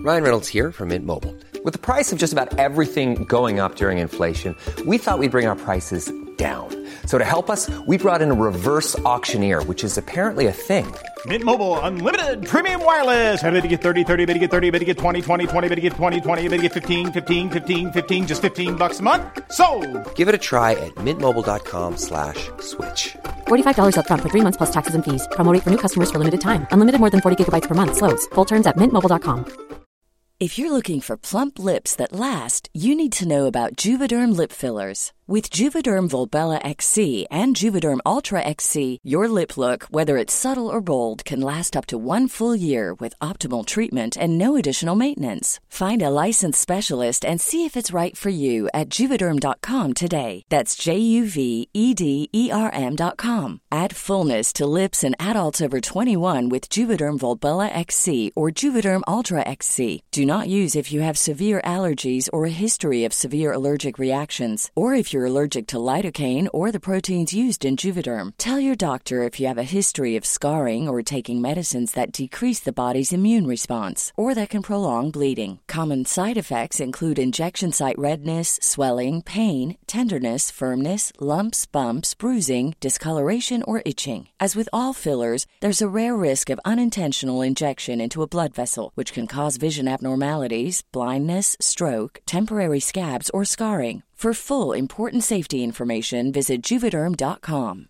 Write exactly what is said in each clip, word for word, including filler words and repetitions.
Ryan Reynolds here from Mint Mobile. With the price of just about everything going up during inflation, we thought we'd bring our prices down. So to help us, we brought in a reverse auctioneer, which is apparently a thing. Mint Mobile Unlimited Premium Wireless. How to get thirty, thirty, how to get thirty, how to get twenty, twenty, twenty, how to get twenty, twenty, how to get fifteen, fifteen, fifteen, fifteen, just fifteen bucks a month? Sold! Give it a try at mintmobile.com slash switch. forty-five dollars up front for three months plus taxes and fees. Promo rate for new customers for limited time. Unlimited more than forty gigabytes per month. Slows full terms at mint mobile dot com. If you're looking for plump lips that last, you need to know about Juvederm lip fillers. With Juvederm Volbella X C and Juvederm Ultra X C, your lip look, whether it's subtle or bold, can last up to one full year with optimal treatment and no additional maintenance. Find a licensed specialist and see if it's right for you at Juvederm dot com today. That's J U V E D E R M dot com. Add fullness to lips in adults over twenty-one with Juvederm Volbella X C or Juvederm Ultra X C. Do not use if you have severe allergies or a history of severe allergic reactions, or if you're allergic to lidocaine or the proteins used in Juvederm. Tell your doctor if you have a history of scarring or taking medicines that decrease the body's immune response or that can prolong bleeding. Common side effects include injection site redness, swelling, pain, tenderness, firmness, lumps, bumps, bruising, discoloration, or itching. As with all fillers, there's a rare risk of unintentional injection into a blood vessel, which can cause vision abnormalities, blindness, stroke, temporary scabs, or scarring. For full, important safety information, visit Juvederm dot com.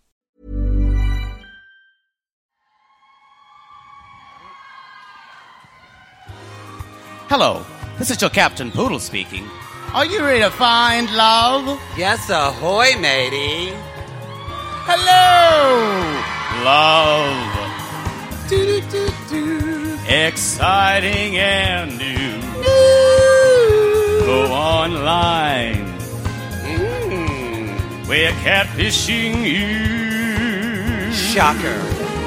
Hello, this is your Captain Poodle speaking. Are you ready to find love? Yes, ahoy, matey. Hello, love. Do-do-do-do. Exciting and new. new. Go online. Mm. We're catfishing you. Shocker.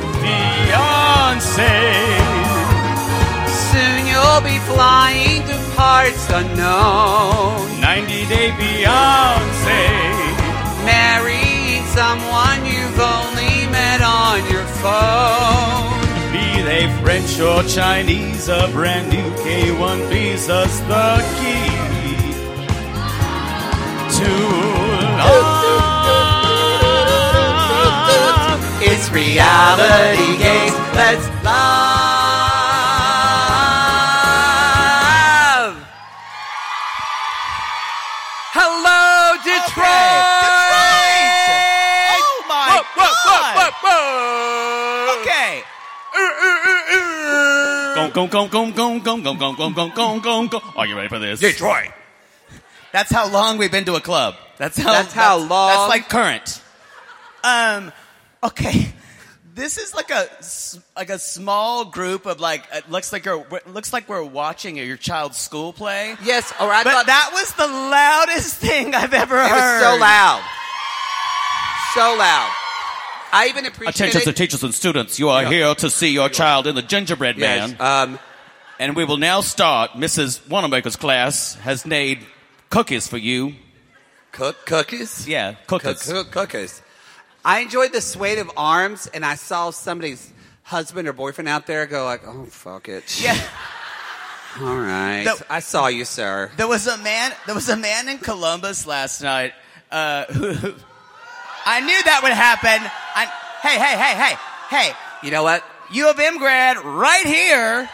Beyonce. Soon you'll be flying to parts unknown. ninety-day Beyonce. Marrying someone you've only met on your phone. Be they French or Chinese, a brand new K one visa's the key to love. It's reality games. Let's love. Hello, Detroit. Okay. Detroit. Oh my whoa, God. Whoa, whoa, whoa. Okay. Go, go, go, go, go, go, go, go, go, go, go, go, go. Are you ready for this? Detroit. That's how long we've been to a club. That's how. That's how that's, long. That's like current. Um. Okay. This is like a like a small group of like it looks like you're, it looks like we're watching your child's school play. Yes, or I but thought that was the loudest thing I've ever it heard. was so loud, so loud. I even appreciate Attention it. to teachers and students, you are Yeah. here to see your child in the Gingerbread Yes, Man. um, And we will now start. Missus Wanamaker's class has made cookies for you. cook cookies. Yeah, cookies. Cook, cook, cookies. I enjoyed the sway of arms, and I saw somebody's husband or boyfriend out there go like, "Oh, fuck it." Yeah. All right. The- I saw you, sir. There was a man. There was a man in Columbus last night. Uh, who, who, I knew that would happen. I, hey, hey, hey, hey, hey! You know what? U of M grad, right here.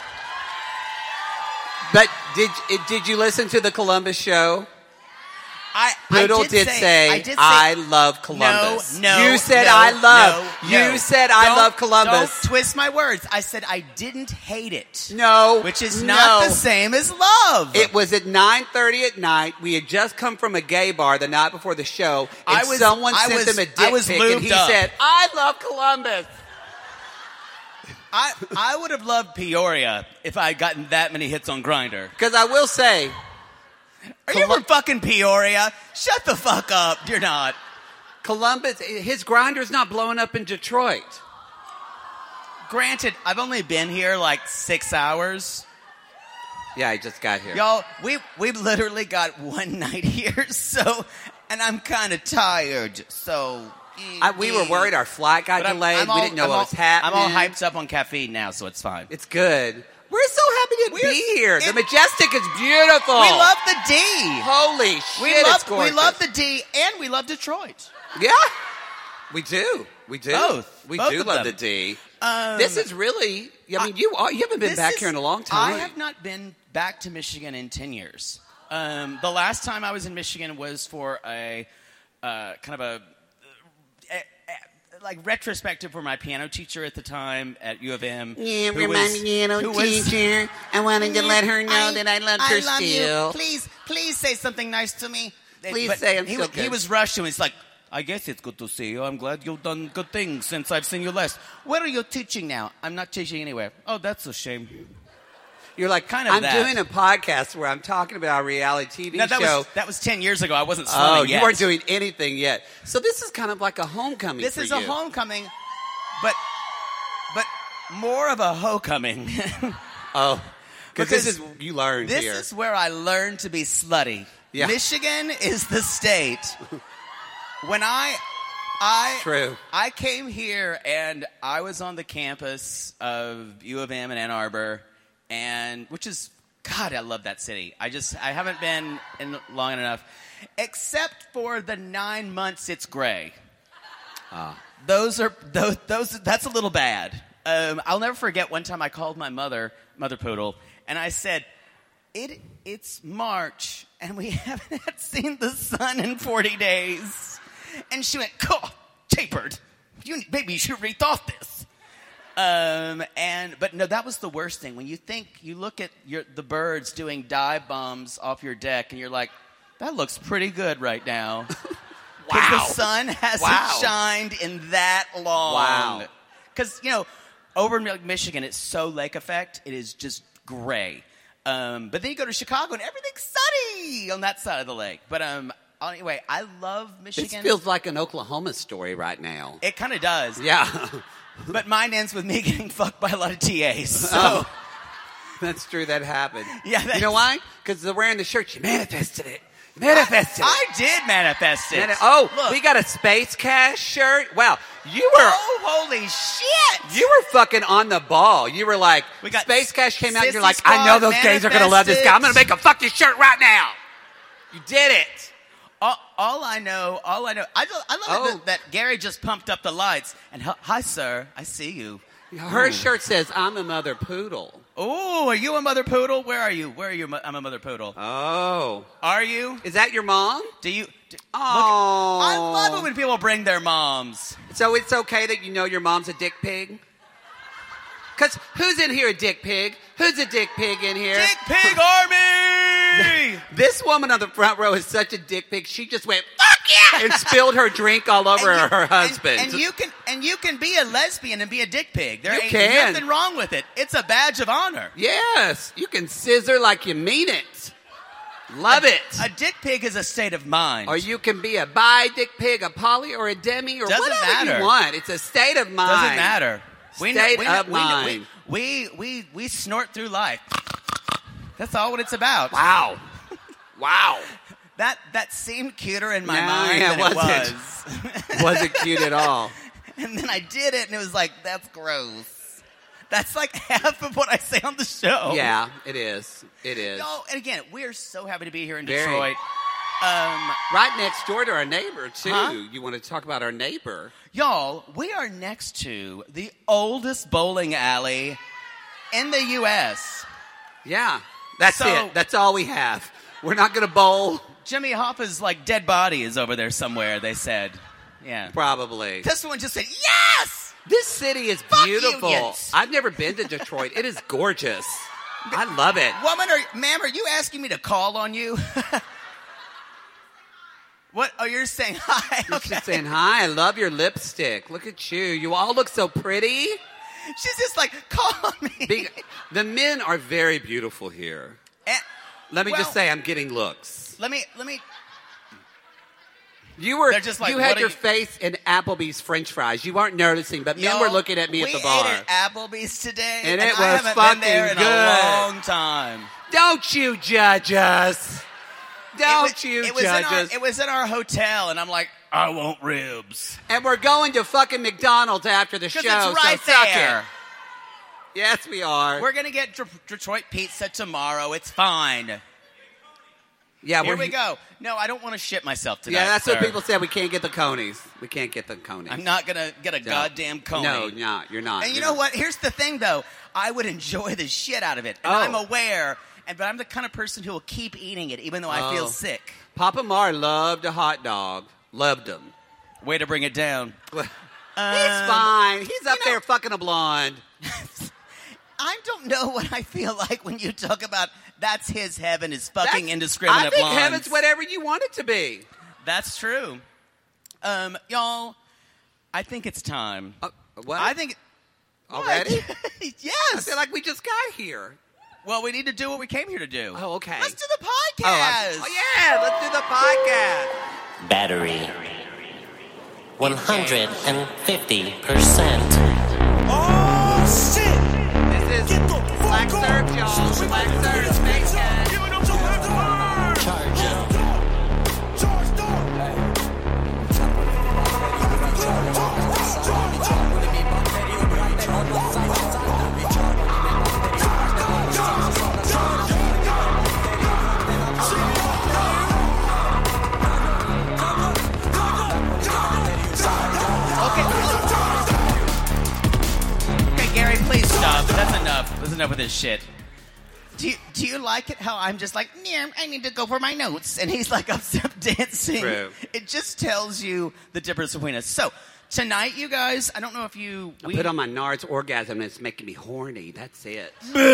But did did you listen to the Columbus show? I, Poodle I did, did say, say, I, did say, I love Columbus. No, no, You said no, I love. no, you no. said I Don't- love Columbus. Don't twist my words. I said I didn't hate it. No. Which is not no. the same as love. It was at nine thirty at night. We had just come from a gay bar the night before the show, and I was- someone I sent was- them a dick I was pic, and lubed he up. said, I love Columbus. I, I would have loved Peoria if I had gotten that many hits on Grindr. Because I will say, Are you from fucking Peoria? Shut the fuck up. You're not. Columbus, his grinder's not blowing up in Detroit. Granted, I've only been here like six hours. Yeah, I just got here. Y'all, we we've literally got one night here, so, and I'm kind of tired, so. I, we were worried our flight got But I'm- delayed. I'm we all- didn't know I'm what all- was happening. I'm all hyped up on caffeine now, so it's fine. It's good. We're so happy to We're- be here. it- the Majestic is beautiful. We love the D. Holy shit, We love, it's gorgeous. we love the D, and we love Detroit. Yeah, we do. We do. Both. We Both do of love them. the D. Um, this is really, I mean, you are, you haven't been This back is- here in a long time. I have not been back to Michigan in ten years. Um, the last time I was in Michigan was for a uh, kind of a, a, a like retrospective for my piano teacher at the time at U of M. Yeah, who for my was- piano who was- teacher. I wanted to let her know that I loved her love still. You. Please, please say something nice to me. Please But say I'm he, so was- He good. was rushed and he's like, I guess it's good to see you. I'm glad you've done good things since I've seen you last. Where are you teaching now? I'm not teaching anywhere. Oh, that's a shame. You're like, Kind of I'm that. doing a podcast where I'm talking about a reality T V No, that show. was that was ten years ago. I wasn't slumming Oh, you yet. weren't doing anything yet. So this is kind of like a homecoming This for is you. a homecoming, but but more of a homecoming. Oh, because Because this is, you learned This here. is where I learned to be slutty. Yeah. Michigan is the state. When I, I, True. I came here and I was on the campus of U of M in Ann Arbor, and which is, God, I love that city. I just, I haven't been in long enough, except for the nine months it's gray. Ah. Those are those. Those that's a little bad. Um, I'll never forget one time I called my mother, Mother Poodle, and I said, "It it's March and we haven't had seen the sun in forty days," and she went, "Cool, tapered. You maybe you should have rethought this." Um, and but no, that was the worst thing. When you think you look at your the birds doing dive bombs off your deck, and you're like, "That looks pretty good right now." Because Wow. the sun hasn't Wow. shined in that long. Wow. Because, you know, over in Michigan, it's so lake effect, it is just gray. Um, but then you go to Chicago, and everything's sunny on that side of the lake. But um, anyway, I love This Michigan. feels like an Oklahoma story right now. It kind of does. Yeah. But mine ends with me getting fucked by a lot of T As. So, Oh. That's true. That happened. Yeah, You that's- know why? Because they're wearing the shirt. You manifested it. You manifested it. I did manifest it. Mani- oh, Look. we got a Space Cash shirt. Wow. You were... Oh, holy shit! You were fucking on the ball. You were like, We got Space Cash came out and you're Sissy like, I know Squad those gays are going to love this guy. I'm going to make a fucking shirt right now. You did it. All, all I know, all I know, I, lo- I love Oh. it that, that Gary just pumped up the lights. And hi, hi, sir, I see you. Her shirt says, I'm a mother poodle. Oh, are you a mother poodle? Where are you? Where are you? mo- I'm a mother poodle. Oh. Are you? Is that your mom? Do you? Do, Oh. Look, I love it when people bring their moms. So it's okay that you know your mom's a dick pig? Because who's in here a dick pig? Who's a dick pig in here? Dick Pig Army! This woman on the front row is such a dick pig. She just went, fuck yeah! And spilled her drink all over And you- her and- husband. And, you can and you can be a lesbian and be a dick pig. There You ain't can. nothing wrong with it. It's a badge of honor. Yes, you can scissor like you mean it. Love it. A dick pig is a state of mind. Or you can be a bi dick pig, a poly, or a demi, or Doesn't whatever matter. you want. It's a state of mind. Doesn't matter. We know, State we, know, of we, know, mind. we, we, we, we snort through life. That's all what it's about. Wow. Wow. That that seemed cuter in my No, mind yeah, than it it was. Wasn't cute at all. And then I did it, and it was like, that's gross. That's like half of what I say on the show. Yeah, it is. It is. No, and again, we are so happy to be here in Very. Detroit. Um, Right next door to our neighbor, too. Huh? You want to talk about our neighbor? y'all, we are next to the oldest bowling alley in the U S Yeah. That's So- it. That's all we have. We're not going to bowl. Jimmy Hoffa's like dead body is over there somewhere, they said. Yeah. Probably. This one just said, yes! This city is Fuck beautiful. unions. I've never been to Detroit. It is gorgeous. I love it. Woman, or ma'am, are you asking me to call on you? What? Oh, you're saying hi. You're Okay. just saying, hi, I love your lipstick. Look at you. You all look so pretty. She's just like, call on me. Be- the men are very beautiful here. And- Let me well, just say, I'm getting looks. Let me, let me, You were They're just like, you what had are your you- face in Applebee's French fries. You weren't noticing, but men Y'all, were looking at me at we the bar. ate at Applebee's today, And and, it I was haven't fucking been there in good. a long time. Don't you judge us. Don't it was, you it was judge in our, us. It was in our hotel, and I'm like, I want ribs. And we're going to fucking McDonald's after the show. Because it's right so suck there. it. Yes, we are. We're going to get D- Detroit pizza tomorrow. It's fine. Yeah, Here we're, we go. No, I don't want to shit myself tonight. Yeah, that's sir. what people said. We can't get the conies. We can't get the conies. I'm not going to get a No. goddamn coney. No, not. You're not. And you You're know not. what? Here's the thing, though. I would enjoy the shit out of it. And Oh. I'm aware, and but I'm the kind of person who will keep eating it, even though I feel Oh. sick. Papa Mar loved a hot dog. Loved them. Way to bring it down. He's fine. He's up know- there fucking a blonde. I don't know what I feel like when you talk about that's his heaven, is fucking That's- indiscriminate I think blondes. heaven's whatever you want it to be. That's true. Um, y'all, I think it's time. Uh, what? I think... Already? What? Yes! I feel like we just got here. Well, we need to do what we came here to do. Oh, okay. Let's do the Oh, podcast! I'm- oh, yeah, let's do the podcast. Battery. one hundred fifty percent. Oh, shit! This is Black Serve, y'all. Black Serve, bacon. Give it up to Black Serve! Charge up. Charged up! Okay, Gary, please stop. That's enough. That's enough with this shit. Do you, do you like it how I'm just like, yeah, I need to go for my notes, and he's like upset dancing? True. It just tells you the difference between us. So, tonight, you guys, I don't know if you... I put on my Nard's orgasm and it's making me horny. That's it.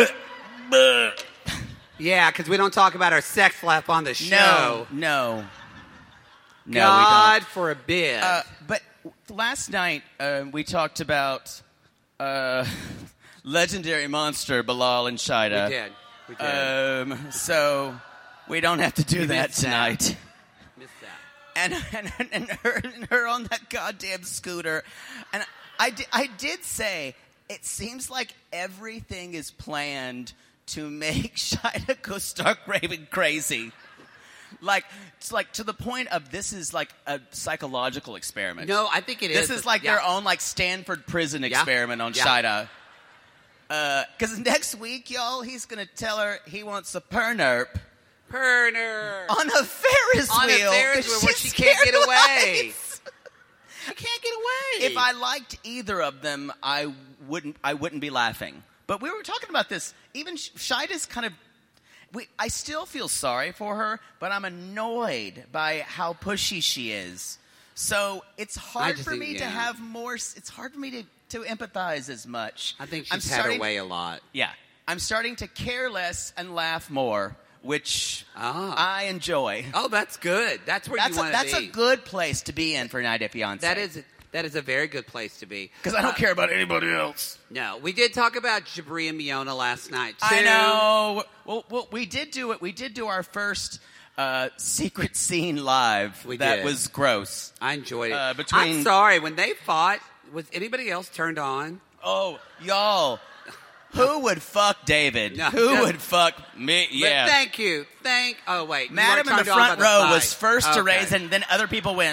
Yeah, because we don't talk about our sex life on the show. No, no. No, God we don't. forbid. Uh, but last night, uh, we talked about uh, legendary monster Bilal and Shida. we did. We did. Um, so we don't have to do We that missed that. tonight. Missed that. And, and and her and her on that goddamn scooter. And I, di- I did say it seems like everything is planned to make Shida go stark raving crazy. Like it's like to the point of this is like a psychological experiment. No, I think it is. This is like Yeah. their own like Stanford prison Yeah. experiment on Yeah. Shida. Because next week, y'all, he's going to tell her he wants a pernerp Perner. on a Ferris On a wheel. Ferris 'cause wheel where she's she can't scared get of away. heights. You can't get away. If I liked either of them, I wouldn't. I wouldn't be laughing. But we were talking about this. Even Sh- Shida's kind of. We, I still feel sorry for her, but I'm annoyed by how pushy she is. So it's hard just for think- me to yeah. have more. s- It's hard for me to, to empathize as much. I think I'm she's had her starting- way a lot. Yeah, I'm starting to care less and laugh more, which Ah. I enjoy. Oh, that's good. That's where That's you a, want to be. that's a good place to be in for ninety Day Fiancé. That is that is a very good place to be. because I don't care about anybody else. No, we did talk about Jabri and Miona last night too. I know. Well, well, we did do it. We did do our first uh, secret scene live. We that did. was gross. I enjoyed it. Uh, between- I'm sorry when they fought. Was anybody else turned on? Oh, y'all. Who would fuck David? No, Who just- would fuck me? But Yeah. thank you. Thank. Oh wait, you Madam weren't in the turned on front by the row fight. was first to Okay. raise, and then other people went.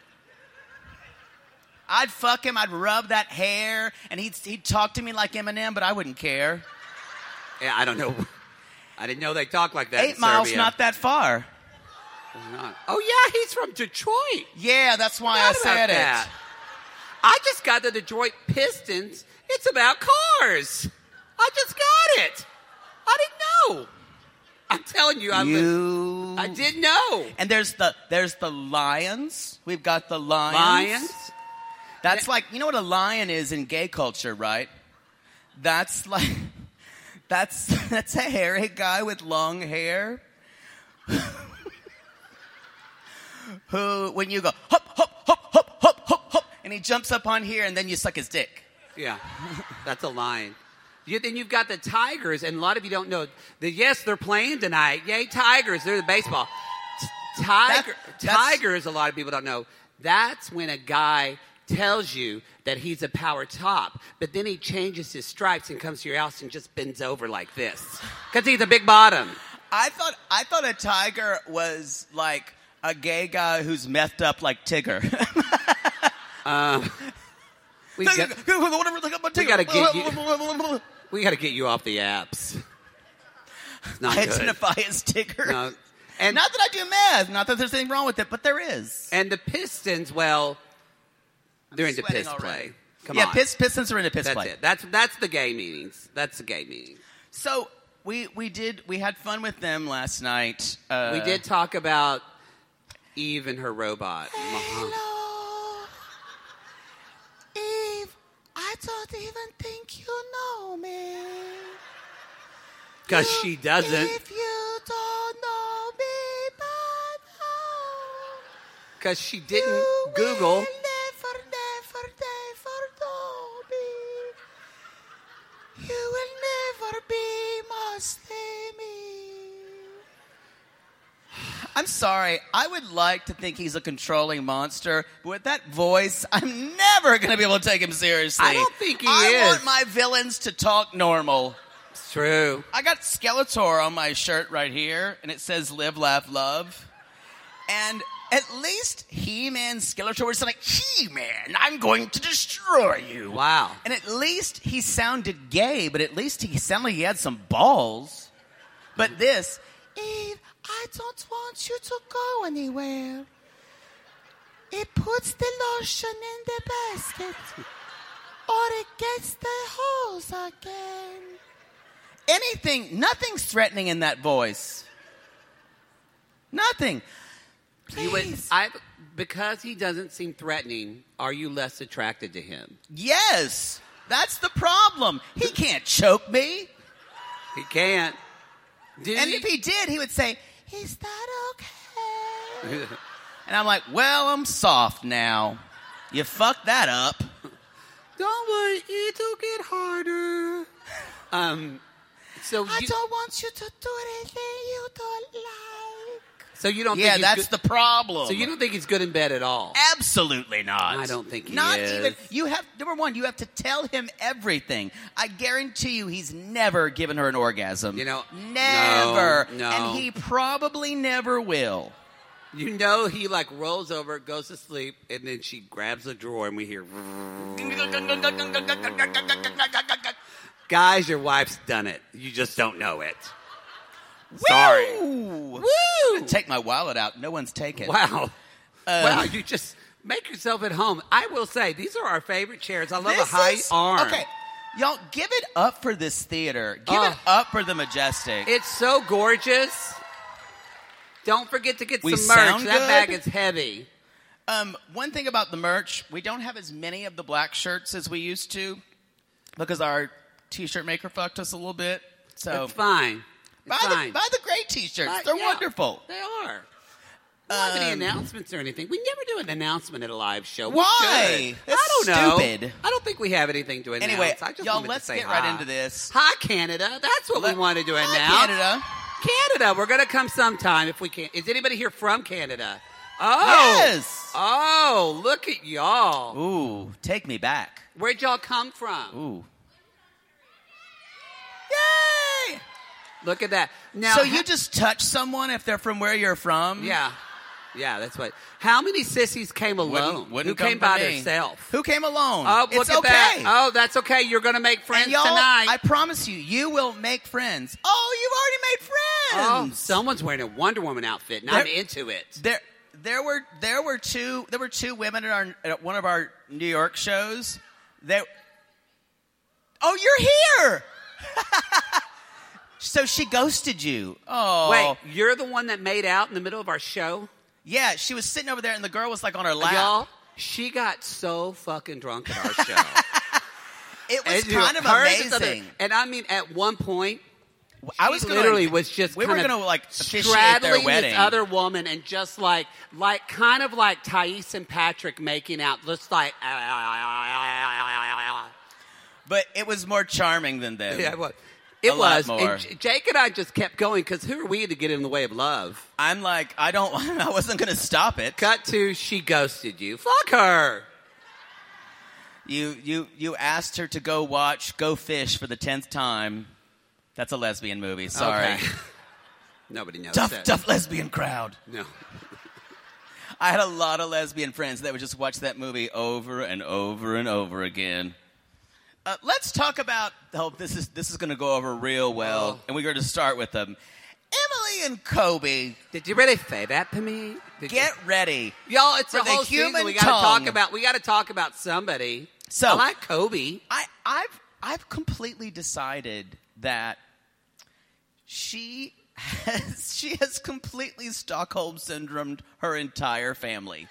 I'd fuck him. I'd rub that hair, and he'd he'd talk to me like Eminem, but I wouldn't care. Yeah, I don't know. I didn't know they talked like that. Eight in miles, Serbia. not that far. Not- Oh yeah, he's from Detroit. Yeah, that's why I Forgot said about it. that. I just got the Detroit Pistons. It's about cars. I just got it. I didn't know. I'm telling you, I You. I didn't know. And there's the there's the lions. We've got the lions. Lions. That's like, you know what a lion is in gay culture, right? That's like that's that's a hairy guy with long hair. Who, when you go hop hop hop hop hop hop hop, and he jumps up on here, and then you suck his dick. Yeah, that's a lion. You, then you've got the Tigers, and a lot of you don't know that. Yes, they're playing tonight. Yay, Tigers! They're the baseball. T- Tiger, That- that's- Tigers. A lot of people don't know. That's when a guy tells you that he's a power top, but then he changes his stripes and comes to your house and just bends over like this because he's a big bottom. I thought I thought a tiger was like a gay guy who's methed up like Tigger. We got, we got to get you. We got to get you off the apps. It's not good. Identify as Tigger. No. And not that I do math. Not that there's anything wrong with it, but there is. And the Pistons, well, they're into sweating piss already. play. Come yeah, on. Piss, Pistons are into piss That's play. it. That's that's the gay meetings. That's the gay meeting. So we we did we had fun with them last night. Uh, We did talk about Eve and her robot. Hello, Eve. I don't even think you know me. Because she doesn't. If you don't know me by now, Because she didn't you Google. will never, never, never know me. You will never be Muslimy. I'm sorry. I would like to think he's a controlling monster, but with that voice, I'm never going to be able to take him seriously. I don't think he I is. want my villains to talk normal. It's true. I got Skeletor on my shirt right here, and it says live, laugh, love. And at least He-Man Skeletor was like, He-Man, I'm going to destroy you. Wow. And at least he sounded gay, but at least he sounded like he had some balls. But this, Eve, I don't want you to go anywhere. It puts the lotion in the basket, or it gets the hose again. Anything, nothing's threatening in that voice. Nothing. You would, Please. I, because he doesn't seem threatening, are you less attracted to him? Yes, that's the problem. He can't choke me. He can't. Did And he? if he did, he would say, is that okay? And I'm like, well, I'm soft now. You fucked that up. Don't worry, it'll get harder. Um, so I you, don't want you to do anything you don't like. so you don't Yeah, think that's he's the good, problem. So you don't think he's good in bed at all? Absolutely not. I don't think he not is. even. You have number one. You have to tell him everything. I guarantee you, he's never given her an orgasm. You know, never. no, no. And he probably never will. You know, he like rolls over, goes to sleep, and then she grabs a drawer, and we hear. Guys, your wife's done it. You just don't know it. Sorry. Woo! Woo! Take my wallet out. No one's taken. Wow. wow, you just make yourself at home. I will say, these are our favorite chairs. I love This a high is- arm. Okay, y'all, give it up for this theater. Give Oh. it up for the Majestic. It's so gorgeous. Don't forget to get We some merch. sound That good. bag is heavy. Um, one thing about the merch, we don't have as many of the black shirts as we used to because our T-shirt maker fucked us a little bit. So It's fine. It's buy fine. the buy the great T-shirts. But, They're yeah, wonderful. They are. We don't have any Um, announcements or anything. We never do an announcement at a live show. We Why? should. That's I don't know. stupid. I don't think we have anything to announce. Anyway, I just y'all, wanted to let's say get hi. right into this. Hi, Canada. That's what Let- we wanted to Hi, announce. Canada. Canada. We're going to come sometime if we can. Is anybody here from Canada? Oh. Yes. Oh, look at y'all. Ooh, take me back. Where'd y'all come from? Ooh. Yay! Look at that. Now, So ha- you just touch someone if they're from where you're from? Yeah. Yeah, that's what. How many sissies came alone? Wouldn't, wouldn't Who came come by from me. herself? Who came alone? Oh, it's look at okay. that. Oh, that's okay. You're going to make friends and y'all, tonight. I promise you, you will make friends. Oh, you've already made oh, friends. someone's wearing a Wonder Woman outfit, and There- I'm into it. There, there were there were two there were two women at our at one of our New York shows. That. Oh, you're here. So she ghosted you. Oh, Wait, you're the one that made out in the middle of our show? yeah. She was sitting over there, and the girl was like on her lap. Y'all, she got so fucking drunk at our show. It was And, you know, kind of her and this amazing. other- and I mean, at one point, I she was gonna, literally was just we kind were of gonna like officiate straddling their wedding. this other woman and just like, like kind of like Thais and Patrick making out, just like. But it was more charming than them. Yeah, it was. It A lot was. more. And J- Jake and I just kept going because who are we to get in the way of love? I'm like, I don't. I wasn't going to stop it. Cut to she ghosted you. Fuck her. You, you, you asked her to go watch Go Fish for the tenth time. That's a lesbian movie. Sorry, Okay. Nobody knows tough, that. tough lesbian crowd. No. I had a lot of lesbian friends that would just watch that movie over and over and over again. Uh, let's talk about. Oh, this is this is going to go over real well, Oh. and we're going to start with them. Emily and Kobe, Did you really say that to me? Did get ready, you? Y'all, it's for a the whole human season. We got to tongue. talk about. We got to talk about somebody. So- I like Kobe. I, I've I've completely decided that she has she has completely Stockholm syndromed her entire family.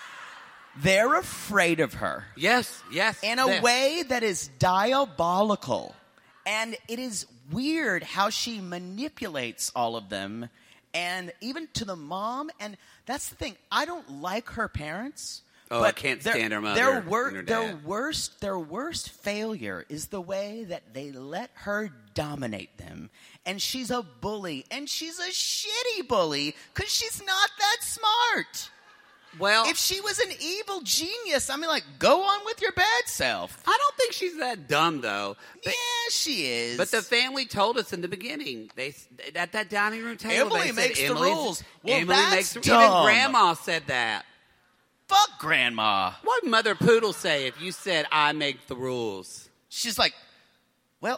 They're afraid of her Yes, yes. in a yes. way that is diabolical, and it is weird how she manipulates all of them, and even to the mom. And that's the thing. I don't like her parents. Oh, I but can't their- stand her mother Their, and wor- her their dad. worst, their worst failure is the way that they let her dominate them, and she's a bully, and she's a shitty bully because she's not that smart. Well, If she was an evil genius, I mean, like, go on with your bad self. I don't think she's that dumb, though. But, Yeah, she is. but the family told us in the beginning. They at that dining room table. Emily they said makes the Emily's- rules. Well, Emily that's makes the dumb. Even Grandma said that. Fuck Grandma. What would Mother Poodle say if you said I make the rules? She's like, well,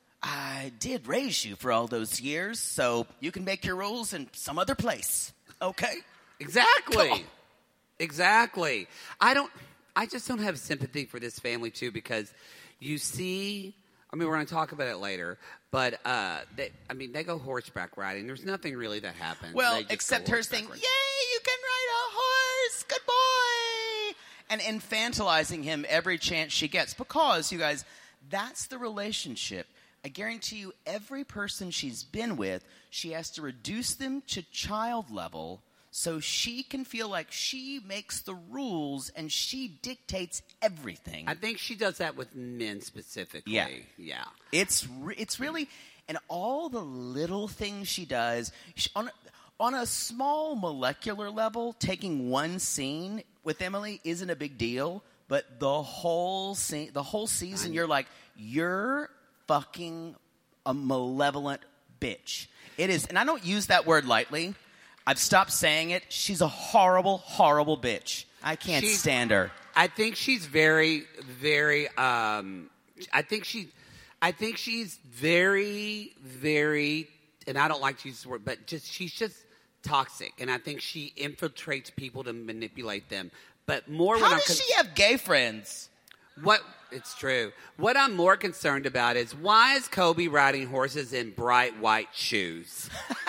I did raise you for all those years, so you can make your rules in some other place. Okay? Exactly. Come on. Exactly. I don't. I just don't have sympathy for this family too, because you see. I mean, we're going to talk about it later, but uh, they, I mean, they go horseback riding. There's nothing really that happens. Well, They just except go her horseback saying, riding. yay, you can ride a horse, good boy, and infantilizing him every chance she gets. Because, you guys, that's the relationship. I guarantee you, every person she's been with, she has to reduce them to child level so she can feel like she makes the rules and she dictates everything. I think she does that with men specifically. Yeah. Yeah. It's re- it's really, and all the little things she does she, on on a small molecular level. Taking one scene with Emily isn't a big deal, but the whole scene, the whole season, you're like, you're fucking a malevolent bitch. It is, and I don't use that word lightly. I've stopped saying it. She's a horrible, horrible bitch. I can't She's- stand her. I think she's very, very. Um, I think she, I think she's very, very. And I don't like to use this word, but just she's just toxic. And I think she infiltrates people to manipulate them. But more when How I'm does con- she have gay friends? what it's true. What I'm more concerned about is why is Kobe riding horses in bright white shoes?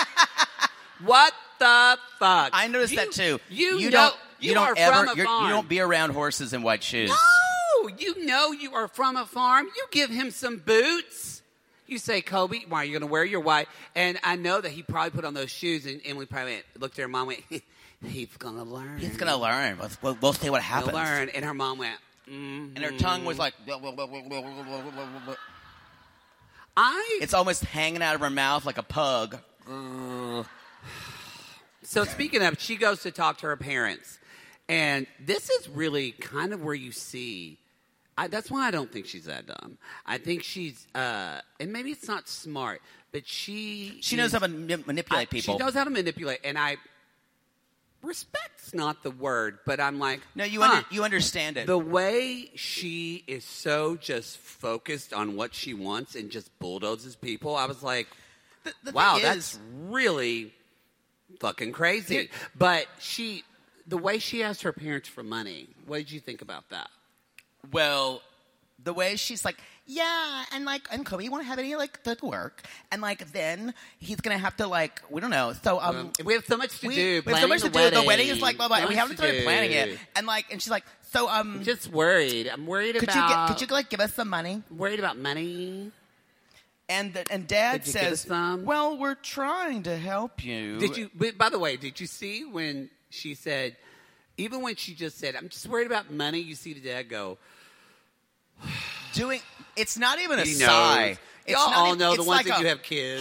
What the fuck? I noticed You- that too. You, you know, don't. You, don't are ever. from a you're- farm. You don't be around horses in white shoes. No, you know you are from a farm. You give him some boots. You say, Kobe, why are you going to wear your white? And I know that he probably put on those shoes, and Emily probably went, looked at her mom and went, he's going to learn. He's gonna learn. We'll, we'll, we'll see what He'll happens. learn. And her mom went, mm. And her tongue was like. I. It's almost hanging out of her mouth like a pug. So speaking of, she goes to talk to her parents. And this is really kind of where you see. I, that's why I don't think she's that dumb. I think she's, uh, and maybe it's not smart, but she. She knows is- how to mani- manipulate I- people. She knows how to manipulate, and I respect's not the word, but I'm like, No, you huh, under, you understand it. the way she is so just focused on what she wants and just bulldozes people. I was like, The- the wow, thing that's is- really fucking crazy. Here- But she, the way she asked her parents for money, what did you think about that? Well, the way she's like, yeah, and like, and Kobe, you want to have any like the work, and like then he's gonna have to like, we don't know. So um, Um, we have so much to we, do. we have so planning much to the do. The wedding. wedding is like blah blah, So and we much haven't to started planning do. it, and like, and she's like, so um, I'm just worried. I'm worried could you about. get, could you like give us some money? worried about money? And the, and Dad Did you give us says, some? well, we're trying to help you. Did you? But by the way, did you see when she said, even when she just said, "I'm just worried about money"? You see the dad go. doing? It's not even a He sigh. knows. It's Y'all not all even- know the it's ones like that a- you have kids.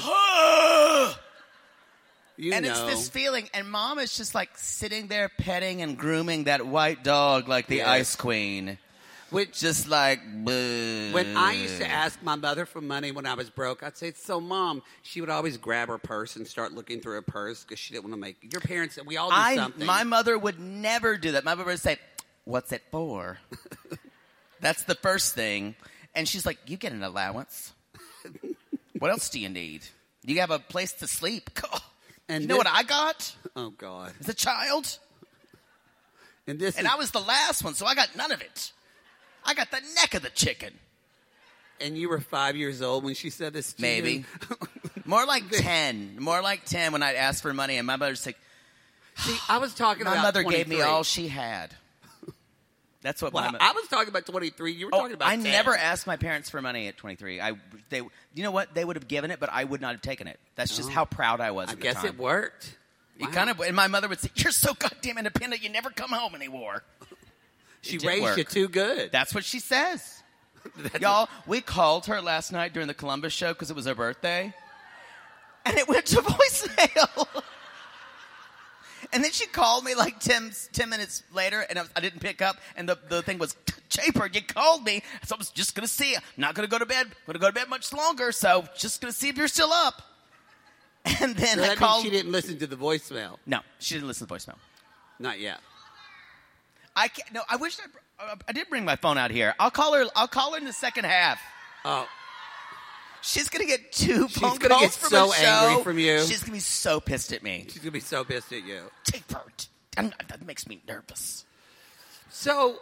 You and know. it's this feeling, and Mom is just like sitting there petting and grooming that white dog like the Yes. Ice Queen. Which, Just like, bleh. when I used to ask my mother for money when I was broke, I'd say, "So, Mom," she would always grab her purse and start looking through her purse because she didn't want to make. Your parents, we all do I, something. my mother would never do that. My mother would say, "What's it for?" That's the first thing. And she's like, you get an allowance. What else do you need? You have a place to sleep. And you know this, what I got? Oh, God. As a child? And this And is, I was the last one, so I got none of it. I got the neck of the chicken. And you were five years old when she said this to Maybe. you? More like ten. More like ten when I'd ask for money, and my mother's like, See, I was talking my about mother gave me twenty-three. all she had. That's what Well, my mother... I was talking about twenty-three. You were Oh, talking about I ten. never asked my parents for money at twenty-three. I, they, you know what? They would have given it, but I would not have taken it. That's just Oh. how proud I was I at guess the time. it worked. It Wow. kind of, and my mother would say, "You're so goddamn independent. You never come home anymore." She It did raised work. you too good. That's what she says. Y'all, we called her last night during the Columbus show because it was her birthday, and it went to voicemail. And then she called me like ten, ten minutes later, and I, was, I didn't pick up, and the, the thing was, Chaper, you called me, so I was just going to see you. I'm not going to go to bed. going to go to bed much longer, so just going to see if you're still up. And then So I that called. means she didn't listen to the voicemail. No, she didn't listen to the voicemail. Not yet. I can't, no, I wish I, uh, I did bring my phone out here. I'll call her. I'll call her in the second half. Oh, She's gonna get two She's phone gonna calls get from so a show. angry from you. She's gonna be so pissed at me. she's going to be so pissed at you. Taper, I'm- that makes me nervous. So,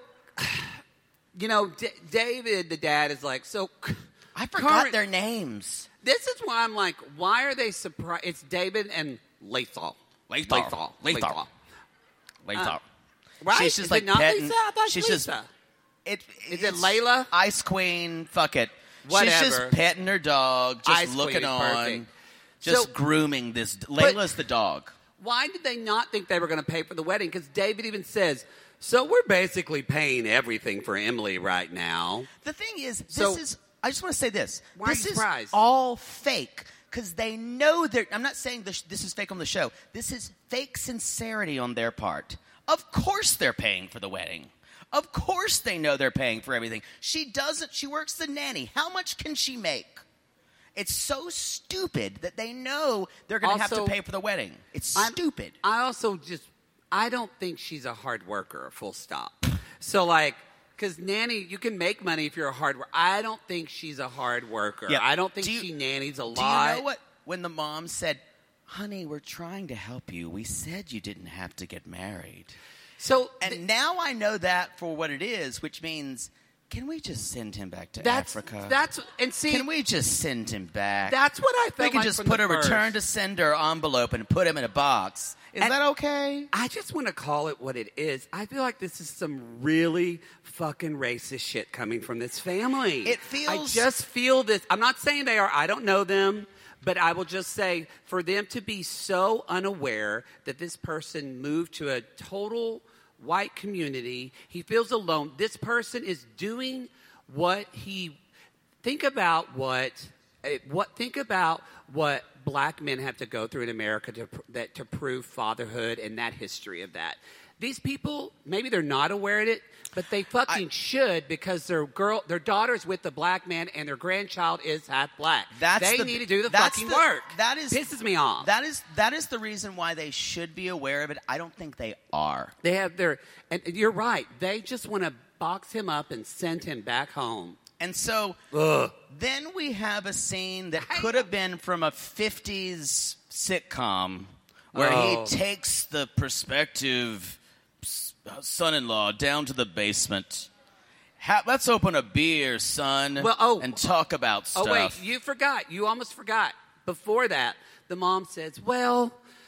you know, D- David, the dad, is like, so... I forgot current- their names. This is why I'm like, why are they surprised? It's David and Lethal. Lethal. Lethal. Lethal. Lethal. Uh, Right? She's just Is like it not petting- Lisa? I thought she's it's just- Lisa. It, Is it it's Layla? Ice Queen. Fuck it. Whatever. She's just petting her dog, just Ice looking Queen is on, perfect. just So- grooming this. Layla's the dog. Why did they not think they were going to pay for the wedding? Because David even says, so we're basically paying everything for Emily right now. The thing is, this So- is. I just want to say this. Why are this you is surprised? all fake because they know they're. I'm not saying this, this is fake on the show. This is fake sincerity on their part. Of course, they're paying for the wedding. Of course, they know they're paying for everything. She doesn't. She works the nanny. How much can she make? It's so stupid that they know they're going to have to Also, pay for the wedding. It's I'm- stupid. I also just, I don't think she's a hard worker, full stop. So, like, because nanny, you can make money if you're a hard worker. I don't think she's a hard worker. Yeah. I don't think Do you- she nannies a lot. Do you know what? When the mom said, "Honey, we're trying to help you. We said you didn't have to get married." So, And th- now I know that for what it is, which means, can we just send him back to that's, Africa? that's, and see, Can we just send him back? that's what I felt We can like just from put the a first. return to sender envelope and put him in a box. Is And- that okay? I just want to call it what it is. I feel like this is some really fucking racist shit coming from this family. It feels- I just feel this. I'm not saying they are. I don't know them. But I will just say, for them to be so unaware that this person moved to a total white community, he feels alone. This person is doing what he... Think about what... eh, What think about what black men have to go through in America to pr- that to prove fatherhood and that history of that. These people, maybe they're not aware of it, but they fucking I- should because their girl, their daughter's with the black man and their grandchild is half black. That's they the- need to do the that's fucking the- work. that is- pisses me off. That is that is the reason why they should be aware of it. I don't think they are. They have their, and you're right. They just want to box him up and send him back home. And so Ugh. then we have a scene that I- could have been from a fifties sitcom where Oh. he takes the prospective s- son-in-law down to the basement. Ha- let's open a beer, son, Well, oh. and talk about stuff. Oh, wait, you forgot. You almost forgot. Before that, the mom says, well,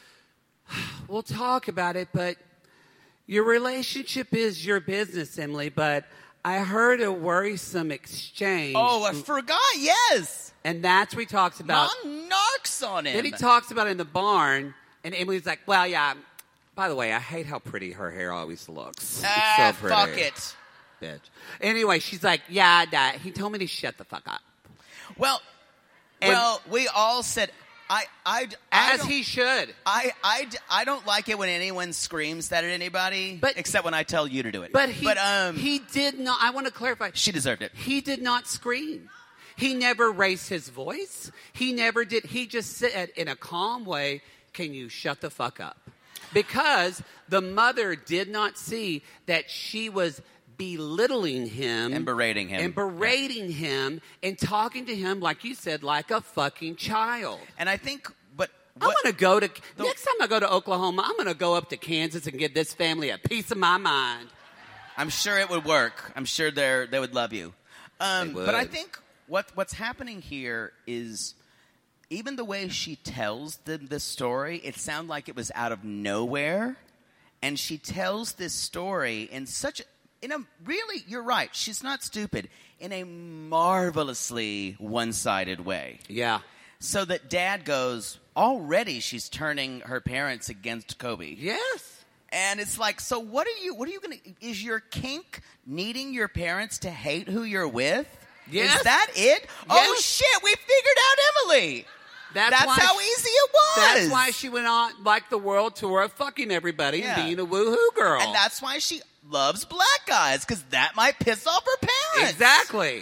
we'll talk about it, but your relationship is your business, Emily, but I heard a worrisome exchange. Oh, I forgot, yes. And that's what he talks about. Mom narcs on him. Then he talks about it in the barn, and Emily's like, well, yeah, by the way, I hate how pretty her hair always looks. Ah, it's so pretty. fuck it. Bitch. Anyway, she's like, yeah, Dad. He told me to shut the fuck up. Well, And- well, we all said, I, I, I As don't- he should. I, I, I don't like it when anyone screams that at anybody, But- except when I tell you to do it. But he, but um, he did not, I want to clarify. she deserved it. He did not scream. He never raised his voice. He never did. He just said in a calm way, can you shut the fuck up? Because the mother did not see that she was belittling him. And berating him. And berating yeah. him and talking to him, like you said, like a fucking child. And I think, but... I'm what, going to go to... the, next time I go to Oklahoma, I'm going to go up to Kansas and give this family a piece of my mind. I'm sure it would work. I'm sure they they would love you. Um, but I think what what's happening here is... Even the way she tells the, the story, it sounds like it was out of nowhere. And she tells this story in such a, in a really, you're right, she's not stupid, in a marvelously one-sided way. Yeah. So that Dad goes, already she's turning her parents against Kobe. Yes. And it's like, so what are you, what are you going to, is your kink needing your parents to hate who you're with? Yes. Is that it? Yes. Oh, shit, we figured out Emily. That's, That's why how she, easy it was. That's why she went on like the world tour of fucking everybody Yeah. and being a woohoo girl. And that's why she loves black guys, because that might piss off her parents. Exactly.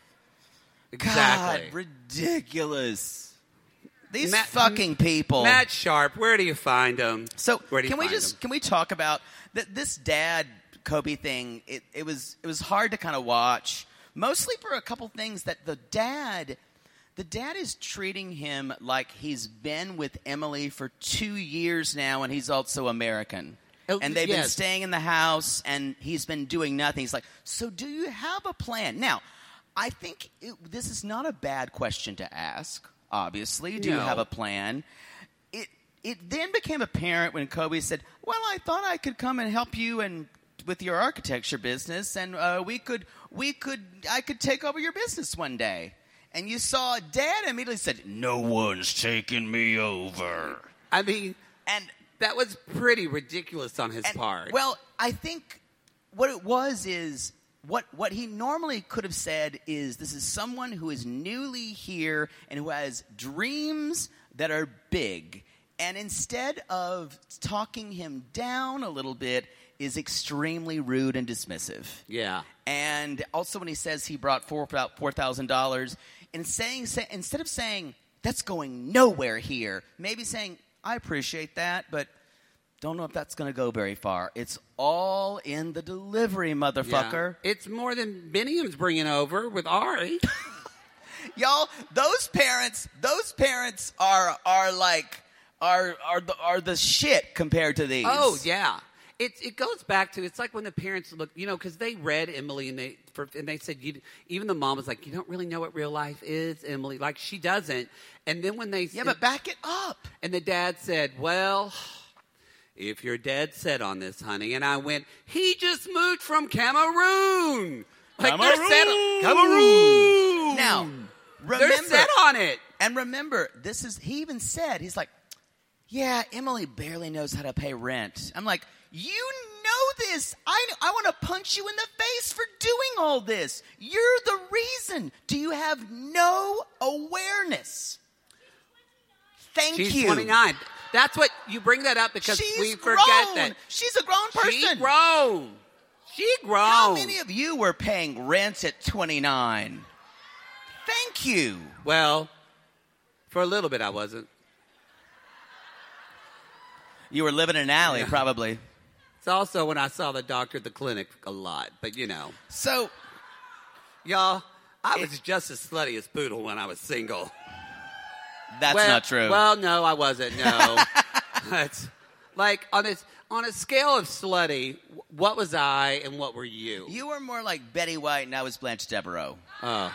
Exactly. God, ridiculous. These Matt, fucking people. Matt Sharp, where do you find him? So where do you can we find just him? can we talk about th- this dad Kobe thing? It, it was it was hard to kind of watch, mostly for a couple things that the dad. The dad is treating him like he's been with Emily for two years now, and he's also American. Oh, And they've yes. been staying in the house, and he's been doing nothing. He's like, so do you have a plan? Now, I think it, this is not a bad question to ask, obviously. Do you No. have a plan? It it then became apparent when Kobe said, well, I thought I could come and help you and with your architecture business, and uh, we could we could I could take over your business one day. And you saw Dad immediately said, no one's taking me over. I mean, And that was pretty ridiculous on his and, part. Well, I think what it was is what what he normally could have said is this is someone who is newly here and who has dreams that are big. And instead of talking him down a little bit, is extremely rude and dismissive. Yeah. And also when he says he brought four about four thousand dollars, and saying say, instead of saying that's going nowhere here, maybe saying I appreciate that, but don't know if that's going to go very far. It's all in the delivery, motherfucker. Yeah. It's more than Biniam's bringing over with Ari. Y'all, those parents, those parents are are like are are the, are the shit compared to these. Oh, yeah. It it goes back to, it's like when the parents look, you know, because they read Emily and they for, and they said, you, even the mom was like, you don't really know what real life is, Emily. Like, she doesn't. And then when they Yeah, said, but back it up. and the dad said, well, if you're dead set on this, honey. And I went, he just moved from Cameroon. Like, they're set on Cameroon. Now, remember, They're set on it. And remember, this is, he even said, he's like, yeah, Emily barely knows how to pay rent. I'm like, you know this. I, I want to punch you in the face for doing all this. You're the reason. Do you have no awareness? Thank She's you. twenty-nine. That's what, you bring that up because She's we grown. forget that. She's a grown person. She grown. She grown. How many of you were paying rent at twenty-nine? Thank you. Well, for a little bit I wasn't. You were living in an alley, Yeah. probably. It's also when I saw the doctor at the clinic a lot. But, you know. So, Y'all, I was just as slutty as Poodle when I was single. that's well, not true. Well, no, I wasn't. No. That's, like, on a, on a scale of slutty, what was I and what were you? you were more like Betty White, and I was Blanche Devereaux. Oh.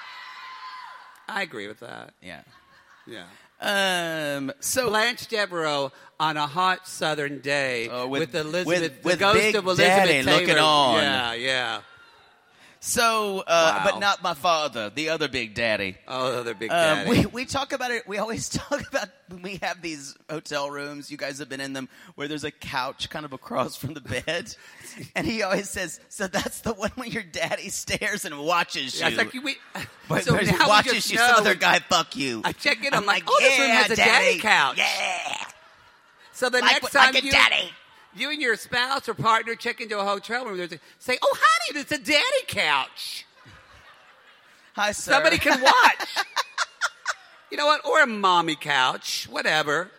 I agree with that. Yeah. Yeah. Um. So Blanche Devereaux on a hot southern day Oh, with, with- Elizabeth, with- the with ghost Big of Elizabeth Daddy Taylor. looking on. Yeah, yeah. So, uh, Wow. but not my father, the other Big Daddy. Oh, the big Um, daddy. we we talk about it. We always talk about when we have these hotel rooms. You guys have been in them where there's a couch kind of across from the bed, and he always says, "So that's the one where your daddy stares and watches you." Yeah, it's like, we, But so but now he we watches just you, know. some other guy fuck you. I check in, I'm I'm like, like, oh, this room "Yeah, has a daddy, daddy. couch. Yeah. So the Like- next like time a you, daddy. you and your spouse or partner check into a hotel room, there's a, say, oh, honey, it's a daddy couch. Hi, sir. Somebody can watch. You know what? Or a mommy couch, whatever.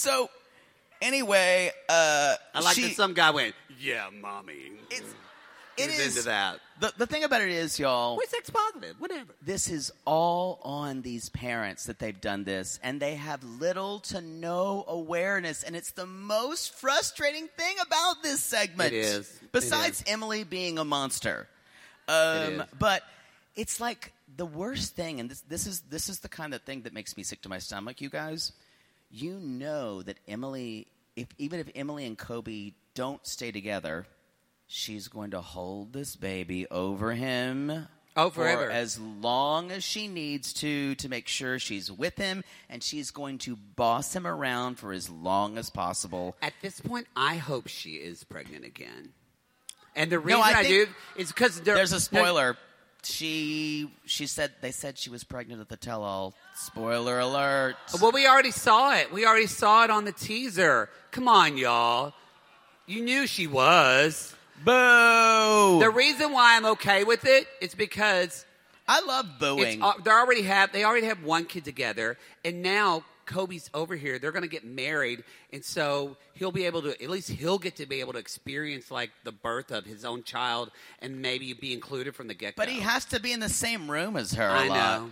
So, anyway, uh, I like she, that some guy went, yeah, mommy. It's, It Who's is into that. The, the thing about it is, y'all. We're sex positive, whatever. This is all on these parents that they've done this, and they have little to no awareness, and it's the most frustrating thing about this segment. It is. Besides It is. Emily being a monster. It Um, is. but it's like the worst thing, and this, this is this is the kind of thing that makes me sick to my stomach, you guys. You know that Emily, if even if Emily and Kobe don't stay together, she's going to hold this baby over him Oh, for forever. as long as she needs to to make sure she's with him, and she's going to boss him around for as long as possible. At this point, I hope she is pregnant again. And the reason I I, do think is because There's a spoiler. She she said they said she was pregnant at the tell-all. Spoiler alert. Well, we already saw it. We already saw it on the teaser. Come on, y'all. You knew she was. Boo! The reason why I'm okay with it is because I love it's, booing. uh, they already have they already have one kid together, and now Kobe's over here. They're going to get married, and so he'll be able to at least he'll get to be able to experience like the birth of his own child, and maybe be included from the get go. But he has to be in the same room as her. I a lot. know.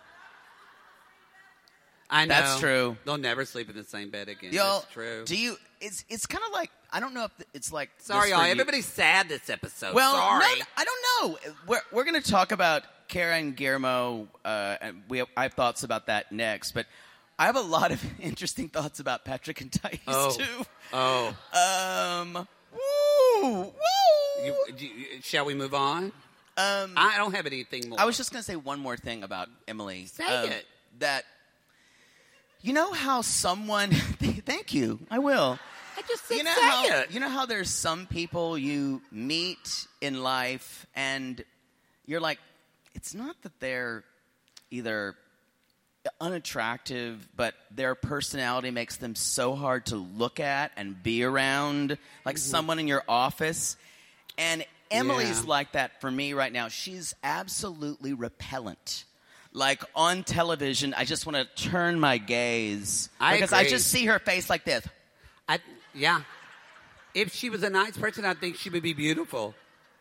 I know. That's true. They'll never sleep in the same bed again. Yo, That's true. Do you? It's it's kind of like I don't know if it's like Sorry, this y'all. for you. Everybody's sad this episode. Well, Sorry. no, I don't know. We're we're going to talk about Karen Guillermo. Uh, and we have, I have thoughts about that next, but I have a lot of interesting thoughts about Patrick and Thais Oh. too. Oh. Um. Woo! Woo! You, do you- shall we move on? um. I don't have anything more. I was just going to say one more thing about Emily. Say um, it. That you know how someone. Thank you. I will. I just said You know say how it. you know how there's some people you meet in life and you're like, it's not that they're either unattractive, but their personality makes them so hard to look at and be around, like Mm-hmm. someone in your office. And Emily's Yeah. like that for me right now. She's absolutely repellent. Like on television, I just want to turn my gaze I because I agree. just see her face like this. I, yeah. If she was a nice person, I think she would be beautiful.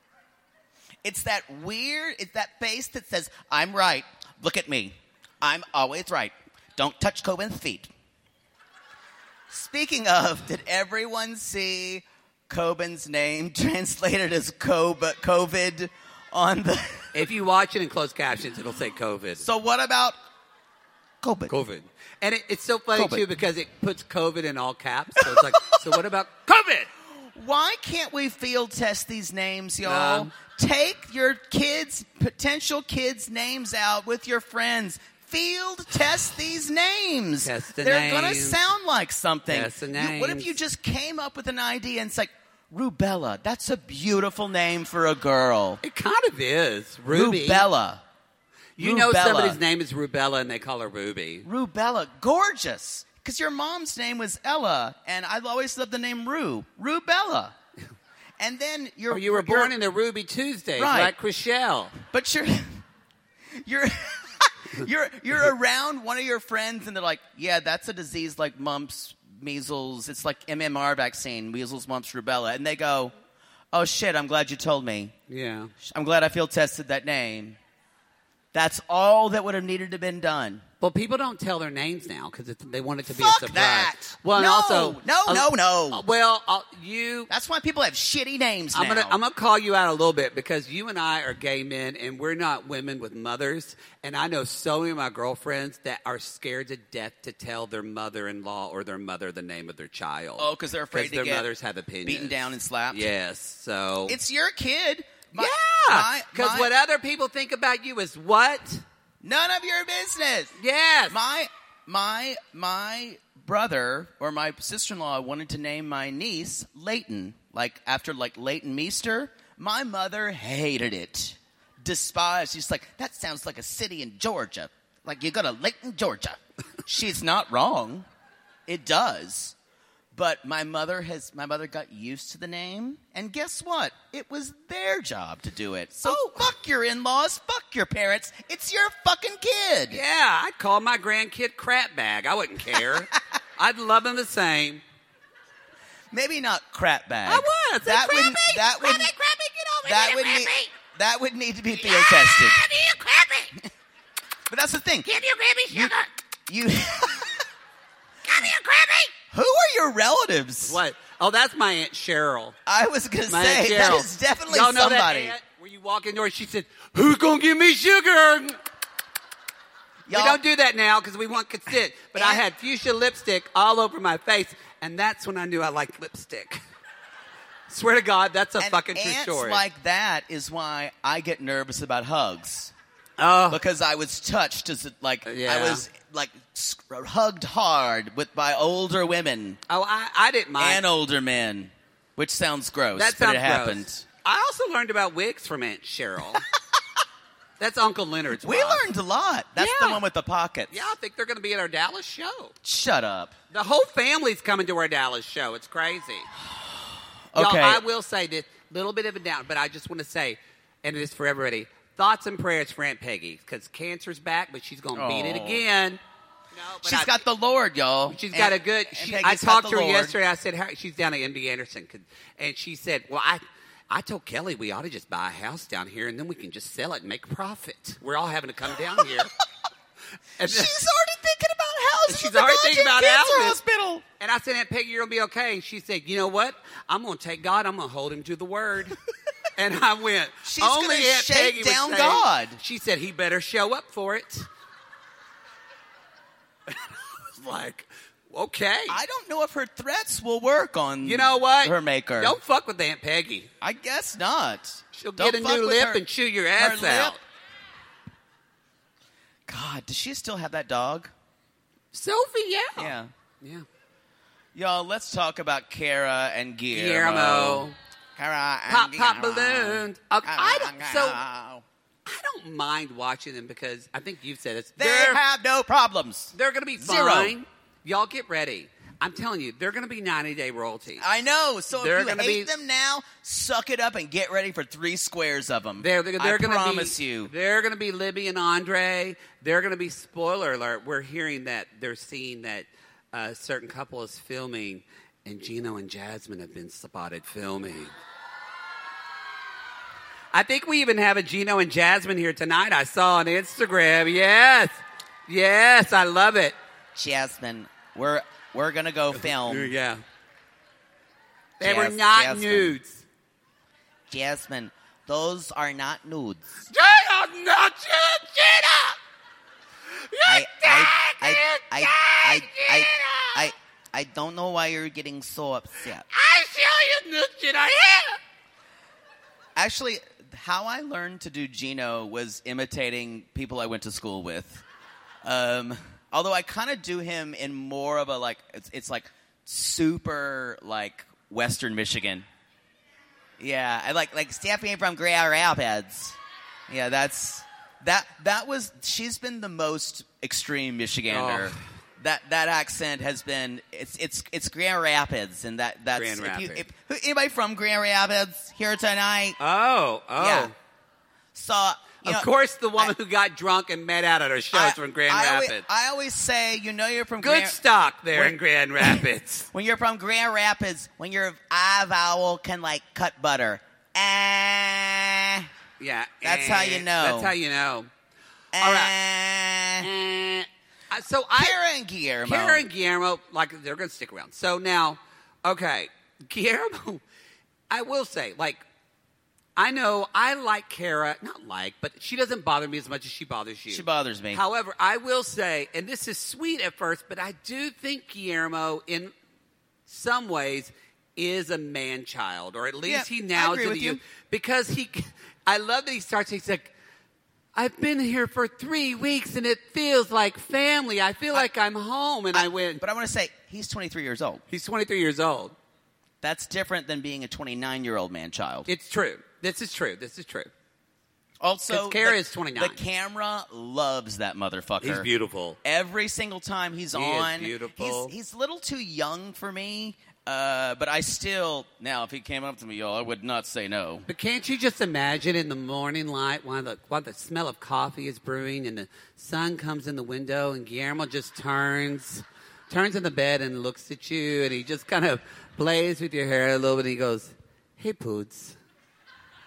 It's that weird, it's that face that says, I'm right. Look at me. I'm always right. Don't touch Coben's feet. Speaking of, did everyone see Coben's name translated as Co- COVID on the... If you watch it in closed captions, it'll say COVID. So what about COVID? COVID. And it, it's so funny, COVID. too, because it puts COVID in all caps. So it's like, so what about COVID? Why can't we field test these names, y'all? No. Take your kids, potential kids' names out with your friends. Field test these names. Test the They're going to names. sound like something. Test the You- what if names. you just came up with an idea and it's like, Rubella, that's a beautiful name for a girl. It kind of is. Ruby. Rubella. You know Rubella. somebody's name is Rubella and they call her Ruby. Rubella. Gorgeous. Because your mom's name was Ella, and I've always loved the name Rue. Rubella. And then you're... Or you were you're- born in the Ruby Tuesdays, Right. like Chriselle. But you're... You're... You're you're around one of your friends and they're like, yeah, that's a disease like mumps, measles. It's like M M R vaccine, measles, mumps, rubella. And they go, oh, shit, I'm glad you told me. Yeah. I'm glad I field tested that name. That's all that would have needed to have been done. Well, people don't tell their names now because they want it to be Fuck a surprise. that. Well, and No, also, no, no, no. uh, well, uh, you. That's why people have shitty names I'm now. gonna I'm gonna call you out a little bit because you and I are gay men and we're not women with mothers. And I know so many of my girlfriends that are scared to death to tell their mother-in-law or their mother the name of their child. Oh, because they're afraid to their get mothers have opinions. beaten down and slapped. Yes, so It's your kid. My- yeah, my- because my- what other people think about you is what? None of your business. Yes, My my my brother or my sister-in-law wanted to name my niece Leighton, like after like Leighton Meester. My mother hated it, despised. She's like, that sounds like a city in Georgia. Like you go to Leighton, Georgia. She's not wrong. It does. But my mother has my mother got used to the name, and guess what? It was their job to do it. So Oh. fuck your in-laws, fuck your parents. It's your fucking kid. yeah. I'd call my grandkid crap bag. I wouldn't care. I'd love him the same. Maybe not crap bag. I would. That Say, wouldn't. Crappy, That Crappy, wouldn't. Crappy, get that you would grab need me? that would need to be field tested. Ah, do you grab me? But that's the thing. Can you grab me, sugar? You. Come here, grab me. Who are your relatives? What? Oh, that's my Aunt Cheryl. I was gonna My say Aunt that Cheryl. is definitely Y'all know somebody. That aunt where you walk in the door, she said, "Who's gonna give me sugar?" We Y'all- don't do that now because we want consent. But I Aunt- had fuchsia lipstick all over my face, and that's when I knew I liked lipstick. Swear to God, that's a And fucking true ants story. like that is why I get nervous about hugs. oh, Because I was touched as a, like Yeah. I was like s- hugged hard with by older women oh, I, I didn't mind. and older men, which sounds gross, that but sounds it happened. gross. I also learned about wigs from Aunt Cheryl. That's Uncle Leonard's We wife. learned a lot. That's Yeah. the one with the pockets. Yeah, I think they're going to be at our Dallas show. Shut up. The whole family's coming to our Dallas show. It's crazy. Y'all, Okay. I will say this little bit of a down, but I just want to say, and it is for everybody, thoughts and prayers for Aunt Peggy because cancer's back, but she's going to beat it Oh. again. No, but She's I- got the Lord, y'all. She's And- got a good. and She, Peggy's I got talked the to her Lord. yesterday. I said, how, she's down at M D Anderson, and she said, "Well, I." I told Kelly we ought to just buy a house down here, and then we can just sell it and make a profit. We're all having to come down here. And She's already thinking about houses. She's at the already thinking goddamn about cancer houses. hospital. And I said, Aunt Peggy, you're going to be okay. And she said, you know what? I'm going to take God. I'm going to hold him to the word. And I went, She's only gonna Aunt shake Peggy would down say- God. She said, he better show up for it. And I was like, okay. I don't know if her threats will work on You know what? her maker. Don't fuck with Aunt Peggy. I guess not. She'll Don't get a fuck new with lip her- and chew your her ass lip. out. God, does she still have that dog? Sophie, yeah. Yeah. Yeah. Y'all, let's talk about Kara and Guillermo. Guillermo. Kara and Pop, pop Guillermo. balloons. I, Kara I don't, and so Guillermo. I don't mind watching them because I think you've said it. They They're, have no problems. they're going to be Zero. fine. Y'all get ready. I'm telling you, they're going to be ninety-day royalties. I know. So They're if you gonna hate be- them now, suck it up and get ready for three squares of them. They're, they're, they're I gonna promise be, you. They're going to be Libby and Andre. They're going to be, spoiler alert, we're hearing that they're seeing that a certain couple is filming, and Gino and Jasmine have been spotted filming. I think we even have a Gino and Jasmine here tonight. I saw on Instagram. Yes. Yes, I love it. Jasmine, we're we're gonna go film. Yeah. They were Jas- not Jasmine. nudes. Jasmine, those are not nudes. They are not Gina! I I I I I I I I don't know why you're getting so upset. I show you nudes, Gina. Yeah. Actually, how I learned to do Gino was imitating people I went to school with. Um, although I kind of do him in more of a like it's, it's like super like Western Michigan. Yeah, I like like Stephanie from Grand Rapids. Yeah, that's that that was she's been the most extreme Michigander. Oh. That that accent has been it's it's it's Grand Rapids and that that's Grand if you, Rapids. if, who- anybody from Grand Rapids here tonight? Oh, oh. Yeah. So you Of know, course, the woman I- who got drunk and met out at our shows I- from Grand I always, Rapids. I always say, you know, you're from Good Grand, stock there When- in Grand Rapids. when you're from Grand Rapids, when your I vowel can like cut butter. Eh, Yeah. That's eh, how you know. That's how you know. eh. All right. Eh, uh, so I, Kara and Guillermo. Kara and Guillermo, like, they're going to stick around. So now, okay, Guillermo, I will say, like, I know I like Kara, not like, but she doesn't bother me as much as she bothers you. She bothers me. However, I will say, and this is sweet at first, but I do think Guillermo, in some ways, is a man-child, or at least Yeah, he I now agree is with in you. you. Because he, I love that he starts, he's like, I've been here for three weeks and it feels like family. I feel like I'm home. And I, went, But I want to say, he's twenty-three years old. he's twenty-three years old. That's different than being a twenty-nine-year-old man-child. It's true. This is true. This is true. Also, 'Cause Kara the- is twenty-nine. The camera loves that motherfucker. He's beautiful. Every single time he's He is on, beautiful. He's, he's a little too young for me, uh, but I still now if he came up to me, y'all, I would not say no. But can't you just imagine in the morning light while the, while the smell of coffee is brewing and the sun comes in the window and Guillermo just turns, turns in the bed and looks at you and he just kind of plays with your hair a little bit and he goes, hey, Poots.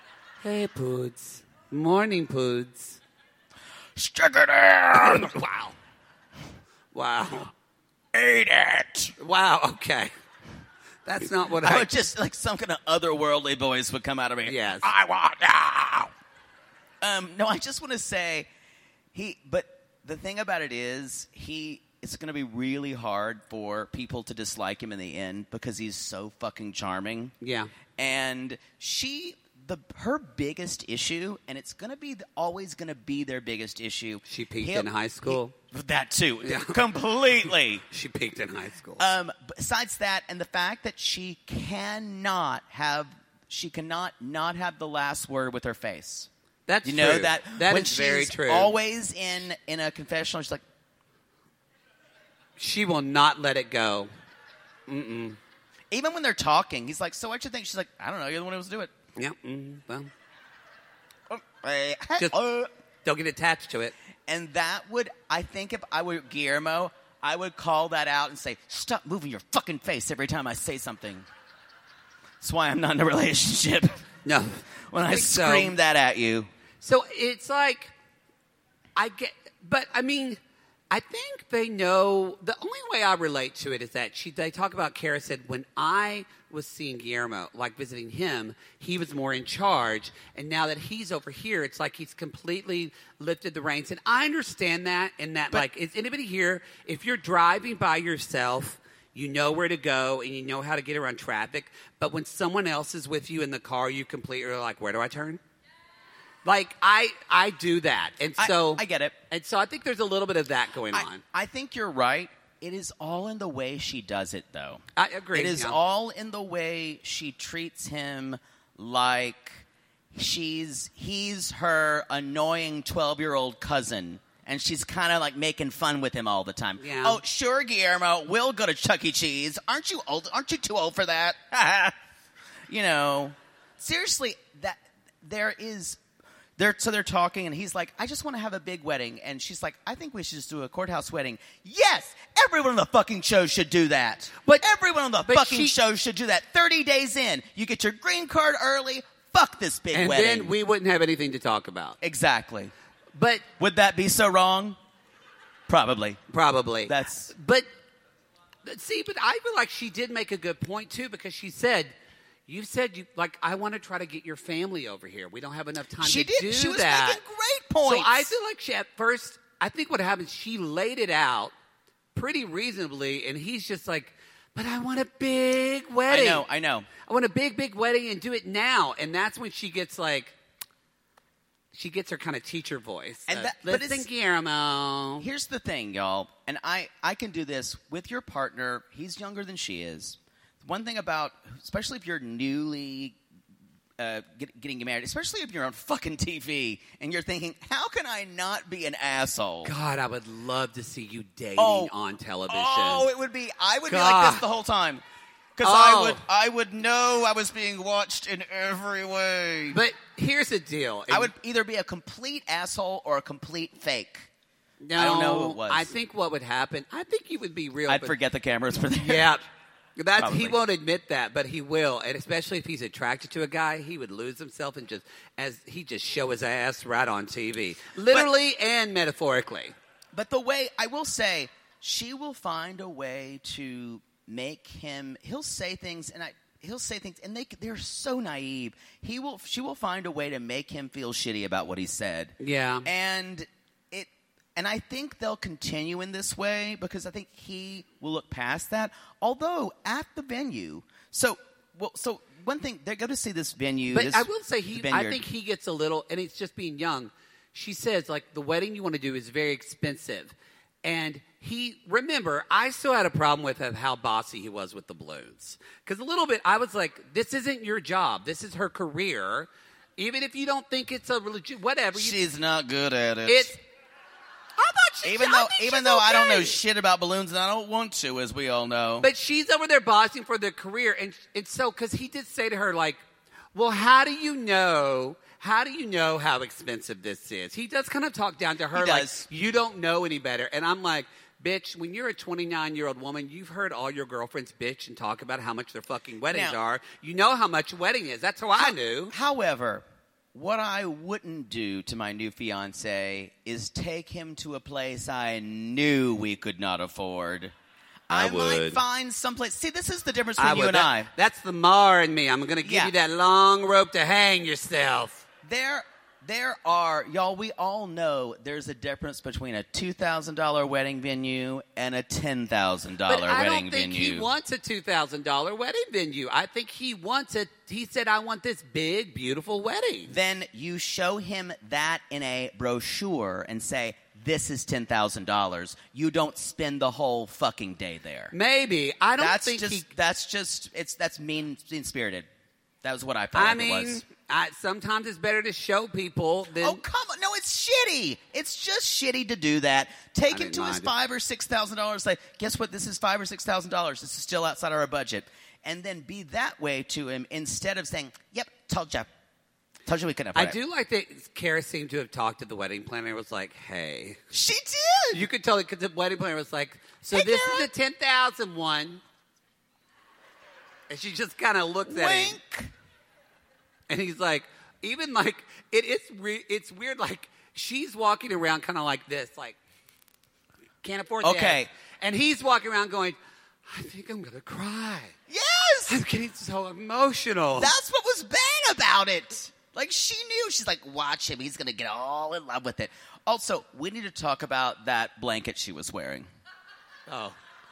Hey, Poods. Morning, Poods. Stick it in! Wow. Wow. Eat it! Wow, okay. That's not what I... I would just, like, some kind of otherworldly voice would come out of me. Yes. I want now! Um, no, I just want to say, he, but the thing about it is, he, it's going to be really hard for people to dislike him in the end because he's so fucking charming. Yeah. And she, the her biggest issue, and it's going to be, always going to be their biggest issue. She peaked He'll- in high school. he- that too. Yeah. Completely. She peaked in high school. Um, besides that, and the fact that she cannot have, she cannot not have the last word with her face. That's You know true. that That when is she's very true. always in in a confessional, she's like, She will not let it go. even when they're talking, he's like, "So what you think?" She's like, "I don't know. You're the one who was do it." Yeah. Mm, well, Oh, hey, just uh. don't get attached to it. And that would, I think, if I were Guillermo, I would call that out and say, "Stop moving your fucking face every time I say something." That's why I'm not in a relationship. No. When I, think so. scream that at you. So it's like, I get, but I mean, I think they know, the only way I relate to it is that she, they talk about, Kara said, when I was seeing Guillermo, like visiting him, he was more in charge. And now that he's over here, it's like he's completely lifted the reins. And I understand that, and that, But- like, is anybody here, if you're driving by yourself, you know where to go and you know how to get around traffic. But when someone else is with you in the car, you completely are like, where do I turn? Like, I I do that. And I- so I get it. And so I think there's a little bit of that going I, on. I think you're right. It is all in the way she does it, though. I agree, It is yeah. all in the way she treats him like she's he's her annoying twelve-year-old cousin, and she's kind of like making fun with him all the time. Yeah. Oh, sure, Guillermo, we'll go to Chuck E. Cheese. Aren't you old? Aren't you too old for that? You know, seriously, that there is. They're, so they're talking, and he's like, I just want to have a big wedding. And she's like, I think we should just do a courthouse wedding. Yes! Everyone on the fucking show should do that. But- Everyone on the but fucking she- show should do that. thirty days in, you get your green card early. Fuck this big And wedding. then we wouldn't have anything to talk about. Exactly. But Would that be so wrong? Probably. probably. That's... But see, but I feel like she did make a good point too, because she said, you said you like I want to try to get your family over here. We don't have enough time She to did. do She was that. making great points. So I feel like she at first, I think what happened, she laid it out pretty reasonably, and he's just like, but I want a big I wedding. know, I know. I want a big, big wedding and do it now. And that's when she gets like, she gets her kind of teacher voice. And of, that- but Listen, it's- Guillermo. Here's the thing, y'all, and I, I can do this with your partner. He's younger than she is. One thing about, especially if you're newly uh, get, getting married, especially if you're on fucking T V and you're thinking, how can I not be an asshole? God, I would love to see you dating Oh. on television. Oh, it would be. I would be God. like this the whole time because Oh. I would. I would know I was being watched in every way. But here's the deal. I would either be a complete asshole or a complete fake. No, I don't know who it was. I think what would happen, I think you would be real. I'd but- forget the cameras were there. Yeah. That's, he Probably. won't admit that, but he will. And especially if he's attracted to a guy, he would lose himself and just, as he just show his ass right on T V. Literally and metaphorically. But the way, I will say, she will find a way to make him, he'll say things, and I, he'll say things, and they, they're so naive. He will, she will find a way to make him feel shitty about what he said. Yeah. And it, and I think they'll continue in this way because I think he will look past that. Although, at the venue, so, well, so one thing, they go to see this venue. But this I will say, he. I vineyard. think he gets a little, and it's just being young. She says, like, the wedding you want to do is very expensive. And he, remember, I still had a problem with how bossy he was with the balloons. Because a little bit, I was like, this isn't your job. This is her career. Even if you don't think it's a legit, whatever. You, She's not good at it. it's, I thought she, even I though, think even she's though I don't know okay. shit about balloons, and I don't want to, as we all know. But she's over there bossing for their career. And, and so, because he did say to her, like, well, how do you know, how do you know how expensive this is? He does kind of talk down to her He like, does. you don't know any better. And I'm like, bitch, when you're a twenty-nine-year-old woman, you've heard all your girlfriends bitch and talk about how much their fucking weddings Now- are. You know how much a wedding is. That's how I knew. However, what I wouldn't do to my new fiancé is take him to a place I knew we could not afford. I I, would. might find someplace. See, this is the difference I between you would. and That- I. That's the Mar in me. I'm going to give Yeah. you that long rope to hang yourself. There, there are, y'all, we all know there's a difference between a two thousand dollars wedding venue and a ten thousand dollars But I wedding don't think venue. he wants a two thousand dollars wedding venue. I think he wants a, he said, I want this big, beautiful wedding. Then you show him that in a brochure and say, this is ten thousand dollars. You don't spend the whole fucking day there. Maybe. I don't That's think just, he... that's just, it's, that's mean, mean-spirited. That was what I felt I like mean, it was. I, sometimes it's better to show people than... Oh, come on. No, it's shitty. It's just shitty to do that. Take I him didn't to his mind it. five or six thousand dollars. Say, guess what? This is five or six thousand dollars. This is still outside our budget. And then be that way to him instead of saying, yep, told you. Told you we couldn't I afford it. do like that Kara seemed to have talked to the wedding planner and was like, hey. She did. You could tell because the wedding planner was like, so Hey, this Kara. is a ten thousand one. And she just kind of looks at him. Wink. And he's like, even like, it is re- it's weird. Like, she's walking around kind of like this, like, can't afford that. Okay. And he's walking around going, I think I'm going to cry. Yes. I'm getting so emotional. That's what was bad about it. Like, she knew. She's like, watch him. He's going to get all in love with it. Also, we need to talk about that blanket she was wearing. oh.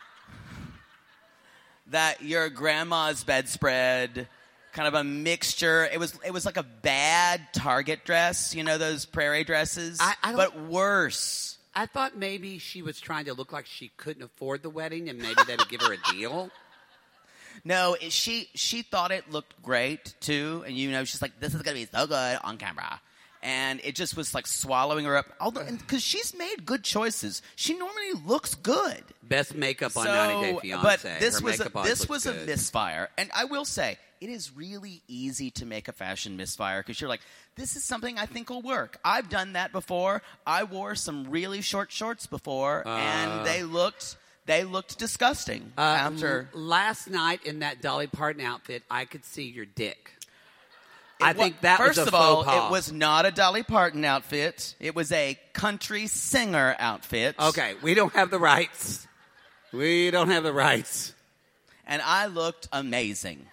That your grandma's bedspread, kind of a mixture. It was it was like a bad Target dress, you know, those prairie dresses, I- I don't- but worse. I thought maybe she was trying to look like she couldn't afford the wedding and maybe they would give her a deal. No, it, she she thought it looked great too, and you know, she's like, this is gonna be so good on camera. And it just was like swallowing her up. Although, because she's made good choices. She normally looks good. Best makeup on So, ninety Day Fiancé. but this Her was a, makeup always this looks was a good. misfire, and I will say it is really easy to make a fashion misfire because you're like, this is something I think will work. I've done that before. I wore some really short shorts before, and they looked they looked disgusting Uh, after. l- last night in that Dolly Parton outfit, I could see your dick. It I wa- think that first was a of all, faux pas. it was not a Dolly Parton outfit. It was a country singer outfit. Okay, we don't have the rights. We don't have the rights. And I looked amazing.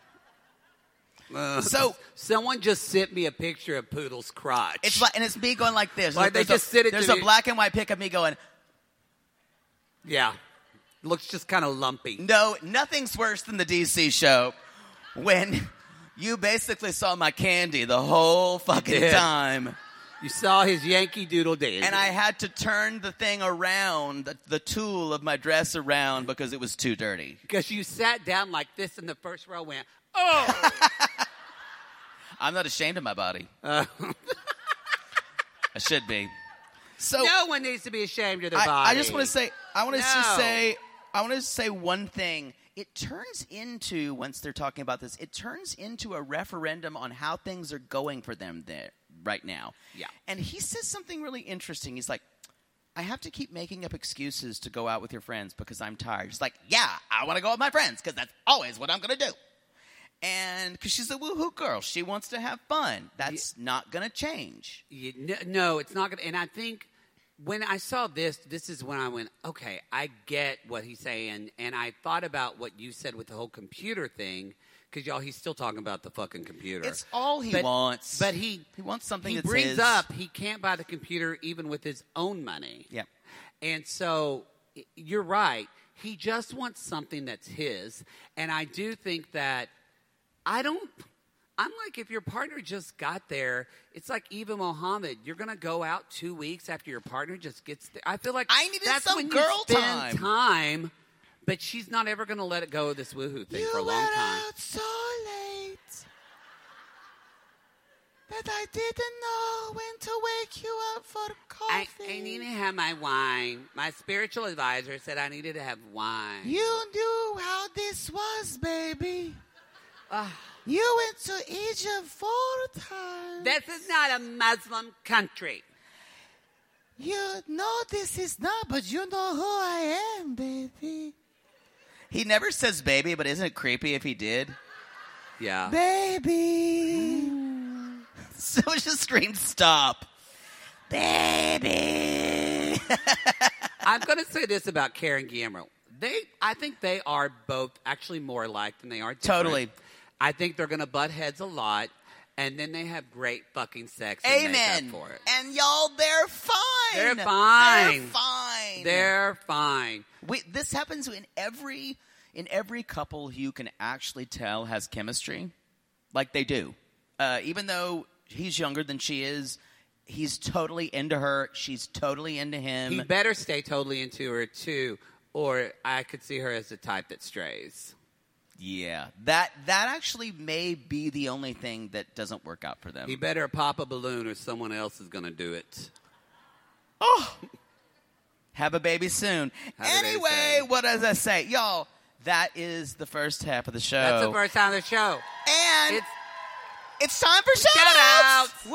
Uh, So someone just sent me a picture of Poodle's crotch. it's like, and it's me going like this. Like they There's just a, sent it to There's me. a black and white pic of me going, yeah, looks just kind of lumpy. no, nothing's worse than the D C show when you basically saw my candy the whole fucking did. time. You saw his Yankee Doodle Dandy. And I had to turn the thing around, the, the tool of my dress around because it was too dirty. because you sat down like this in the first row, went, oh. I'm not ashamed of my body. Uh. I should be. So No one needs to be ashamed of their I, body. I just want to say, I want to No. just say, I want to say one thing. It turns into, once they're talking about this, it turns into a referendum on how things are going for them there right now. Yeah. And he says something really interesting. He's like, I have to keep making up excuses to go out with your friends because I'm tired. He's like, yeah, I want to go with my friends because that's always what I'm going to do. And because she's a woohoo girl, she wants to have fun. That's not going to change. You, no, no, it's not going to. And I think when I saw this, this is when I went, okay, I get what he's saying. And I thought about what you said with the whole computer thing. Because, y'all, he's still talking about the fucking computer. It's all he But- wants. But he, he wants something he that's brings his. up he can't buy the computer even with his own money. Yeah. And so y- you're right. He just wants something that's his. And I do think that I don't – I'm like, if your partner just got there, it's like Eva Mohammed. You're going to go out two weeks after your partner just gets there. I feel like I needed that's some when girl you spend time. time. But she's not ever going to let it go of this woohoo thing for a long time. so late that I didn't know when to wake you up for I, coffee. I need to have my wine. My spiritual advisor said I needed to have wine. You knew how this was, baby. Ah. You went to Egypt four times. This is not a Muslim country. You know this is not, but you know who I am, baby. He never says baby, but isn't it creepy if he did? Yeah. Baby. So it just screamed, stop. Baby. I'm going to say this about Karen Guillermo. They, I think they are both actually more alike than they are different. Totally. I think they're going to butt heads a lot, and then they have great fucking sex and Amen. make up for it. And y'all, they're fine. They're fine. They're fine. They're fine. We, this happens in every in every couple who you can actually tell has chemistry. Like they do. Uh, even though he's younger than she is, he's totally into her. She's totally into him. He better stay totally into her, too, or I could see her as the type that strays. Yeah. That that actually may be the only thing that doesn't work out for them. He better pop a balloon or someone else is going to do it. Oh! Have a baby soon. Have a baby Anyway, soon. what does I say? Y'all, that is the first half of the show. That's the first time of the show. And It's it's time for shout shout-outs. outs.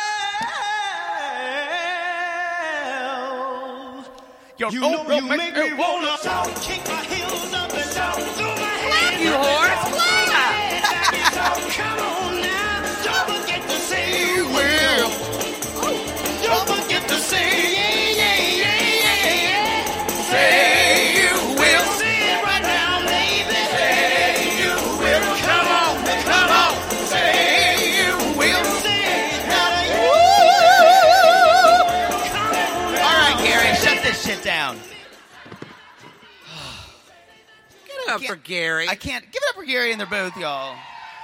Well, you, You know you make me wanna shout, kick my heels up and shout, throw my hands you up horse. and shout, come on now, don't forget to say you will. Don't forget to say yeah, yeah, yeah, yeah, yeah. Say you will. Say it right now, baby. Say you will. Come on, come on. Say you will. Say it now. all right, Gary, shut this shit down. Get it up for Gary. I can't give it up for Gary in their booth, y'all.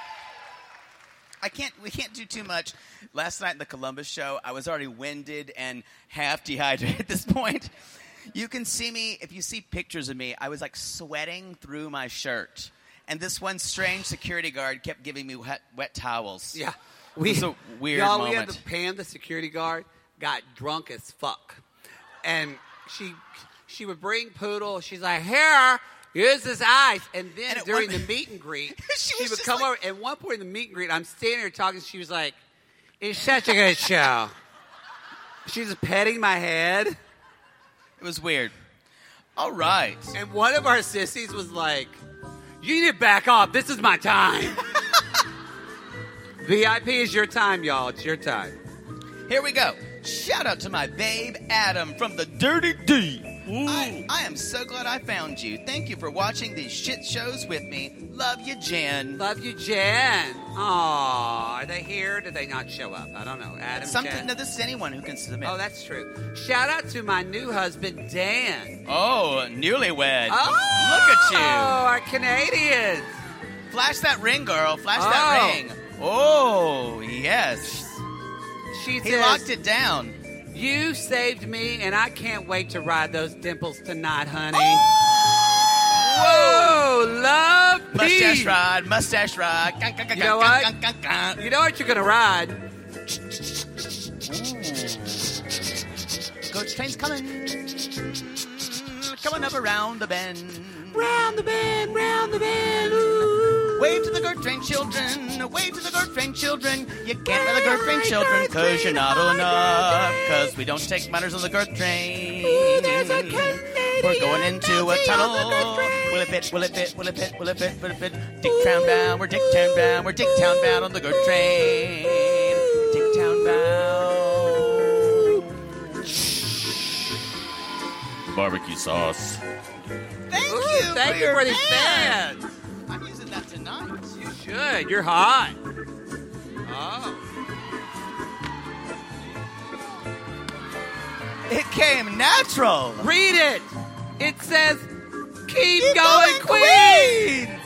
I can't. We can't do too much. Last night in the Columbus show, I was already winded and half dehydrated at this point. You can see me if you see pictures of me. I was like sweating through my shirt, and this one strange security guard kept giving me wet, wet towels. Yeah. It was a weird y'all, moment. we had the Pam, the security guard, got drunk as fuck. And she she would bring Poodle. She's like, here, here's this ice. And then And at during one- the meet and greet, She she, was would just come like- over. At one point in the meet and greet, I'm standing there talking. She was like, it's such a good show. She's just petting my head. It was weird. All right. And one of our sissies was like, you need to back off. This is my time. V I P is your time, y'all. It's your time. Here we go. Shout out to my babe, Adam, from the Dirty D. I, I am so glad I found you. Thank you for watching these shit shows with me. Love you, Jen. Love you, Jen. Aw, are they here? Did they not show up? I don't know. Adam, Something. Jen. No, this is anyone who can submit. Oh, that's true. Shout out to my new husband, Dan. Oh, newlywed. Oh, Look at you. our Canadians. Flash that ring, girl. Flash Oh. that ring. Oh, yes. She He says, locked it down. you saved me, and I can't wait to ride those dimples tonight, honey. Whoa, love, Mustache peace. ride, mustache ride. Gun, gun, gun, You know gun, what? gun, gun, gun. You know what you're going to ride? Coach train's coming. Coming up around the bend. Round the bend, round the bend, ooh. Wave to the GERD train children. Wave to the GERD train children. You can't let the GERD train children because you're not old enough. Because we don't take minors on the GERD train. We're going into a tunnel. Will it fit? Will it fit? Will it fit? Will it fit? Will it fit? Dicktown bound. We're Dicktown bound. We're Dicktown bound on the GERD train. Dicktown bound. Barbecue sauce. Thank Ooh, you. thank for you your for these fans. fans. I'm using that tonight. You should. You're hot. Oh. It came natural. Read it. It says, keep, Keep going, going, Queens.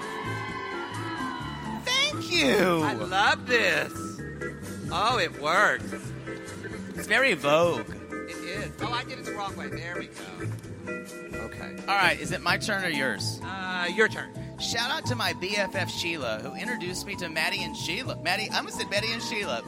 Thank you. I love this. Oh, it works. It's very Vogue. It is. Oh, I did it the wrong way. There we go. Okay. All right, is it my turn or yours? Uh, your turn. Shout out to my B F F Sheila, who introduced me to Maddie and Sheila. Maddie, I almost said Maddie and Sheila.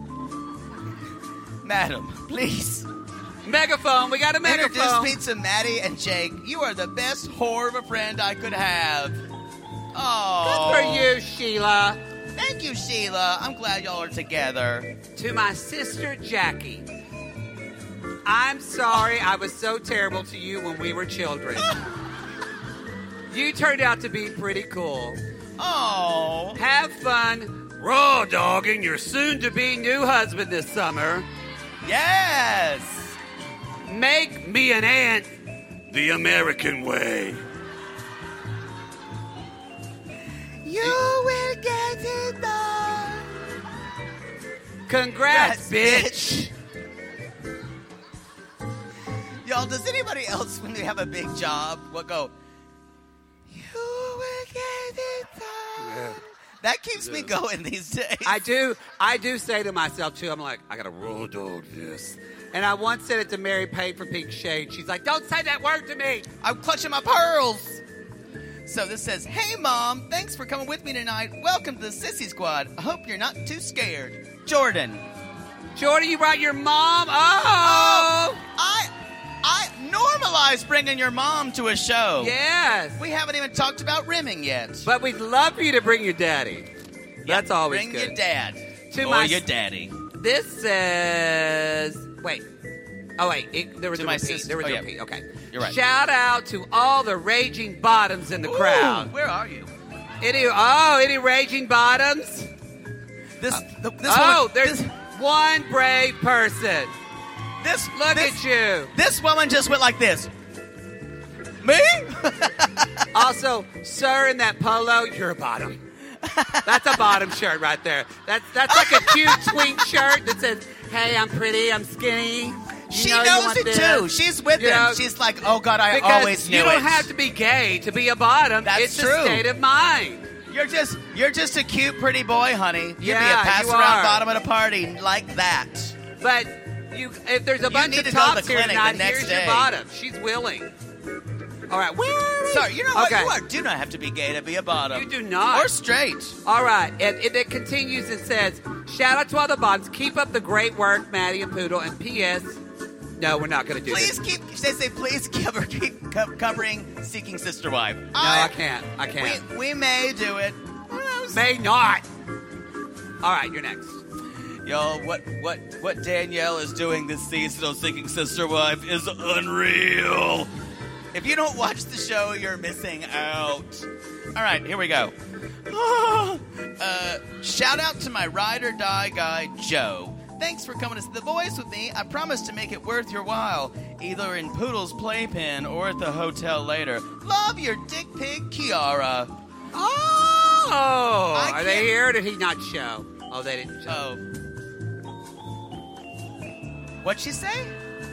Madam, please. Megaphone. We got a Introduce megaphone. me to Maddie and Jake. You are the best whore of a friend I could have. Oh. Good for you, Sheila. Thank you, Sheila. I'm glad y'all are together. To my sister, Jackie. I'm sorry I was so terrible to you when we were children. You turned out to be pretty cool. Oh. Have fun raw dogging your soon-to-be new husband this summer. Yes. Make me an aunt the American way. You will get it done. Congrats, Yes, bitch. Y'all, does anybody else, when they have a big job, will go, you will get it done? Yeah. That keeps me going these days. I do. I do say to myself too. I'm like, I gotta raw dog this. And I once said it to Mary Payne for Pink Shade. She's like, "Don't say that word to me." I'm clutching my pearls. So this says, hey, Mom, thanks for coming with me tonight. Welcome to the Sissy Squad. I hope you're not too scared. Jordan. Jordan, you brought your mom. Oh, Oh, I I normalized bringing your mom to a show. yes. We haven't even talked about rimming yet. But we'd love for you to bring your daddy. That's always Bring good. your dad. To or my- your daddy. This says, wait. Oh, wait. It, there was To a my repeat. sister. There was Oh, a yeah. repeat. Okay. You're right. Shout out to all the raging bottoms in the crowd. Ooh, where are you? Any, oh, any raging bottoms? This, the, this oh, woman, there's this, one brave person. this Look this, at you. This woman just went like this. Me? Also, sir, in that polo, you're a bottom. That's a bottom shirt right there. That's that's like a cute twink shirt that says, "Hey, I'm pretty, I'm skinny." You She know you knows want it this." too. She's with You him. know, She's like, oh God, I because always knew you don't it. have to be gay to be a bottom. That's it's true. a state of mind. You're just you're just a cute, pretty boy, honey. You'd Yeah, be a pass you around are. bottom at a party like that. But you, if there's a bunch need of to go to tops the here clinic tonight, the next here's day. your bottom. She's willing. All right, where are we? Sorry, you know what? Okay. You are, do not have to be gay to be a bottom. You do not. Or straight. All right, and, and it continues and says, shout out to all the bottoms. Keep up the great work, Maddie and Poodle. And P S No, we're not going to do Please this. keep. They say please cover, keep co- covering Seeking Sister Wife. No, I can't. I can't. We, we may do it. Who knows? May not. All right, you're next. Yo, what what what Danielle is doing this season of Seeking Sister Wife is unreal. If you don't watch the show, you're missing out. All right, here we go. uh, shout out to my ride or die guy, Joe. Thanks for coming to see The Voice with me. I promise to make it worth your while, either in Poodle's playpen or at the hotel later. Love your dick pig, Kiara. Oh, I are they can't- here or did he not show? Oh, they didn't show. Oh. What'd she say?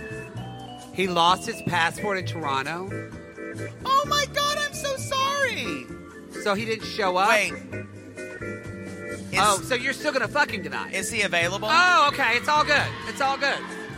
He lost his passport in Toronto, Oh my God, I'm so sorry. so he didn't show up. Wait. Is, Oh, so you're still gonna fuck him tonight? is he available? Oh, okay. It's all good. It's all good.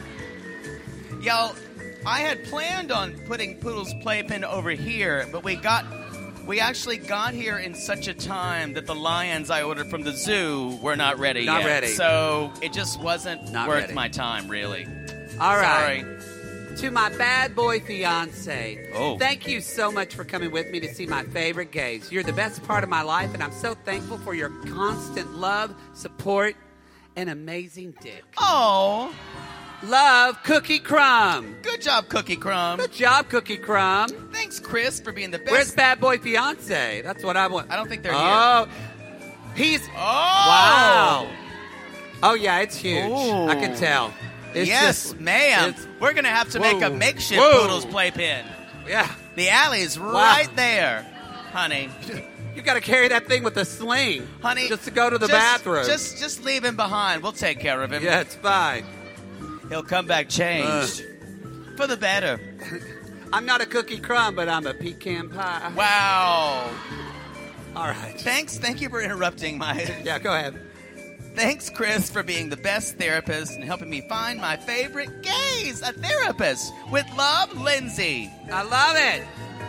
Yo, I had planned on putting Poodle's playpen over here, but we got we actually got here in such a time that the lions I ordered from the zoo were not ready Not yet. ready. So it just wasn't Not worth ready. my time, really. All right. Sorry. To my bad boy fiance, Oh. thank you so much for coming with me to see my favorite gays. You're the best part of my life, and I'm so thankful for your constant love, support, and amazing dick. Oh, Love, Cookie Crumb. good job, Cookie Crumb. Good job, Cookie Crumb. Thanks, Chris, for being the best. Where's bad boy fiance? That's what I want. I don't think they're oh, he's Oh, wow. Oh yeah, it's huge. Ooh. I can tell. It's yes, just- ma'am. it's- We're gonna have to make a Whoa. makeshift Whoa. Poodle's playpen. Yeah. The alley's right there, honey. You got to carry that thing with a sling, Honey, just to go to the just- bathroom. Just, just leave him behind. We'll take care of him. yeah, it's fine. He'll come back changed for the better. I'm not a cookie crumb, but I'm a pecan pie. Wow. All right. Thanks. Thank you for interrupting my. Yeah, go ahead. Thanks, Chris, for being the best therapist and helping me find my favorite gays. A therapist. With love, Lindsay. I love it.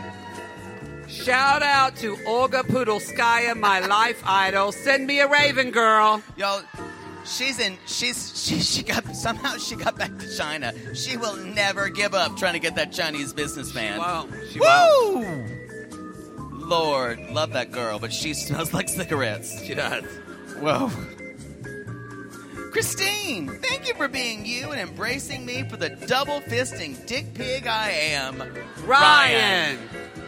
Shout out to Olga Pudolskaya, my life idol. Send me a raven girl. Yo, she's in. She's she. She got somehow she got back to China. She will never give up trying to get that Chinese businessman. Won't. She won't. Woo! Lord, love that girl, but she smells like cigarettes. She does. Whoa. Christine, thank you for being you and embracing me for the double fisting dick pig I am. Ryan.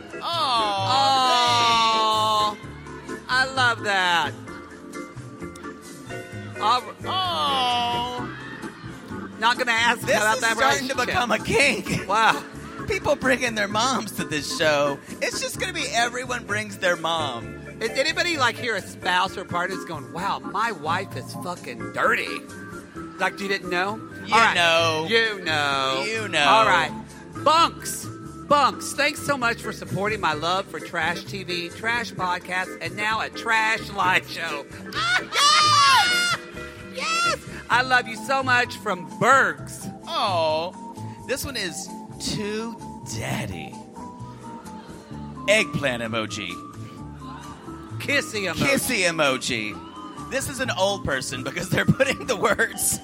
Oh, Oh, I love that. All, Oh, not going to ask this about is that starting to relationship. become a kink. Wow. People bringing their moms to this show. It's just going to be everyone brings their mom. Is anybody like hear a spouse or partner that's going, wow, my wife is fucking dirty? Like you didn't know? You All right. know. You know. You know. All right. Bunks. Bunks, thanks so much for supporting my love for trash T V, trash podcasts, and now a trash live show. Ah, yes! Yes! I love you so much from Bergs. Oh, this one is too daddy. Eggplant emoji. Kissy emoji. Kissy emoji. This is an old person because they're putting the words.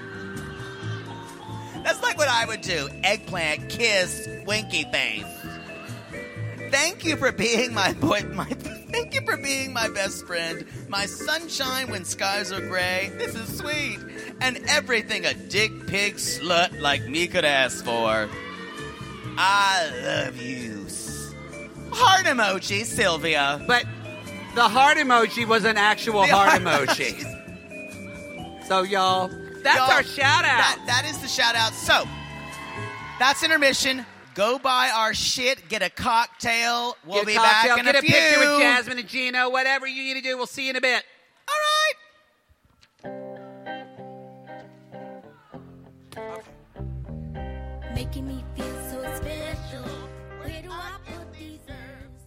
That's like what I would do. Eggplant, kiss, winky face. Thank you for being my boy. My thank you for being my best friend. My sunshine when skies are gray. This is sweet, and everything a dick pig slut like me could ask for. I love you. Heart emoji, Sylvia. But the heart emoji was an actual The heart, heart emoji. So, y'all, that's Y'all, our shout out. That, that is the shout out. So, that's intermission. Go buy our shit. Get a cocktail. We'll Get a be cocktail, back in get a, a few. picture with Jasmine and Gino. Whatever you need to do, we'll see you in a bit. All right. Making me feel so special. Where do I put these herbs?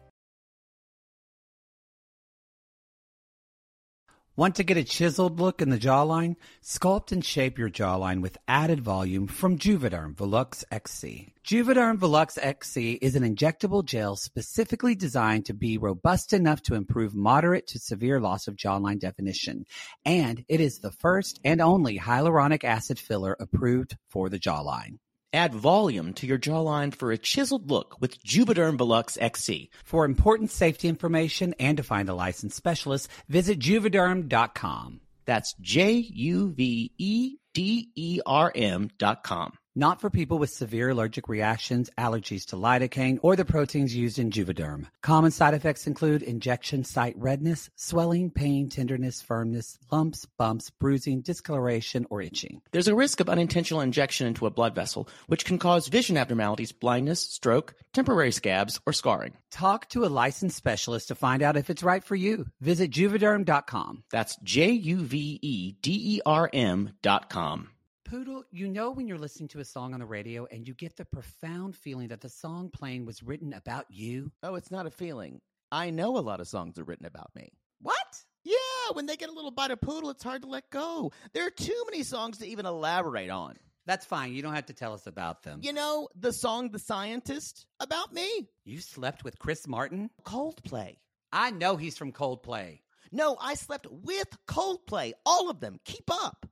Want to get a chiseled look in the jawline? Sculpt and shape your jawline with added volume from Juvederm Volux X C. Juvederm Volux X C is an injectable gel specifically designed to be robust enough to improve moderate to severe loss of jawline definition. And it is the first and only hyaluronic acid filler approved for the jawline. Add volume to your jawline for a chiseled look with Juvederm Volux X C. For important safety information and to find a licensed specialist, visit juvederm dot com. That's J U V E D E R M dot com. Not for people with severe allergic reactions, allergies to lidocaine, or the proteins used in Juvederm. Common side effects include injection site redness, swelling, pain, tenderness, firmness, lumps, bumps, bruising, discoloration, or itching. There's a risk of unintentional injection into a blood vessel, which can cause vision abnormalities, blindness, stroke, temporary scabs, or scarring. Talk to a licensed specialist to find out if it's right for you. Visit juvederm dot com. That's J U V E D E R M dot com. Poodle, you know when you're listening to a song on the radio and you get the profound feeling that the song playing was written about you? Oh, it's not a feeling. I know a lot of songs are written about me. What? Yeah, when they get a little bite of Poodle, it's hard to let go. There are too many songs to even elaborate on. That's fine. You don't have to tell us about them. You know, the song The Scientist, about me. You slept with Chris Martin? Coldplay. I know he's from Coldplay. No, I slept with Coldplay. All of them. Keep up.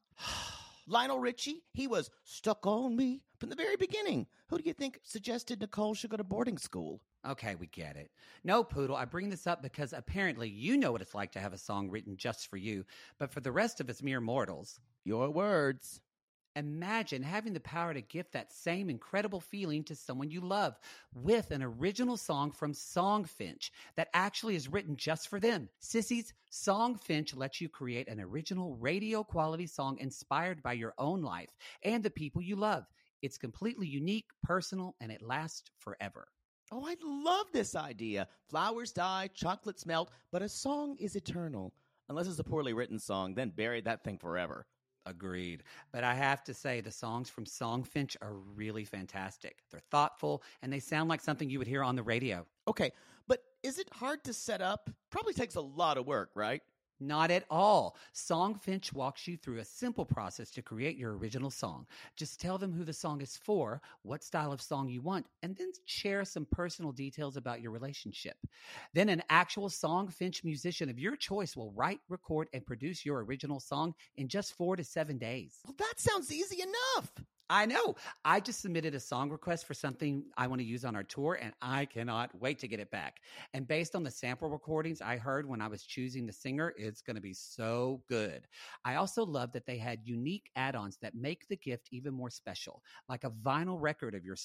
Lionel Richie, he was stuck on me from the very beginning. Who do you think suggested Nicole should go to boarding school? Okay, we get it. No, Poodle, I bring this up because apparently you know what it's like to have a song written just for you, but for the rest of us mere mortals. Your words. Imagine having the power to gift that same incredible feeling to someone you love with an original song from Songfinch that actually is written just for them. Sissies, Songfinch lets you create an original radio quality song inspired by your own life and the people you love. It's completely unique, personal, and it lasts forever. Oh, I love this idea. Flowers die, chocolates melt, but a song is eternal. Unless it's a poorly written song, then bury that thing forever. Agreed. But I have to say, the songs from Songfinch are really fantastic. They're thoughtful, and they sound like something you would hear on the radio. Okay, but is it hard to set up? Probably takes a lot of work, right? Not at all. Songfinch walks you through a simple process to create your original song. Just tell them who the song is for, what style of song you want, and then share some personal details about your relationship. Then an actual Songfinch musician of your choice will write, record, and produce your original song in just four to seven days. Well, that sounds easy enough. I know. I just submitted a song request for something I want to use on our tour, and I cannot wait to get it back. And based on the sample recordings I heard when I was choosing the singer, it's going to be so good. I also love that they had unique add-ons that make the gift even more special, like a vinyl record of your song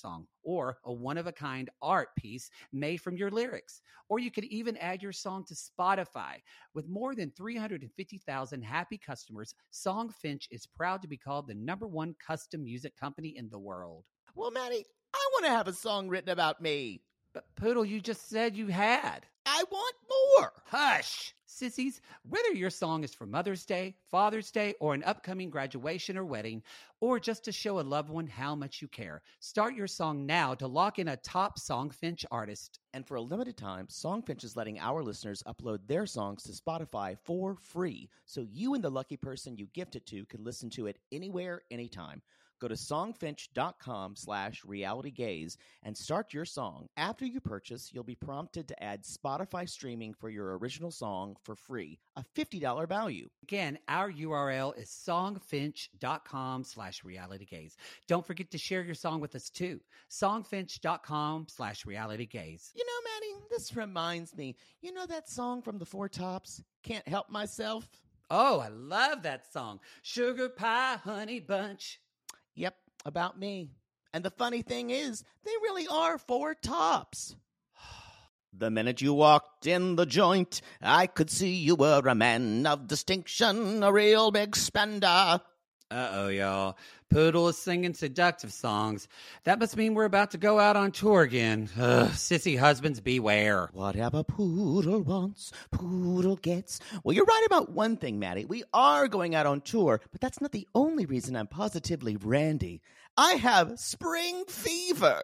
or a one-of-a-kind art piece made from your lyrics. Or you could even add your song to Spotify. With more than three hundred fifty thousand happy customers, Songfinch is proud to be called the number one custom music company in the world. Well, Maddie, I want to have a song written about me. But Poodle, you just said you had. I want more. Hush! Sissies, whether your song is for Mother's Day, Father's Day, or an upcoming graduation or wedding, or just to show a loved one how much you care, start your song now to lock in a top Songfinch artist. And for a limited time, Songfinch is letting our listeners upload their songs to Spotify for free, so you and the lucky person you gift it to can listen to it anywhere, anytime. Go to songfinch.com slash realitygaze and start your song. After you purchase, you'll be prompted to add Spotify streaming for your original song for free, a fifty dollars value. Again, our U R L is songfinch.com slash realitygaze. Don't forget to share your song with us too. Songfinch.com slash realitygaze. You know, Maddie, this reminds me, you know that song from the Four Tops, Can't Help Myself? Oh, I love that song. Sugar Pie Honey Bunch. Yep, about me. And the funny thing is, they really are four tops. The minute you walked in the joint, I could see you were a man of distinction, a real big spender. Uh-oh, y'all. Poodle is singing seductive songs. That must mean we're about to go out on tour again. Ugh, sissy husbands, beware. Whatever Poodle wants, Poodle gets. Well, you're right about one thing, Maddie. We are going out on tour, but that's not the only reason I'm positively randy. I have spring fever.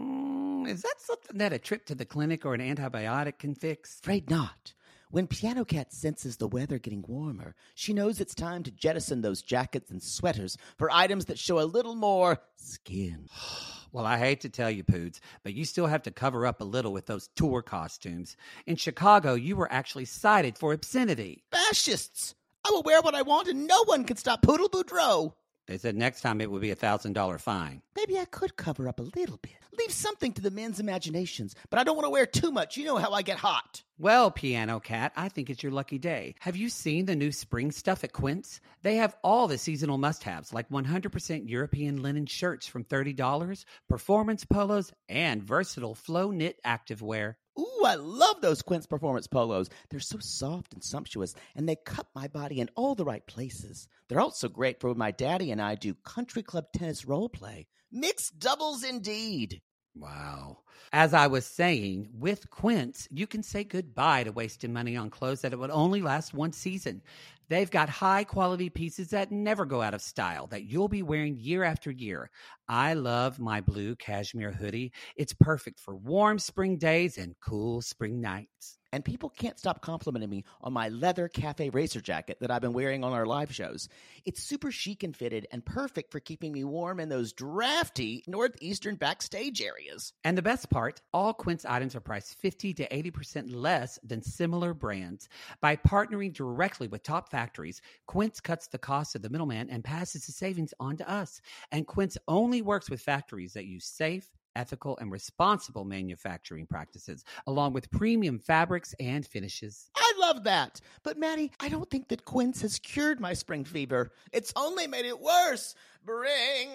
Mm, is that something that a trip to the clinic or an antibiotic can fix? Afraid not. When Piano Cat senses the weather getting warmer, she knows it's time to jettison those jackets and sweaters for items that show a little more skin. Well, I hate to tell you, Poods, but you still have to cover up a little with those tour costumes. In Chicago, you were actually cited for obscenity. Fascists! I will wear what I want and no one can stop Poodle Boudreaux. They said next time it would be a one thousand dollars fine. Maybe I could cover up a little bit. Leave something to the men's imaginations, but I don't want to wear too much. You know how I get hot. Well, Piano Cat, I think it's your lucky day. Have you seen the new spring stuff at Quince? They have all the seasonal must-haves, like one hundred percent European linen shirts from thirty dollars, performance polos, and versatile flow knit activewear. Ooh, I love those Quince Performance polos. They're so soft and sumptuous, and they cut my body in all the right places. They're also great for when my daddy and I do country club tennis role play. Mixed doubles indeed. Wow. As I was saying, with Quince, you can say goodbye to wasting money on clothes that it would only last one season. They've got high-quality pieces that never go out of style, that you'll be wearing year after year. I love my blue cashmere hoodie. It's perfect for warm spring days and cool spring nights. And people can't stop complimenting me on my leather cafe racer jacket that I've been wearing on our live shows. It's super chic and fitted and perfect for keeping me warm in those drafty northeastern backstage areas. And the best part, all Quince items are priced fifty to eighty percent less than similar brands. By partnering directly with top factories, Quince cuts the cost of the middleman and passes the savings on to us. And Quince only works with factories that use safe, ethical, and responsible manufacturing practices, along with premium fabrics and finishes. I love that. But, Maddie, I don't think that Quince has cured my spring fever. It's only made it worse. Bring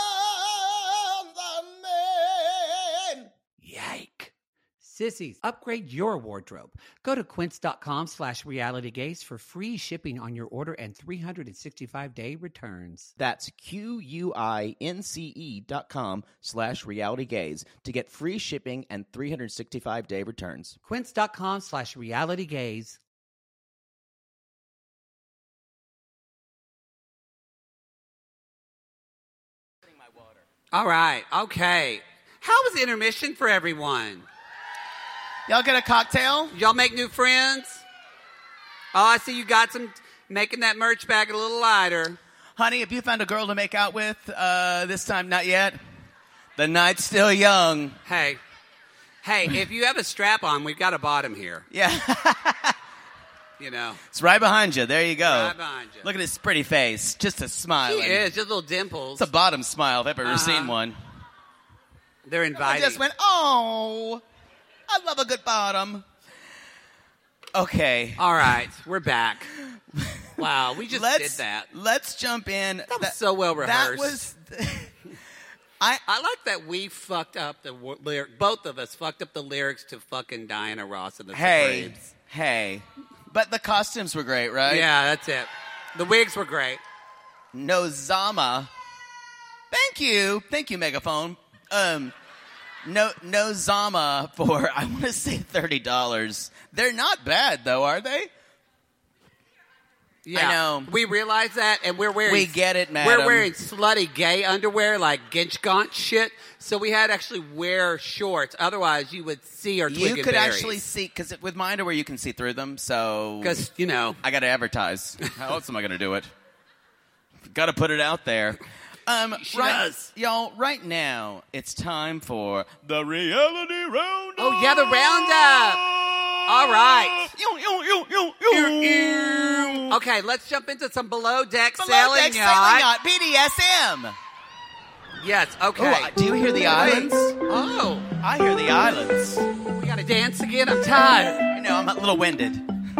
on the men. Yike. Sissies, upgrade your wardrobe. Go to quince.com slash realitygaze for free shipping on your order and three hundred sixty-five day returns. That's Q-U-I-N-C-E dot com slash realitygaze to get free shipping and three hundred sixty-five day returns. Quince.com slash realitygaze. All right, okay. How was intermission for everyone? Y'all get a cocktail? Y'all make new friends? Oh, I see you got some, making that merch bag a little lighter. Honey, have you found a girl to make out with? Uh, this time, not yet. The night's still young. Hey, hey, if you have a strap on, we've got a bottom here. Yeah. You know. It's right behind you. There you go. Right behind you. Look at his pretty face. Just a smile. She is, just little dimples. It's a bottom smile if I've ever Uh-huh. seen one. They're inviting. I just went, oh, I love a good bottom. Okay. All right, we're back. Wow, we just let's, did that. Let's jump in. That was so well rehearsed. That was... I I like that we fucked up the wo- lyric. Both of us fucked up the lyrics to fucking Diana Ross and the hey, Supremes. hey. But the costumes were great, right? Yeah, that's it. The wigs were great. Nozama. Thank you. Thank you, Megaphone. Um, no, Nozama for, I want to say thirty dollars. They're not bad, though, are they? Yeah, I know. We realize that, and we're wearing... We get it, madam. We're wearing slutty gay underwear, like Ginch Gaunt shit, so we had to actually wear shorts. Otherwise, you would see our twig You and could berries. actually see, because with my underwear, you can see through them, so... Because, you know... I got to advertise. How else am I going to do it? Got to put it out there. Um, She right, does. Y'all, right now, it's time for the Reality Roundup. Oh, yeah, the Roundup. All right. Yo, yo, yo, yo, yo. Okay, let's jump into some below deck Below sailing deck yacht. sailing yacht, B D S M. Yes, okay. Ooh, uh, do you hear the islands? Oh, I hear the islands. we got to dance again? I'm tired. I know, I'm a little winded.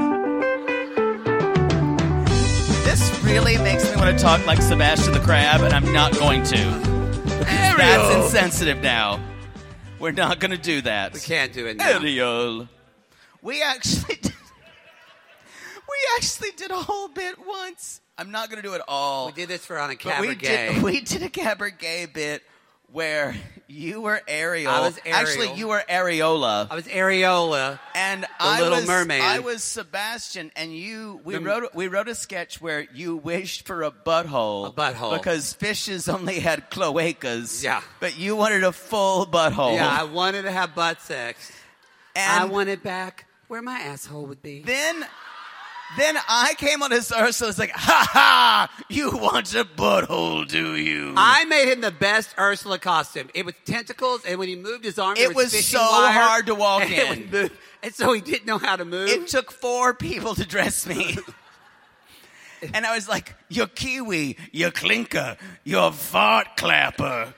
This really makes me want to talk like Sebastian the Crab, and I'm not going to. Because that's insensitive now. We're not going to do that. We can't do it now. Ariel. We actually did, we actually did a whole bit once. I'm not going to do it all. We did this for on a but we cabaret. did, we did a cabaret bit where you were Ariel. I was Ariel. Actually, you were Areola. I was Areola. And The I Little was, Mermaid. I was Sebastian, and you. We The- wrote. We wrote a sketch where you wished for a butthole. A butthole. Because fishes only had cloacas. Yeah. But you wanted a full butthole. Yeah, I wanted to have butt sex. and I wanted back where my asshole would be. then, then I came on his earth, so it's like, ha ha! You want a butthole, do you? I made him the best Ursula costume. It was tentacles, and when he moved his arm, It there was, was fishing so wire, hard to walk and it in. would move, and so he didn't know how to move. It took four people to dress me. And I was like, you're Kiwi, you're Clinker, you're Fart Clapper.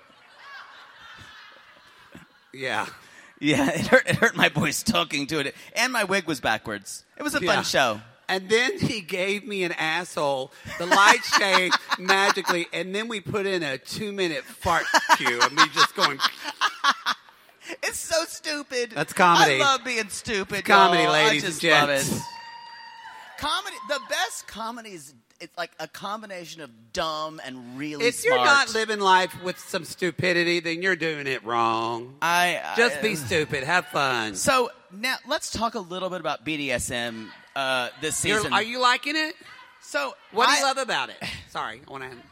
yeah. Yeah, it hurt, it hurt my voice talking to it. And my wig was backwards. It was a Yeah. fun show. And then he gave me an asshole. The light changed magically, and then we put in a two-minute fart cue of me just going. It's so stupid. That's comedy. I love being stupid. It's comedy, y'all. ladies I just and love gents. it. Comedy, the best comedy is it's like a combination of dumb and really If smart. you're not living life with some stupidity, then you're doing it wrong. I, I Just be stupid. Have fun. So now let's talk a little bit about B D S M uh, this You're- season. are you liking it? So What do I- you love about it? Sorry, I want to.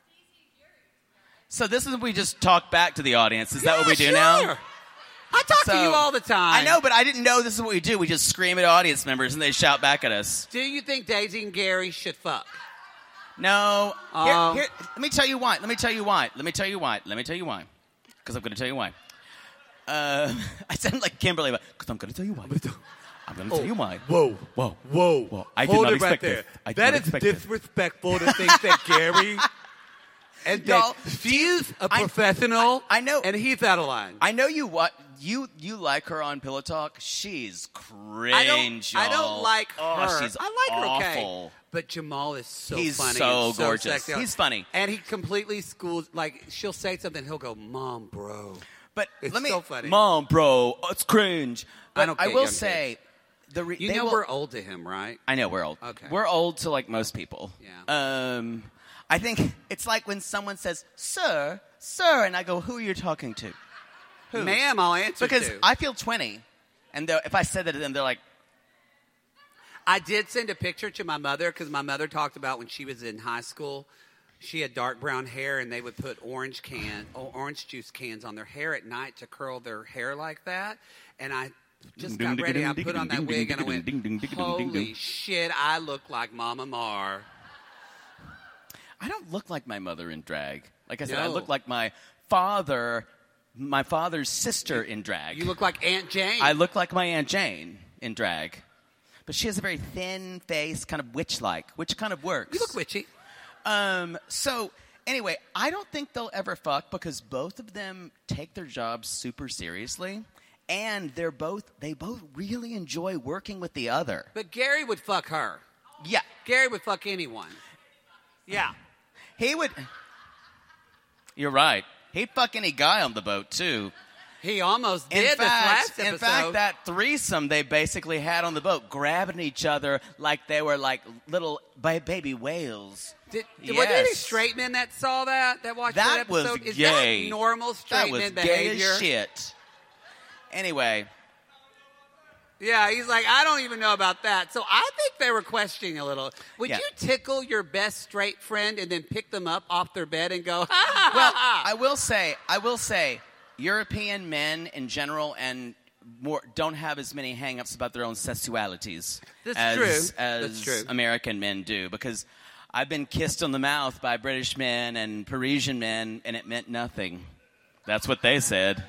So this is we just talk back to the audience. Is that what we do sure. now? I talk So- to you all the time. I know, but I didn't know this is what we do. We just scream at audience members and they shout back at us. Do you think Daisy and Gary should fuck? No. Here, Um, here, let me tell you why. Let me tell you why. Let me tell you why. Let me tell you why. Because I'm going to tell you why. Uh, I sound like Kimberly, but because I'm going to tell you why. I'm going to tell you why. Whoa, Whoa. whoa, Whoa. I did Hold not it right expect there. this. I did That not is expect this. disrespectful to think that Gary and Y'all, that she's a I- professional. I- I know- and he's out of line. I know you what you you like her on Pillow Talk. She's cringe. I don't. I y'all. don't like her. Oh, she's I like her. awful. Okay, but Jamal is so He's funny. so and gorgeous. sexy. He's funny. and he completely schools. Like she'll say something, he'll go, "Mom, bro." But It's let me, so funny. Mom, bro, it's cringe. But I don't get will young say, the re- You they know will- we're old to him, right? I know we're old. Okay. We're old to like most people. Yeah. Um, I think it's like when someone says, "Sir, sir," and I go, "Who are you talking to?" Who? Ma'am, I'll answer Because to. I feel twenty, and they're- if I said that to them, they're like, I did send a picture to my mother because my mother talked about when she was in high school. She had dark brown hair, and they would put orange can, or orange juice cans on their hair at night to curl their hair like that. And I just got ready. I put on that wig, and I went, "Holy shit! I look like Mama Mar." I don't look like my mother in drag. Like I said, I No. look like my father, my father's sister in drag. You look like Aunt Jane. I look like my Aunt Jane in drag. But she has a very thin face, kind of witch-like, which kind of works. You look witchy. Um, so, anyway, I don't think they'll ever fuck because both of them take their jobs super seriously. And they're both, they both really enjoy working with the other. But Gary would fuck her. Yeah. Gary would fuck anyone. Yeah. He would. You're right. He'd fuck any guy on the boat, too. He almost In did this fact, last episode. in fact, that threesome they basically had on the boat, grabbing each other like they were like little ba- baby whales. Did, yes. Were there any straight men that saw that, that watched that, That was episode? Is gay. that normal straight That was men gay behavior? as shit. Anyway, Yeah, he's like, I don't even know about that. So I think they were questioning a little. Would Yeah. you tickle your best straight friend and then pick them up off their bed and go, ha, ha, well, ha, ha. I will say, I will say, European men in general and more don't have as many hang-ups about their own sexualities That's as, true. as That's true. American men do. Because I've been kissed on the mouth by British men and Parisian men, and it meant nothing. That's what they said.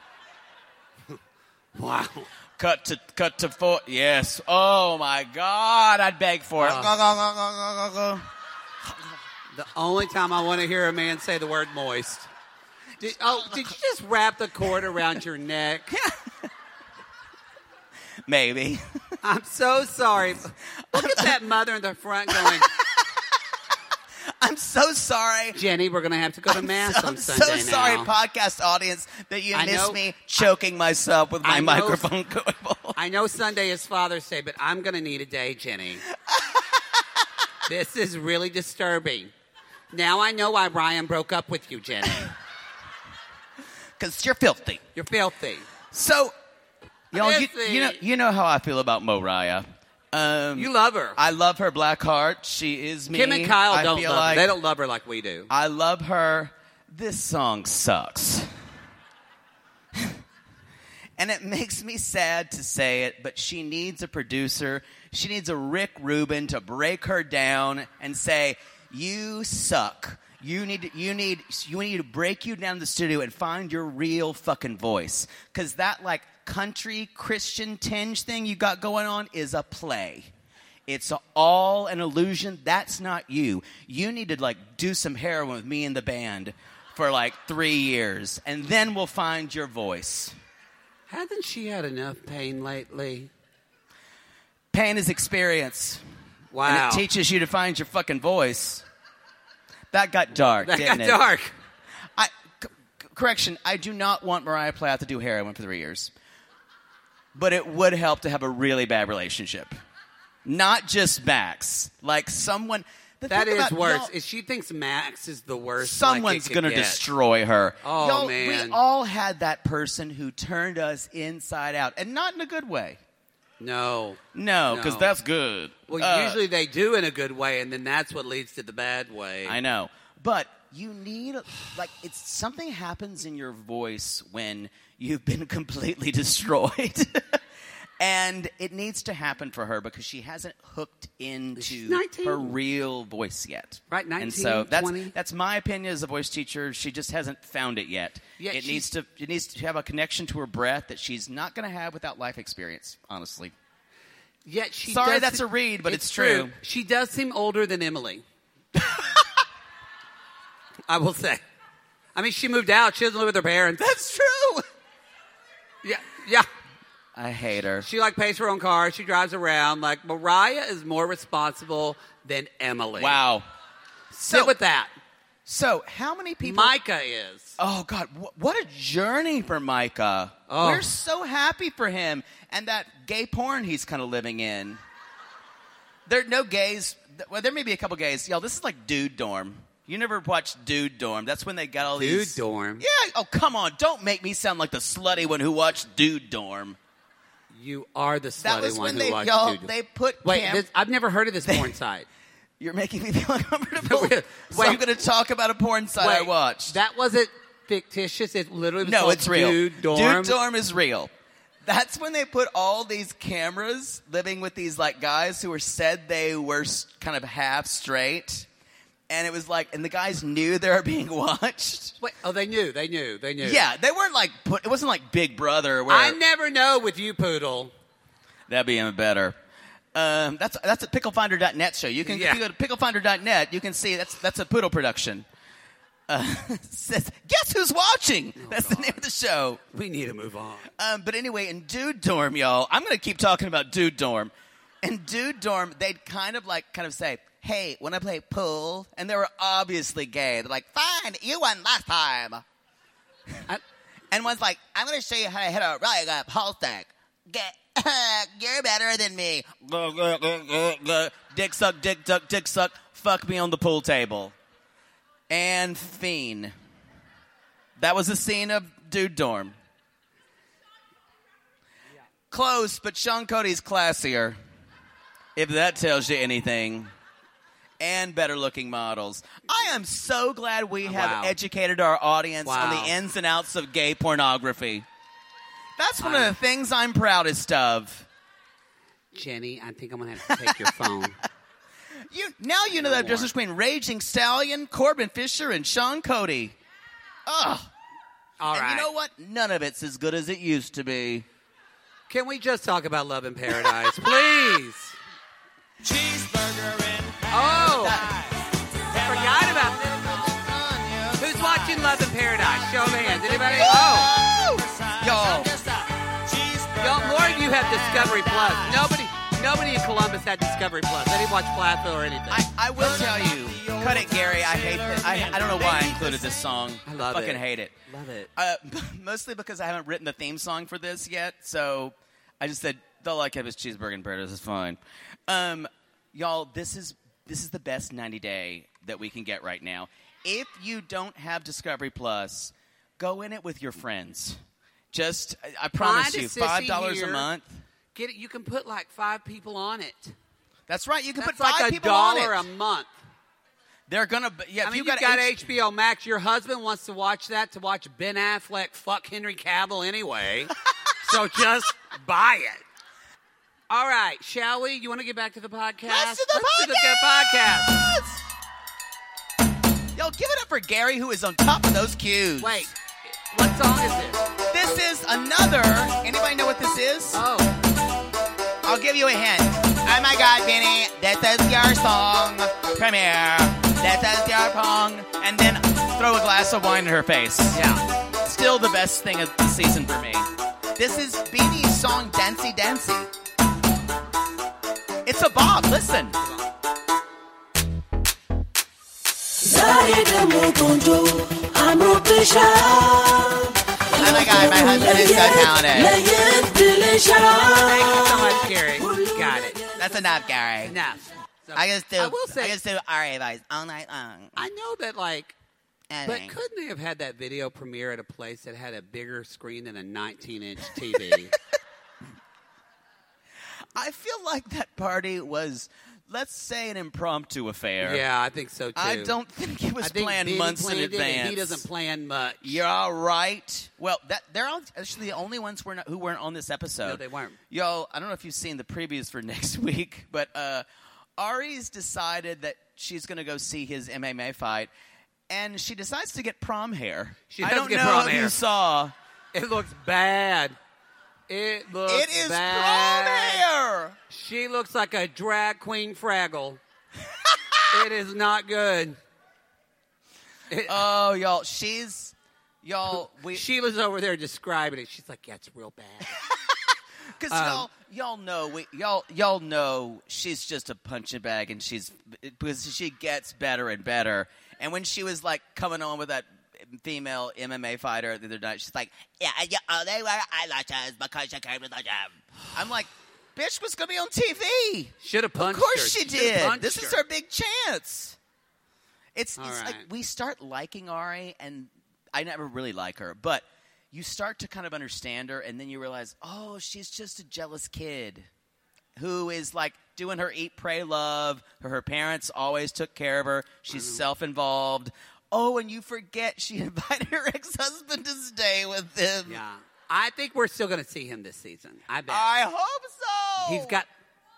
Wow. Cut to cut to four. Yes. Oh my God! I'd beg for it. Uh. Go, go, go, go, go, go. The only time I want to hear a man say the word moist. Did, oh, did you just wrap the cord around your neck? Maybe. I'm so sorry. Look at that mother in the front going, I'm so sorry. Jenny, we're going to have to go to Mass I'm on Sunday so sorry, now. podcast audience, that you I missed know- me choking myself with my I know- microphone cable. I know Sunday is Father's Day, but I'm going to need a day, Jenny. This is really disturbing. Now I know why Ryan broke up with you, Jenny. Because you're filthy. You're filthy. So, y'all, you, Filthy. you know, you know how I feel about Mariah. Um, You love her. I love her black heart. She is me. Kim and Kyle I don't feel love like her. They don't love her like we do. I love her. This song sucks. And it makes me sad to say it, but she needs a producer. She needs a Rick Rubin to break her down and say, "You suck. You need to, you need you need to break you down in the studio and find your real fucking voice." Because that like country Christian tinge thing you got going on is a play. It's all an illusion. That's not you. You need to like do some heroin with me in the band for like three years, and then we'll find your voice. Hasn't she had enough pain lately? Pain is experience. Wow. And it teaches you to find your fucking voice. That got dark, That didn't got it? dark. I, c- correction, I do not want Mariah Plath to do heroin for three years. But it would help to have a really bad relationship. Not just Max. Like someone... The That thing is about worse. y'all- Is she thinks Max is the worst. Someone's going to destroy her. Oh, Y'all, man. We all had that person who turned us inside out. And not in a good way. No. No, because No. that's good. Well, Uh, usually they do in a good way, and then that's what leads to the bad way. I know. But you need, like, it's something happens in your voice when you've been completely destroyed. And it needs to happen for her because she hasn't hooked into She's nineteen. her real voice yet. Right, nineteen, And so that's twenty. that's my opinion as a voice teacher. She just hasn't found it yet. Yeah, it she's- needs to it needs to have a connection to her breath that she's not going to have without life experience, honestly. Yet she Sorry, does that's se- a read, but it's true. She does seem older than Emily. I will say. I mean, she moved out. She doesn't live with her parents. That's true. Yeah, yeah. I hate her. She like pays her own car. She drives around. Like Mariah is more responsible than Emily. Wow. Sit So- with that. So, how many people Micah is. Oh, God, wh- what a journey for Micah. Oh. We're so happy for him and that gay porn he's kind of living in. There are no gays. Well, there may be a couple gays. Y'all, this is like Dude Dorm. You never watched Dude Dorm. That's when they got all Dude these... Dorm. Yeah. Oh, come on. Don't make me sound like the slutty one who watched Dude Dorm. You are the That slutty was one when who they, watched y'all, Dude. they put Wait, cam- this, I've never heard of this porn site. You're making me feel uncomfortable. Wait, so I'm going to talk about a porn site I Wait, watched. That wasn't fictitious. It literally was No, called it's real. Dude Dorm. Dude Dorm is real. That's when they put all these cameras living with these like guys who were said they were s- kind of half straight, and it was like, and the guys knew they were being watched. Wait, oh, they knew. They knew. They knew. Yeah, they weren't like put. It wasn't like Big Brother where I never know with you, Poodle. that'd be even better. Um, that's that's a pickle finder dot net show. You can Yeah. if you go to pickle finder dot net, you can see that's that's a Poodle production. Uh, says, guess who's watching? Oh, that's the name of the show. We need to move on. Um, but anyway, in Dude Dorm, y'all, I'm going to keep talking about Dude Dorm. In Dude Dorm, they'd kind of like, kind of say, hey, want to play pool? And they were obviously gay. They're like, fine, you won last time. and was like, I'm going to show you how to hit a really good pole stick. Get, you're better than me. Dick suck, dick suck, dick suck. Fuck me on the pool table. And fiend. That was the scene of Dude Dorm. Close, but Sean Cody's classier. If that tells you anything. And better looking models. I am so glad we have Wow. educated our audience Wow. on the ins and outs of gay pornography. That's one Wow. of the things I'm proudest of. Jenny, I think I'm going to have to take your phone. You Now you know No that difference more. between Raging Stallion, Corbin Fisher, and Sean Cody. Ugh. All and right. you know what? None of it's as good as it used to be. Can we just talk about Love in Paradise, please? Cheeseburger in Oh, paradise. forgot about this. Who's watching Love in Paradise? Show of hands. Anybody? Oh, Y'all. y'all, more of you have Discovery Plus. Nobody, nobody in Columbus had Discovery Plus. They didn't watch Plathville or anything. I, I will tell you, cut it, Gary. I hate it. I, I don't know why I included this song. I love fucking it. hate it. Love it. Uh, mostly because I haven't written the theme song for this yet, so I just said, they'll like have his cheeseburger in paradise. It's fine. Um, y'all, this is this is the best ninety day that we can get right now. If you don't have Discovery Plus, go in it with your friends. Just, I, I promise Find a you, sissy five dollars a here. month. Get it? You can put like five people on it. That's right. You can That's put five like a people on dollar it. a month. They're gonna. Yeah, I if mean, you you've got, got H- H B O Max. Your husband wants to watch that to watch Ben Affleck fuck Henry Cavill anyway. So just buy it. All right, shall we? You want to get back to the podcast? Let's do the Let's do the podcast. Yo, give it up for Gary, who is on top of those cues. Wait, what song is this? This is another. Anybody know what this is? Oh, I'll give you a hint. Oh my God, Vinny, this is your song premiere. This is your pong, and then throw a glass of wine in her face. yeah. Still the best thing of the season for me. This is Beanie's song, Dancy Dancy. It's a bop. Listen. Oh my God, my husband is so talented. Thank you so much, Gary. Got it. That's enough, Gary. Enough. So, I just do. I will say, I just do R A voice all night long. I know that, like, but Anything. couldn't they have had that video premiere at a place that had a bigger screen than a nineteen-inch T V? I feel like that party was, let's say, an impromptu affair. Yeah, I think so too. I don't think it I was think planned Vinny months planned in it, and advance. he doesn't plan much. You're all right. Well, that they're all, actually the only ones were not, who weren't on this episode. No, they weren't. Yo, I don't know if you've seen the previews for next week, but uh, Ari's decided that she's going to go see his M M A fight, and she decides to get prom hair. She I does don't get know prom if hair. you saw. It looks bad. It looks It is bad. prom hair. She looks like a drag queen Fraggle. It is not good. It- Oh, y'all, she's y'all. We Sheila's over there describing it. She's like, "Yeah, it's real bad." because um, y'all y'all know we y'all y'all know she's just a punching bag, and she's because she gets better and better. And when she was like coming on with that female M M A fighter the other night, she's like, "Yeah, yeah, oh, they wear eyelashes because she came to the gym." I'm like, "Bitch was gonna be on T V." Should have Of punched course her. she Should've did. punched This is her. her big chance. It's, All it's right. like we start liking Ari, and I never really like her, but you start to kind of understand her, and then you realize, oh, she's just a jealous kid who is like doing her eat, pray, love. Her, her parents always took care of her. She's Mm-hmm. self-involved. Oh, and you forget she invited her ex-husband to stay with him. Yeah, I think we're still going to see him this season. I bet. I hope so. He's got.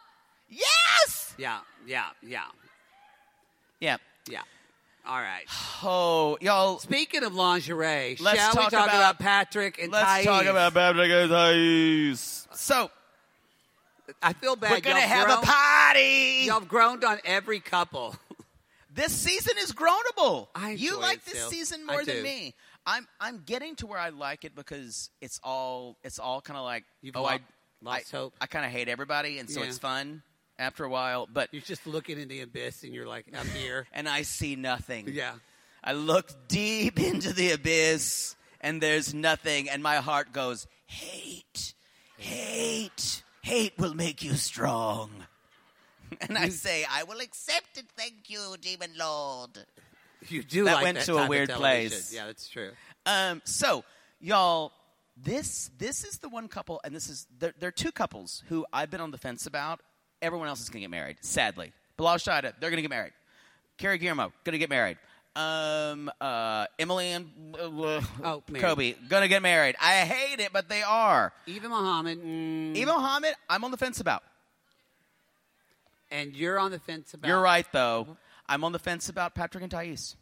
Yes. Yeah, yeah, yeah, Yeah. yeah. All right. Oh, y'all. Speaking of lingerie, Let's shall we talk talk about- about, Patrick and Let's Thais? talk about Patrick and Thais. So, I feel bad. we're going to Y'all have grown, a party. Y'all have groaned on every couple. This season is groanable. I you enjoy like it this still. season I more than do. me. I'm I'm getting to where I like it because it's all it's all kind of like You've oh lo- I lost I, hope. I kind of hate everybody, and so Yeah. it's fun after a while. But You're just looking in the abyss, and you're like, I'm here. and I see nothing. Yeah. I look deep into the abyss, and there's nothing, and my heart goes, hate, hate, hate will make you strong. And I say, I will accept it, thank you, Demon Lord. You do that like went that to type a of weird television. place. Yeah, that's true. Um, so, y'all, this this is the one couple, and this is there, there are two couples who I've been on the fence about. Everyone else is going to get married, sadly. Bilal Shida, they're going to get married. Carrie Guillermo, going to get married. Um, uh, Emily and uh, oh, Kobe, going to get married. I hate it, but they are. Eva Muhammad. Mm. Eva Muhammad, I'm on the fence about. And you're on the fence about. You're right, though. I'm on the fence about Patrick and Thais.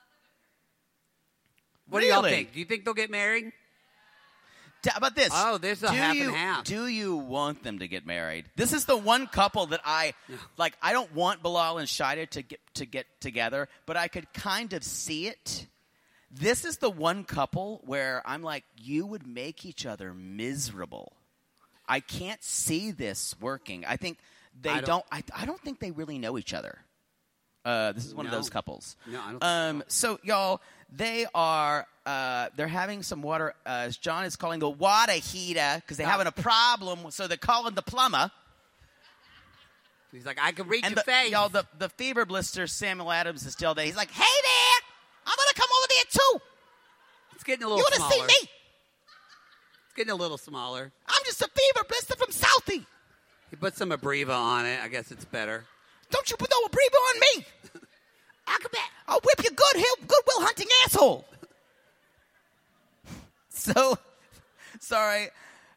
What really? do y'all think? Do you think they'll get married? How about this? Oh, there's a do half you, and half. Do you want them to get married? This is the one couple that I like. I don't want Bilal and Shida to get to get together, but I could kind of see it. This is the one couple where I'm like, you would make each other miserable. I can't see this working. I think they I don't. don't I, I don't think they really know each other. Uh, this is one No. of those couples. No, I don't think um, so. y'all, they are uh, they're having some water. Uh, John is calling the water heater because they're No. having a problem. So they're calling the plumber. He's like, I can reach And your the, face. y'all, the, the fever blister Samuel Adams is still there. He's like, hey there, I'm gonna come over there too. It's getting a little You wanna smaller. see me? It's getting a little smaller. I'm just a fever blister from Southie. He put some Abreva on it. I guess it's better. Don't you put no Abreva on me. I'll come back. I'll whip your good hill, Goodwill Hunting asshole. So, sorry.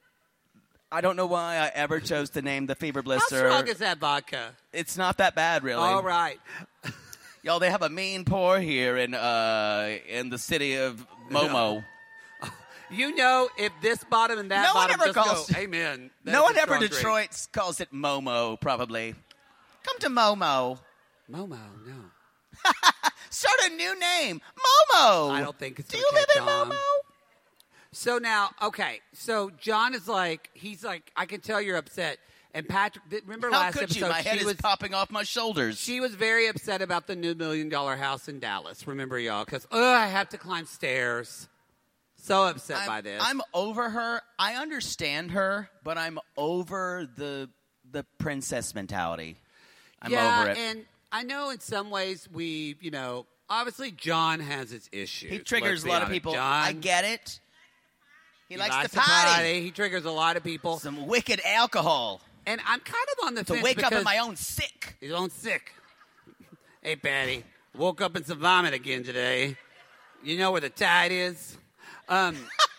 I don't know why I ever chose to name the fever How blister. strong is that vodka? It's not that bad, really. All right. Y'all, they have a mean pour here in uh, in the city of Momo. You know, if this bottom and that No one bottom ever just calls- go, amen. That No is one a ever strong Detroit calls it Momo, probably. Come to Momo. drink. Momo, no. Start a new name. Momo. I don't think it's Do gonna you live catch in on. Momo? So now, okay, so John is like, he's like, I can tell you're upset. And Patrick, th- remember How last could episode, you? My head she is was popping off my shoulders. she was very upset about the new million dollar house in Dallas. Remember, y'all? Because, oh, I have to climb stairs. So upset I'm, by this. I'm over her. I understand her, but I'm over the the princess mentality. I'm yeah, over it. and I know in some ways we, you know, obviously John has his issues. He triggers Let's a be lot of honest. people. John, I get it. He, he likes, to party. He triggers a lot of people. Some wicked alcohol And I'm kind of on the to fence wake up in because my own sick. his own sick. Hey, Patty, woke up in some vomit again today. You know where the tide is? Um,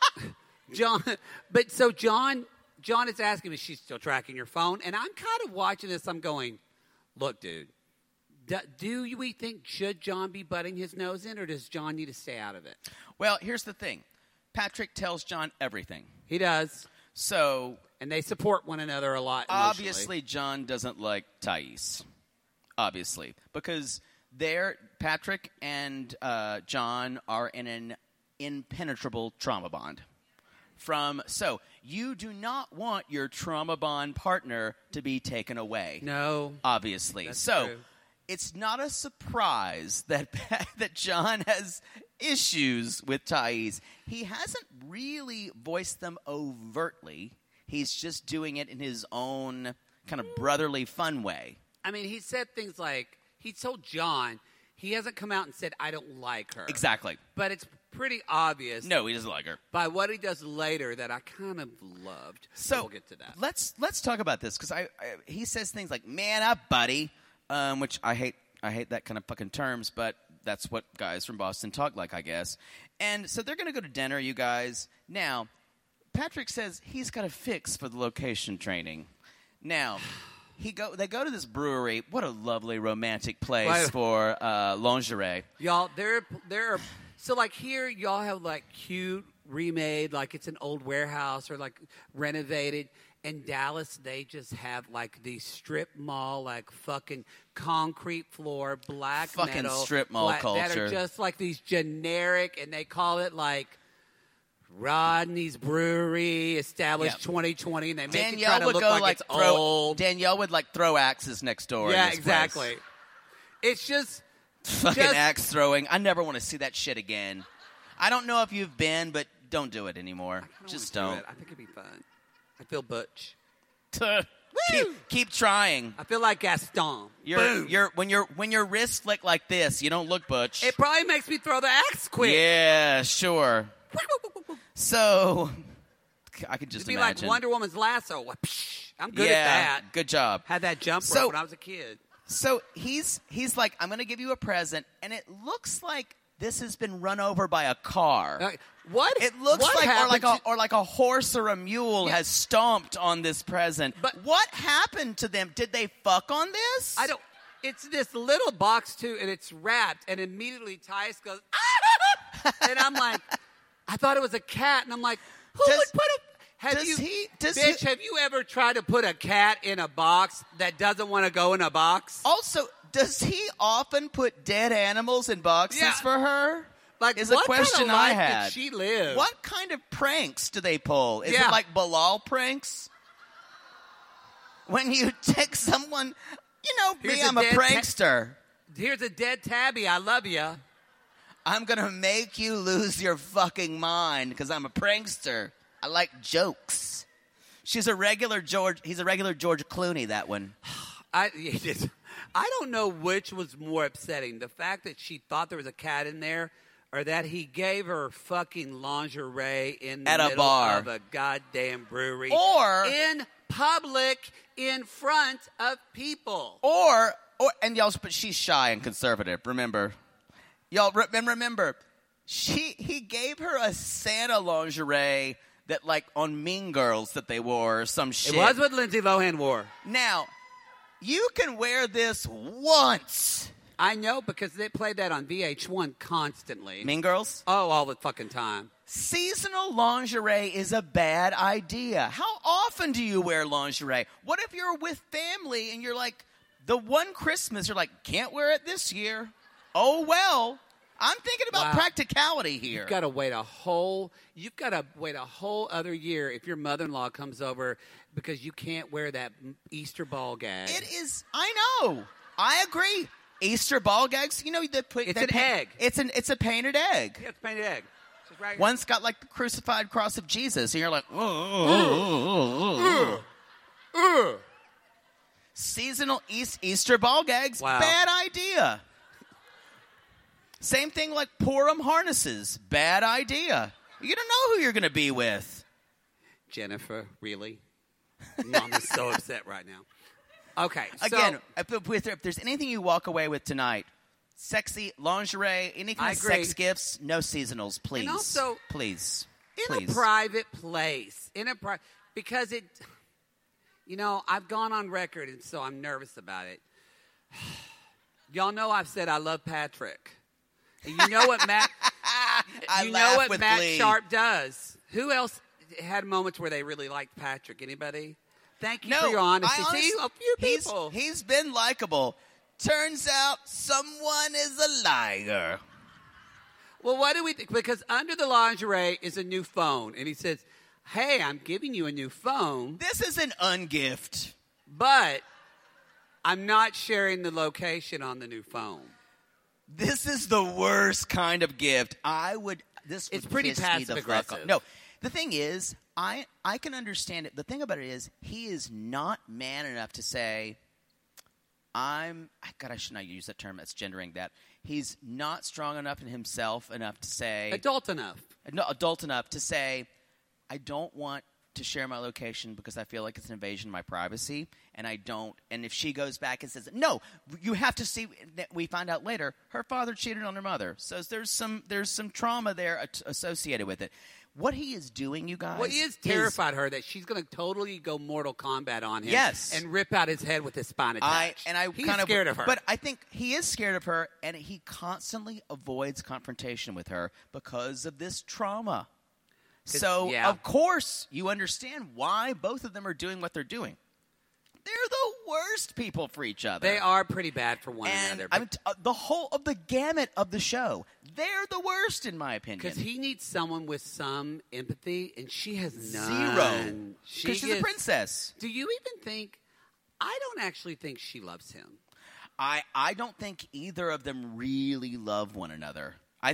John, but so John, John is asking me, she's still tracking your phone, and I'm kind of watching this. I'm going, look, dude, do, do we think should John be butting his nose in, or does John need to stay out of it? Well, here's the thing. Patrick tells John everything. He does, So and they support one another a lot. Emotionally. obviously, John doesn't like Thais. Obviously, because they're Patrick and uh, John are in an impenetrable trauma bond. From so you do not want your trauma bond partner to be taken away. no, Obviously, That's so true. it's not a surprise that that John has issues with Thais. He hasn't really voiced them overtly. He's just doing it in his own kind of brotherly, fun way. I mean, he said things like he told John. He hasn't come out and said, I don't like her. Exactly. But it's pretty obvious No, he doesn't like her. by what he does later that I kind of loved. So we'll get to that. let's let's talk about this because I, I he says things like "man up, buddy," um, which I hate. I hate that kind of fucking terms, but that's what guys from Boston talk like, I guess. And so they're going to go to dinner, you guys. Now, Patrick says he's got a fix for the location training. Now, he go. They go to this brewery. What a lovely romantic place Right. for uh, lingerie. Y'all, there, there are so like here, y'all have like cute remade, like it's an old warehouse or like renovated. In Dallas, they just have like the strip mall, like fucking concrete floor, black Fucking metal, strip mall black- that culture. are just like these generic, and they call it like Rodney's Brewery, established Yeah. twenty twenty, and they make it Danielle try to would look go like, like it's throw. old. Danielle would like throw axes next door. in Yeah, this place. exactly. It's just Fucking Just- axe throwing. I never want to see that shit again. I don't know if you've been, but don't do it anymore. I Just wanna do don't. it. I think it'd be fun. I feel butch. keep, keep trying. I feel like Gaston. You're, Boom. you're, when, you're, when your wrists flick like this, you don't look butch. It probably makes me throw the axe quick. Yeah, sure. So, I could just It'd be imagine. like Wonder Woman's lasso. I'm good yeah, at that. Good job. Had that jump rope So- when I was a kid. So he's he's like, I'm going to give you a present, and it looks like this has been run over by a car. Uh, what? It looks what like, or like, a, happened to- or like a horse or a mule Yeah. has stomped on this present. But- what happened to them? Did they fuck on this? I don't. It's this little box too, and it's wrapped, and immediately Tice goes, ah! And I'm like, I thought it was a cat, and I'm like, who Does- would put a? Have does you, he- does bitch? he- have you ever tried to put a cat in a box that doesn't want to go in a box? Also, does he often put dead animals in boxes Yeah. for her? Like, is a what question kind of I life had. did she live? What kind of pranks do they pull? Is Yeah. it like Bilal pranks? When you take someone, you know, Here's me, a I'm a dead ta- prankster. Here's a dead tabby. I love you. I'm going to make you lose your fucking mind because I'm a prankster. I like jokes. She's a regular George. He's a regular George Clooney, that one. I, I don't know which was more upsetting, the fact that she thought there was a cat in there, or that he gave her fucking lingerie in the At a middle bar. of a goddamn brewery, Or- in public, in front of people. Or, or and y'all, but she's shy and conservative, remember. Y'all, re- and remember, she he gave her a Santa lingerie that, like, on Mean Girls that they wore or some shit. It was what Lindsay Lohan wore. Now, you can wear this once. I know, because they played that on V H one constantly. Mean Girls? Oh, all the fucking time. Seasonal lingerie is a bad idea. How often do you wear lingerie? What if you're with family and you're like, the one Christmas, you're like, can't wear it this year. Oh, well. I'm thinking about Wow. practicality here. You've got to wait a whole. You've got to wait a whole other year if your mother-in-law comes over because you can't wear that Easter ball gag. It is. I know. I agree. Easter ball gags. You know, they put. It's they an pa- egg. It's an. It's a painted egg. Yeah, it's a painted egg. It's just right here. One's got like the crucified cross of Jesus, and you're like, oh, oh, oh, oh, oh. Seasonal East Easter ball gags. Wow. Bad idea. Same thing like Purim harnesses. Bad idea. You don't know who you're going to be with. Jennifer, really? Mom is so upset right now. Okay, so Again, if, if, if there's anything you walk away with tonight, sexy lingerie, any kind I of agree. sex gifts, no seasonals, please. And also, please, in please. a private place, in a pri- because it, you know, I've gone on record, and so I'm nervous about it. Y'all know I've said I love Patrick. And you know what Matt? I you laugh know what with Matt glee. Sharp does. Who else had moments where they really liked Patrick? Anybody? Thank you No, for your honesty. I See, honest- a few he's, people. He's been likable. Turns out someone is a liar. Well, what do we think? Because under the lingerie is a new phone, and he says, "Hey, I'm giving you a new phone, This is an ungift. but I'm not sharing the location on the new phone." This is the worst kind of gift. I would. This would It's pretty piss me the fuck off. passive-aggressive. No, the thing is, I I can understand it. The thing about it is, he is not man enough to say, "I'm." God, I should not use that term. That's gendering that. He's not strong enough in himself enough to say Adult enough. no, adult enough to say, I don't want to share my location because I feel like it's an invasion of my privacy, and I don't. And if she goes back and says, no, you have to see, we find out later, her father cheated on her mother. So there's some there's some trauma there at- associated with it. What he is doing, you guys, Well, he is terrified her that she's going to totally go Mortal Kombat on him. Yes. And rip out his head with his spine I attached. and I He's kind of scared of her. But I think he is scared of her, and he constantly avoids confrontation with her because of this trauma. So, yeah. of course, you understand why both of them are doing what they're doing. They're the worst people for each other. They are pretty bad for one and another. I'm t- uh, the whole of the gamut of the show, they're the worst, in my opinion. Because he needs someone with some empathy, and she has Zero. none. She Because she's a gets- princess. Do you even think? I don't actually think she loves him. I, I don't think either of them really love one another. I think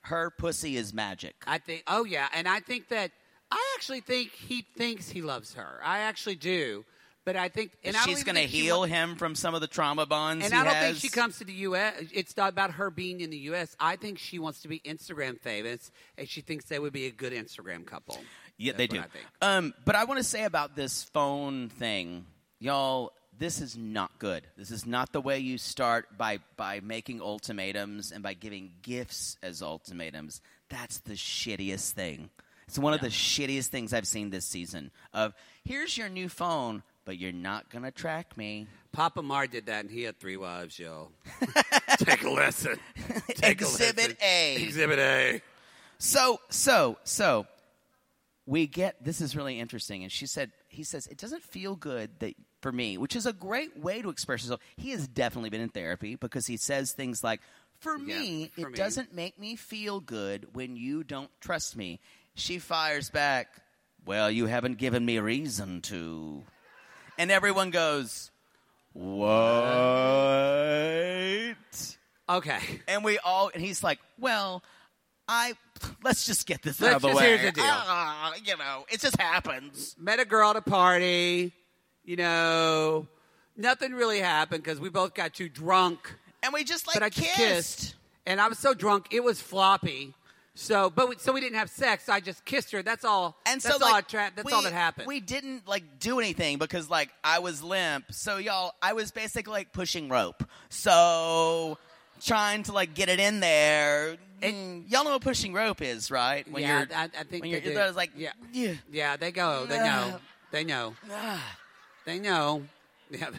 her pussy is magic. I think. Oh yeah, and I think that I actually think he thinks he loves her. I actually do. But I think, and I don't she's even going to think she heal wa- him from some of the trauma bonds. And he I don't has. think she comes to the U S. It's not about her being in the U S. I think she wants to be Instagram famous, and she thinks they would be a good Instagram couple. Yeah, That's they what do. I think. Um, but I want to say about this phone thing, y'all. This is not good. This is not the way you start by by making ultimatums and by giving gifts as ultimatums. That's the shittiest thing. It's one of the shittiest things I've seen this season. Of here's your new phone, but you're not gonna track me. Papa Mar did that, and he had three wives, yo. Take a lesson. Take Exhibit a lesson. A. Exhibit A. So, so, so, we get, this is really interesting. And she said, he says, it doesn't feel good that for me, which is a great way to express yourself. He has definitely been in therapy because he says things like, for Yeah, me, for it me. doesn't make me feel good when you don't trust me. She fires back, well, you haven't given me a reason to. And everyone goes, what? Okay. And we all, and he's like, well, I, let's just get this Let's out of the just- way. here's the deal. Ah, you know, it just happens. Met a girl at a party. You know, nothing really happened because we both got too drunk. And we just like but I just kissed. kissed. And I was so drunk, it was floppy. So, but we, so we didn't have sex. I just kissed her. That's all. And that's so, all. like, I tra- that's we, all that happened. We didn't like do anything because like I was limp. So y'all, I was basically like pushing rope. So trying to like get it in there. And y'all know what pushing rope is, right? When yeah, you're, I, I think when they you're, do. it's like yeah, yeah. yeah. They go. They know. They know. They know. Yeah.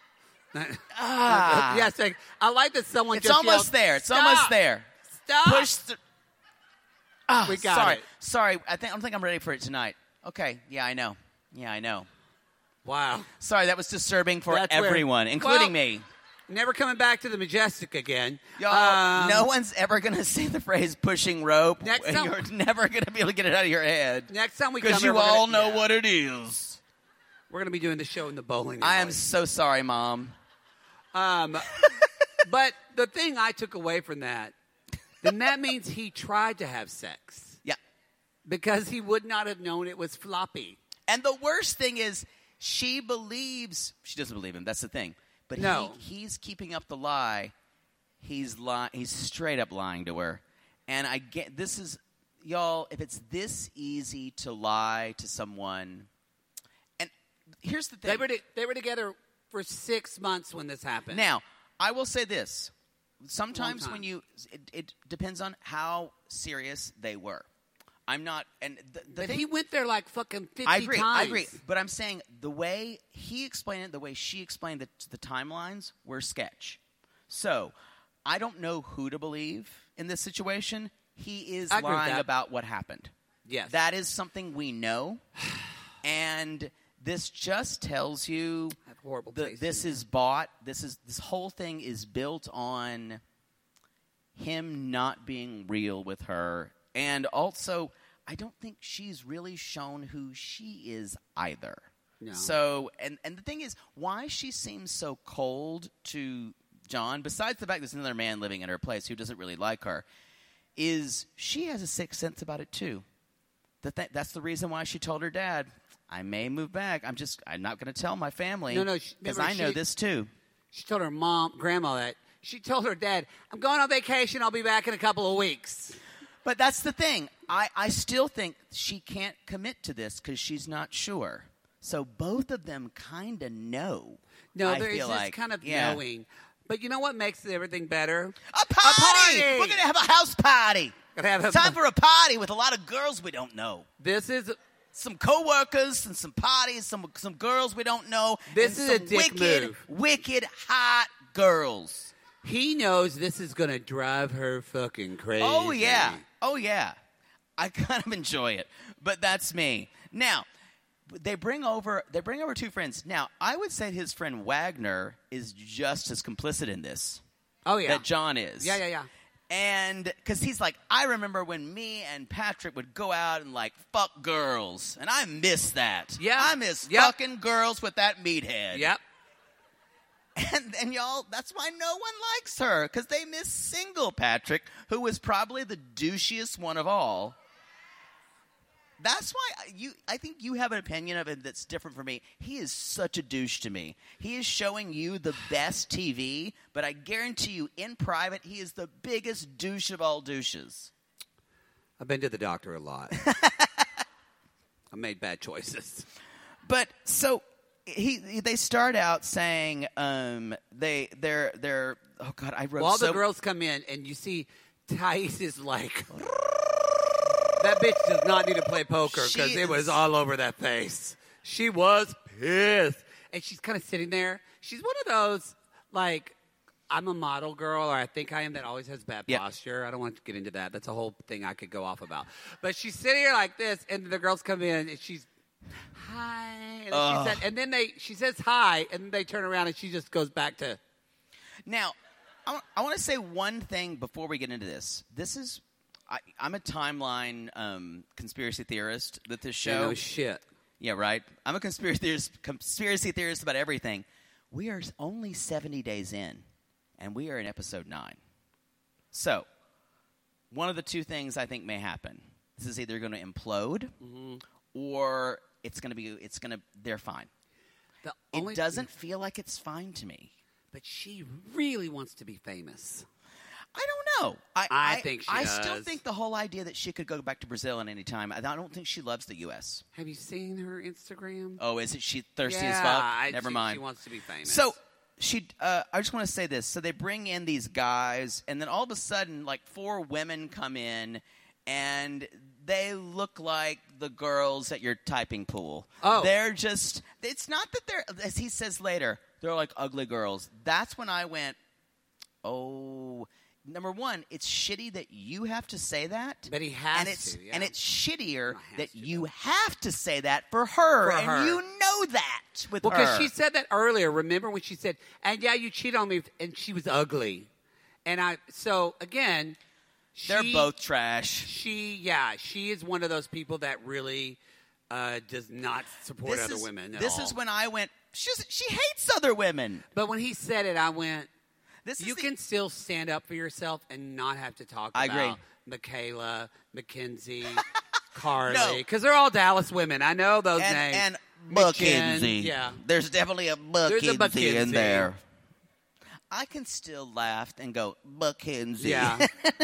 Ah. yes, like, I like that someone. It's just almost yelled, there. It's "Stop! almost there. Stop! Push. Th- Ah, We got sorry. it. Sorry. I think I don't think I'm ready for it tonight. Okay. Yeah, I know. Yeah, I know. Wow. Sorry, that was disturbing for That's weird. everyone, including Well, me. Never coming back to the Majestic again. Y'all, Um, no one's ever going to say the phrase pushing rope. Next and time- you're never going to be able to get it out of your head. Next time we come Because here, you we're all gonna- know yeah. what it is. We're going to be doing the show in the bowling I alley. am so sorry, Mom. Um, but the thing I took away from that, then that means he tried to have sex. Yeah. Because he would not have known it was floppy. And the worst thing is she believes, she doesn't believe him. That's the thing. But No. he, he's keeping up the lie. He's li- He's straight up lying to her. And I get, this is, y'all, if it's this easy to lie to someone, and here's the thing. They were to, they were together for six months when this happened. Now, I will say this. Sometimes time. when you, it, it depends on how serious they were. I'm not, and the, the but thing, he went there like fucking fifty I agree, times. I agree. But I'm saying the way he explained it, the way she explained it, the timelines were sketch. So I don't know who to believe in this situation. He is I agree with lying that. about what happened. Yes. That is something we know. And this just tells you I have horrible the, taste this in is bought. This is this whole thing is built on him not being real with her. And also, I don't think she's really shown who she is either. No. So, and, and the thing is, why she seems so cold to John, besides the fact there's another man living in her place who doesn't really like her, is she has a sixth sense about it too. The th- that's the reason why she told her dad, I may move back. I'm just, I'm not going to tell my family. No, no, she- because remember I know she- this too. She told her mom, grandma that. She told her dad, I'm going on vacation. I'll be back in a couple of weeks. But that's the thing. I, I still think she can't commit to this because she's not sure. So both of them kind of know. No, I there is feel this like. kind of Yeah. knowing. But you know what makes everything better? A party! party! We're going to have a house party. Gonna have a- It's time for a party with a lot of girls we don't know. This is Some coworkers and some parties, some some girls we don't know. This and is a some dick wicked, move. wicked, hot girls. he knows this is going to drive her fucking crazy. Oh, yeah. Oh, yeah. I kind of enjoy it. But that's me. Now, they bring over they bring over two friends. Now, I would say his friend Wagner is just as complicit in this Oh yeah. that John is. Yeah, yeah, yeah. And because he's like, I remember when me and Patrick would go out and like fuck girls. And I miss that. Yeah. I miss Yep. fucking girls with that meathead. Yep. And, and y'all, that's why no one likes her, because they miss single Patrick, who was probably the douchiest one of all. That's why you. I think you have an opinion of him that's different from me. He is such a douche to me. He is showing you the best T V, but I guarantee you, in private, he is the biggest douche of all douches. I've been to the doctor a lot. I made bad choices. But so he, they start out saying um, they they're they're oh god I wrote well, all so, the girls come in and you see Thais is like that bitch does not need to play poker because it was all over that face. She was pissed, and she's kind of sitting there. She's one of those like I'm a model girl, or I think I am, that always has bad yep. posture. I don't want to get into that. That's a whole thing I could go off about. But she's sitting here like this, and the girls come in, and she's hi, and then, she, said, and then they she says hi, and then they turn around, and she just goes back to. Now, I, I want to say one thing before we get into this. This is, I, I'm a timeline um, conspiracy theorist with this show. Yeah, no shit. Yeah, right. I'm a conspiracy theorist, conspiracy theorist about everything. We are only seventy days in, and we are in episode nine. So, one of the two things I think may happen. This is either going to implode, mm-hmm. or it's going to be. It's going to. They're fine. The it doesn't thing, feel like it's fine to me. But she really wants to be famous. I don't know. I, I, I think she I does. still think the whole idea that she could go back to Brazil at any time. I don't think she loves the U S. Have you seen her Instagram? Oh, is it she thirsty yeah, as fuck? I, Never she, mind. She wants to be famous. So she. Uh, I just want to say this. So they bring in these guys, and then all of a sudden, like four women come in, and they look like the girls at your typing pool. Oh, they're just. It's not that they're. As he says later, they're like ugly girls. That's when I went, oh. Number one, it's shitty that you have to say that. But he has and it's, to, yeah. And it's shittier that to, you have to say that for her. For and her. you know that with well, her. Because she said that earlier. Remember when she said, and yeah, you cheated on me, and she was ugly. And I, so again, they're she, both trash. She, yeah, she is one of those people that really uh, does not support this other is, women at This all. is when I went, She's, she hates other women. But when he said it, I went, This you is can the, still stand up for yourself and not have to talk I about agree. Michaela, Mackenzie, Carly. Because no. they're all Dallas women. I know those and, names. And Mackenzie. Yeah. There's definitely a Mackenzie, There's a Mackenzie in there. I can still laugh and go, Mackenzie. Yeah.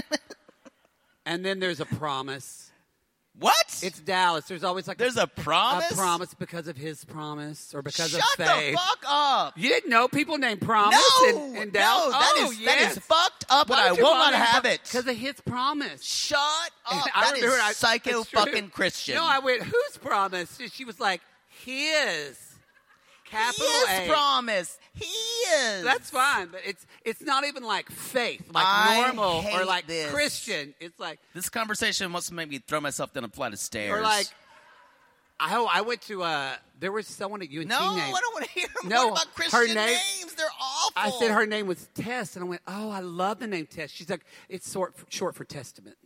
And then there's a promise. What? It's Dallas. There's always like There's a, a promise? A promise because of his promise or because Shut of faith. the fuck up. You didn't know people named Promise no, in, in Dallas? No, that, oh, is, yes. that is fucked up, Why and I would will your not mom have name it. Because of his promise. Shut up. I That remember is I, psycho fucking Christian. No, I went, whose promise? And she was like, his. Capital His A. promise. He is. That's fine, but it's it's not even like faith, like I normal hate or like this. Christian. It's like this conversation wants to make me throw myself down a flight of stairs. or like I I went to uh there was someone at U N T no, named, I don't want to hear no, more about Christian her name, names. They're awful. I said her name was Tess, and I went, oh, I love the name Tess. She's like, it's short for, short for Testament.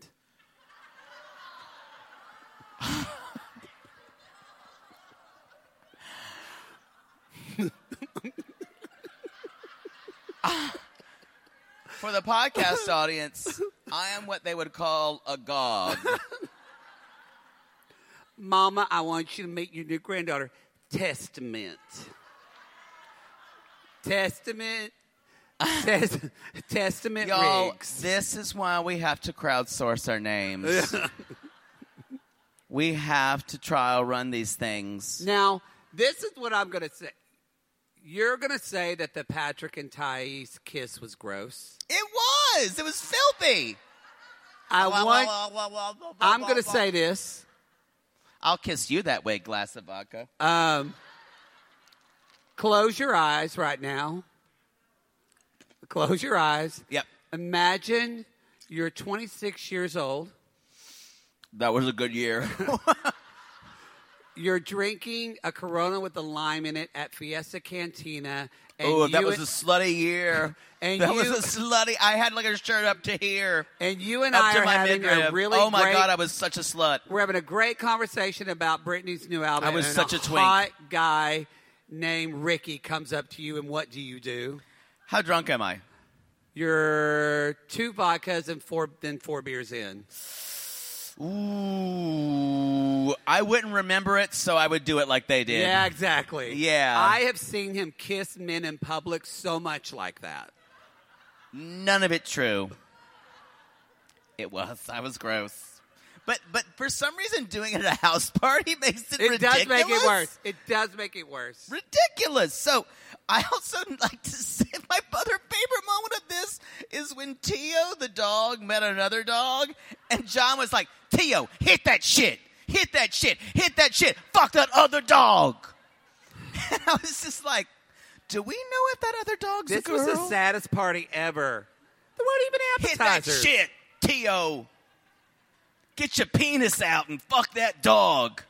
For the podcast audience, I am what they would call a gog. Mama, I want you to meet your new granddaughter. Testament. Testament. Tes- Testament Y'all, Riggs. this is why we have to crowdsource our names. We have to trial run these things. Now, this is what I'm going to say. You're going to say that the Patrick and Thais kiss was gross. It was. It was filthy. I want. I'm going to say this. I'll kiss you that way, glass of vodka. Um, close your eyes right now. Close your eyes. Yep. Imagine you're twenty-six years old. That was a good year. You're drinking a Corona with a lime in it at Fiesta Cantina. Oh, that was and, a slutty year. And that you, was a slutty. I had like a shirt up to here. And you and up I to are my having midriff. a really Oh my great, God, I was such a slut. We're having a great conversation about Britney's new album. I was and such a a twink. hot guy named Ricky comes up to you, and what do you do? How drunk am I? You're two vodkas and four, then four beers in. Ooh, I wouldn't remember it, so I would do it like they did. Yeah, exactly. Yeah. I have seen him kiss men in public so much like that. None of it true. It was. I was gross. But but for some reason, doing it at a house party makes it, It ridiculous. does make it worse. It does make it worse. Ridiculous. So I also like to say my other favorite moment of this is when Tio, the dog, met another dog, and John was like, Tio, hit that shit. Hit that shit. Hit that shit. Fuck that other dog. And I was just like, do we know if that other dog's This a girl? was the saddest party ever. There weren't even Hit that appetizers. shit, Tio. Get your penis out and fuck that dog.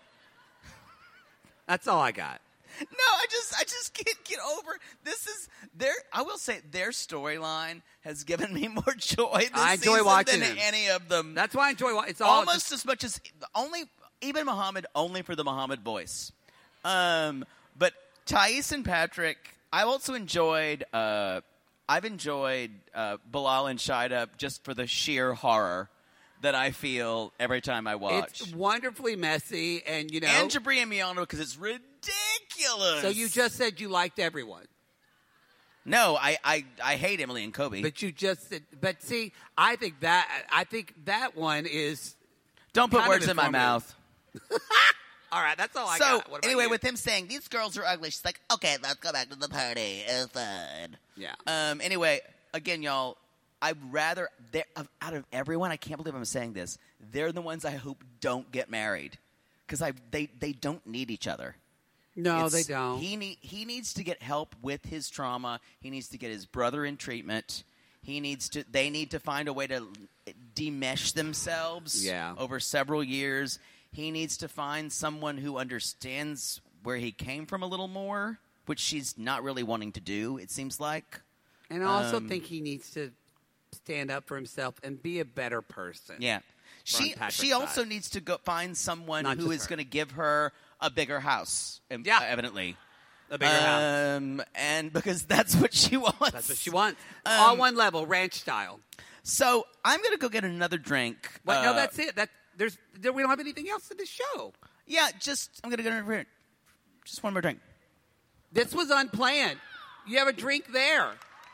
That's all I got. No, I just I just can't get over this is their I will say their storyline has given me more joy this I enjoy season watching than it. any of them. That's why I enjoy watching. It's all Almost just- as much as only even Muhammad only for the Muhammad voice. Um but Thais and Patrick, I also enjoyed uh I've enjoyed uh Bilal and Shida just for the sheer horror that I feel every time I watch. It's wonderfully messy, and you know. And Jabri and Miano because it's ridiculous. So you just said you liked everyone. No, I, I, I hate Emily and Kobe. But you just said, but see, I think that I think that one is. Don't put kind words of in my informative. mouth. All right, that's all I so got. What about anyway, you? with him saying these girls are ugly, she's like, okay, let's go back to the party. It's fun. Yeah. Um. Anyway, again, y'all, I'd rather they're- of- out of everyone. I can't believe I'm saying this. They're the ones I hope don't get married because I they they don't need each other. No, It's- they don't. He need, he needs to get help with his trauma. He needs to get his brother in treatment. He needs to. They need to find a way to demesh themselves. Yeah. Over several years, he needs to find someone who understands where he came from a little more, which she's not really wanting to do. It seems like. And I also Um, think he needs to stand up for himself and be a better person. Yeah. She Patrick's she side. also needs to go find someone Not who just is her. going to give her a bigger house. em- Yeah. evidently. A bigger house. Um, and because that's what she wants. That's what she wants. Um, All one level, ranch style. So I'm going to go get another drink. But Uh, no, that's it. That there's there, we don't have anything else in the show. Yeah, just I'm going to go another Just one more drink. This was unplanned. You have a drink there.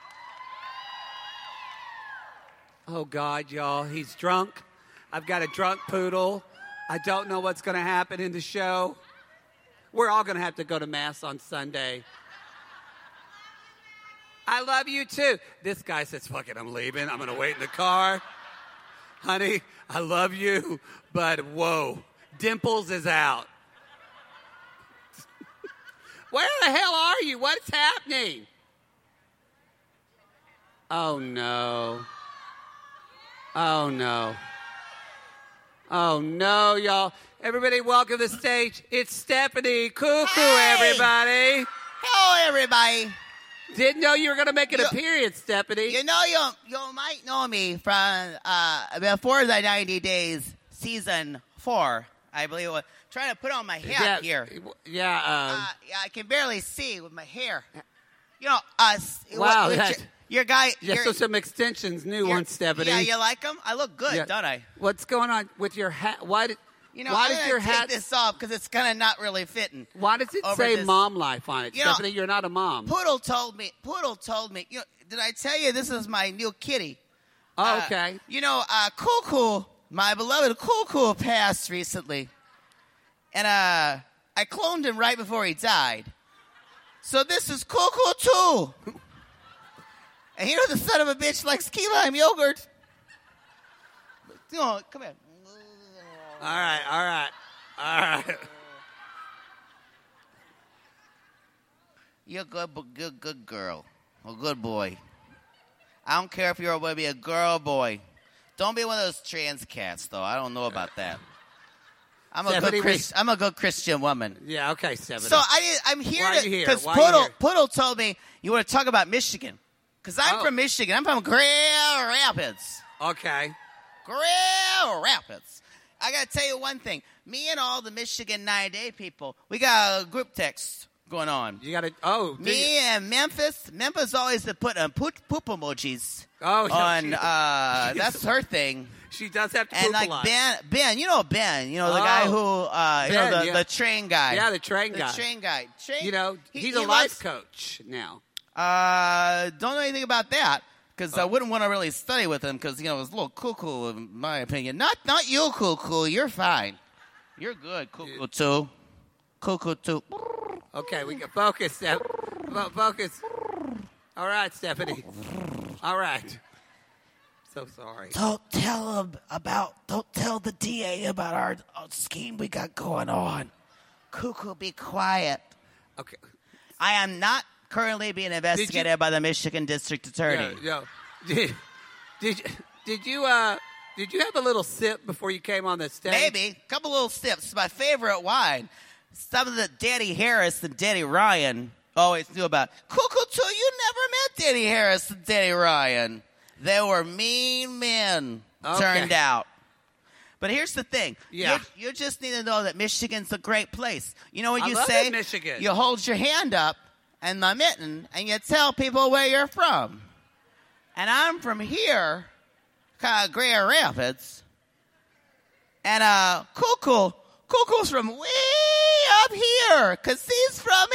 Oh God, y'all, he's drunk. I've got a drunk poodle. I don't know what's going to happen in the show. We're all going to have to go to Mass on Sunday. I love you too. This guy says, fuck it, I'm leaving. I'm going to wait in the car. Honey, I love you, but whoa, Dimples is out. Where the hell are you? What's happening? Oh, no. Oh, no. Oh, no, y'all. Everybody, welcome to the stage. It's Stephanie Cuckoo, Hey! everybody. Hello, everybody. Didn't know you were going to make an You- appearance, Stephanie. You know, you you might know me from uh, before the ninety days, season four, I believe. It was. Trying to put on my hat yeah, here. Yeah, um, Uh, yeah, I can barely see with my hair. You know, us. Wow, what- that- your, your guy. yeah, your, so some extensions, new your- ones, Stephanie. Yeah, you like them? I look good, Yeah. don't I? What's going on with your hat? Why did You know, why I'm does gonna your take hat? this off because it's kind of not really fitting. Why does it over say this- "Mom Life" on it, You know, Stephanie? You're not a mom. Poodle told me. Poodle told me. You know, did I tell you this is my new kitty? Oh, Uh, okay. You know, uh, Cool Cool, my beloved Cool Cool passed recently. And uh, I cloned him right before he died. So this is Cool Cool too. And you know the son of a bitch likes key lime yogurt. You know, come here. All right, all right, all right. You're a good, good, good girl. A good boy. I don't care if you're going to be a girl or boy. Don't be one of those trans cats, though. I don't know about that. I'm a Stephanie, good Chris, I'm a good Christian woman. Yeah, okay, Stephanie. So I did, I'm here Why are to you here? because Why are you Poodle here? Poodle told me you want to talk about Michigan because I'm Oh. from Michigan. I'm from Grand Rapids. okay. Grand Rapids. I got to tell you one thing. Me and all the Michigan nine-day people, we got a group text going on. You got to. Oh, Me and Memphis. Memphis always to put um, poop, poop emojis. Oh, on. she, uh, that's her thing. She does have to and poop like a lot. Ben, Ben, you know Ben, you know the Oh. guy who, uh, you Ben, know the, yeah. the train guy. Yeah, the train the guy. train guy. Train, You know, he- he's he a life loves- coach now. Uh, don't know anything about that because Oh. I wouldn't want to really study with him because you know it's a little cuckoo in my opinion. Not not you, cuckoo. You're fine. You're good, cuckoo too. Cuckoo too. Okay, we can focus, Steph. Fo- Focus. All right, Stephanie. All right. So sorry. Don't tell him about. Don't tell the D A about our, our scheme we got going on. Cuckoo, be quiet. Okay. I am not currently being investigated by the Michigan District Attorney. Yo, yo. Did, did, you- did you uh did you have a little sip before you came on the stage? Maybe. A couple little sips. My favorite wine. Something that Danny Harris and Danny Ryan always knew about. Cuckoo, too, you never met Danny Harris and Danny Ryan. They were mean men, Okay. turned out. But here's the thing. Yeah. You, you just need to know that Michigan's a great place. You know what I you love say? it, Michigan. You hold your hand up and the mitten, and you tell people where you're from. And I'm from here, kind of Grand Rapids. And uh, Cuckoo, Cuckoo's from way up here, because he's from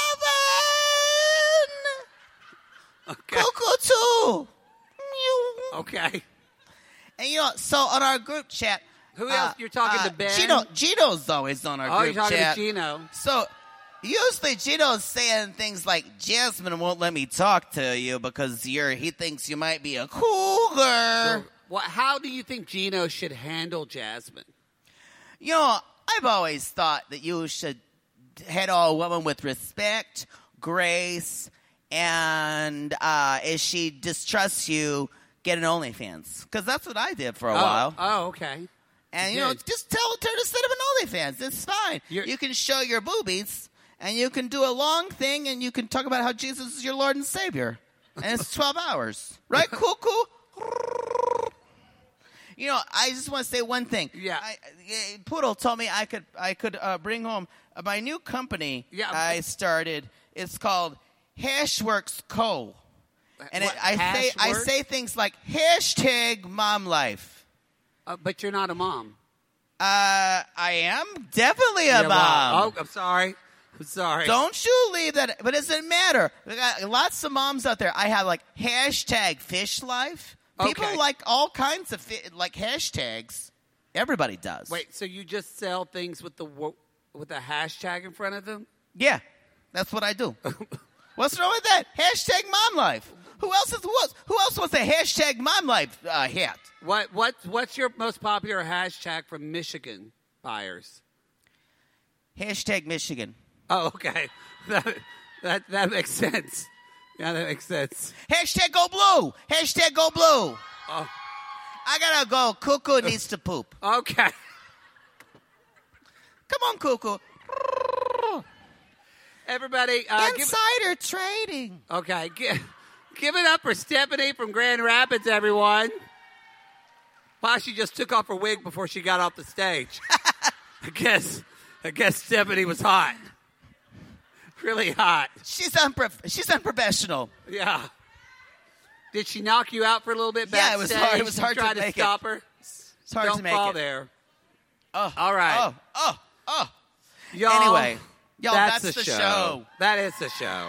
heaven. Okay. Cuckoo, too. Meow. Okay. And, you know, so on our group chat. Who uh, else? You're talking uh, to Ben? Gino, Gino's always on our Oh, group you're talking chat. to Gino. So usually Gino's saying things like, Jasmine won't let me talk to you because you're, he thinks you might be a cougar. What, how do you think Gino should handle Jasmine? You know, I've always thought that you should handle a woman with respect, grace, and uh, if she distrusts you, get an OnlyFans. Because that's what I did for a oh, while. Oh, okay. And, you You know, did. just tell her to set up an OnlyFans. It's fine. You're- you can show your boobies, and you can do a long thing, and you can talk about how Jesus is your Lord and Savior. And it's twelve hours. Right, cuckoo? You know, I just want to say one thing. Yeah. I, I- Poodle told me I could I could uh, bring home uh, my new company Yeah. I started. It's called Hashworks Co. And it, What, I say I Hashworks? say things like hashtag mom life. Uh, but you're not a mom. Uh, I am definitely a You're mom. Oh, I'm sorry. I'm sorry. Don't you leave that. But it doesn't matter. We got lots of moms out there. I have like hashtag fish life. People Okay. like all kinds of fi- like hashtags. Everybody does. Wait, so you just sell things with the wo- with a hashtag in front of them? Yeah, that's what I do. What's wrong with that? Hashtag mom life. Who else is who else, who else wants a hashtag mom life uh, hat? What what what's your most popular hashtag from Michigan buyers? Hashtag Michigan. Oh, okay. That that, that makes sense. Yeah, that makes sense. Hashtag go blue. Hashtag go blue. Oh, I gotta go. Cuckoo needs to poop. okay. Come on, Cuckoo. Everybody, uh, give, Insider trading. okay, give, give it up for Stephanie from Grand Rapids, everyone. Wow, she just took off her wig before she got off the stage. I guess, I guess Stephanie was hot, really hot. She's unprof- She's unprofessional. Yeah. Did she knock you out for a little bit Yeah, it backstage? was hard- it was You hard to tried make it. stop her. It's hard Don't to make fall it. there. Oh, All right. Oh, oh, oh. Y'all, Anyway, y'all, that's, that's the, the show. show. That is the show.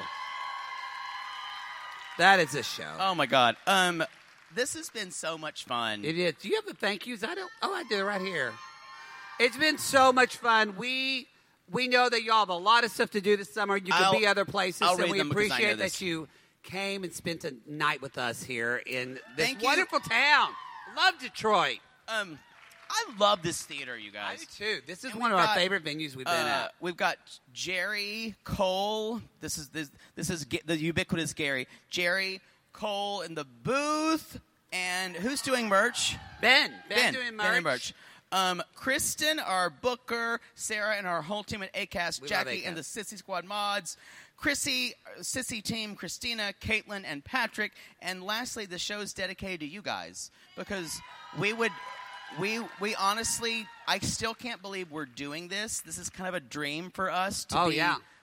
That is the show. Oh my God. Um, this has been so much fun. It is. Do you have the thank yous? I don't. Oh, I do right here. It's been so much fun. We we know that y'all have a lot of stuff to do this summer. You could I'll- be other places, I'll and read we them because I know appreciate this. that you came and spent a night with us here in this Thank you. wonderful town. Love Detroit. Um, I love this theater, you I guys. do too. This is And one of we've our got, favorite venues we've been Uh, at. we've got Jerry Cole. This is this this is Ga- the ubiquitous Gary. Jerry Cole in the booth, and who's doing merch? Ben. Ben, Ben doing Ben merch. and merch. Um, Kristen, our booker, Sarah, and our whole team at ACAST, We love Jackie, and the ACAST. Sissy Squad mods, Chrissy, uh, Sissy team, Christina, Caitlin, and Patrick, and lastly, the show is dedicated to you guys because we would, we we honestly, I still can't believe we're doing this. This is kind of a dream for us to Oh, be yeah.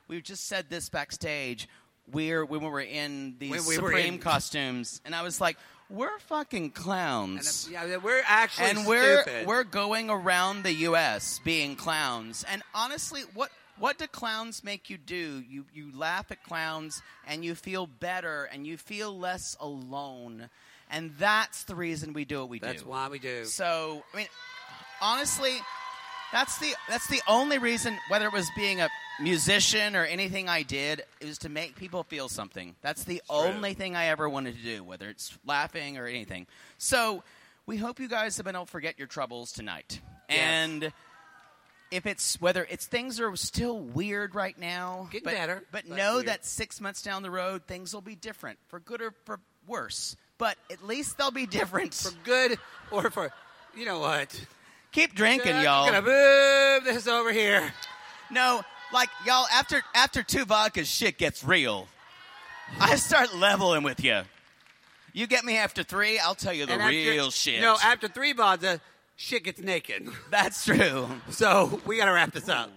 we just said this backstage. We're when we were in these When we were Supreme in- costumes, and I was like, "We're fucking clowns." And, uh, yeah, we're actually and we're stupid. we're going around the U S being clowns. And honestly, what what do clowns make you do? You you laugh at clowns, and you feel better, and you feel less alone. And that's the reason we do what we That's do. why we do. So, I mean, honestly, that's the that's the only reason. Whether it was being a musician or anything I did, it was to make people feel something. That's the only thing I ever wanted to do, whether it's laughing or anything. So we hope you guys have been able to forget your troubles tonight. Yes. And if it's whether it's things are still weird right now, Getting but, better, but, but know weird. that six months down the road, things will be different, for good or for worse. But at least they'll be different. For good or for, you know what? Keep drinking, Uh, y'all. I'm gonna move this over here. No, like, y'all, after after two vodkas, shit gets real. I start leveling with you. You get me after three, I'll tell you the And after- real shit. No, after three vodka, shit gets naked. That's true. So we got to wrap this up.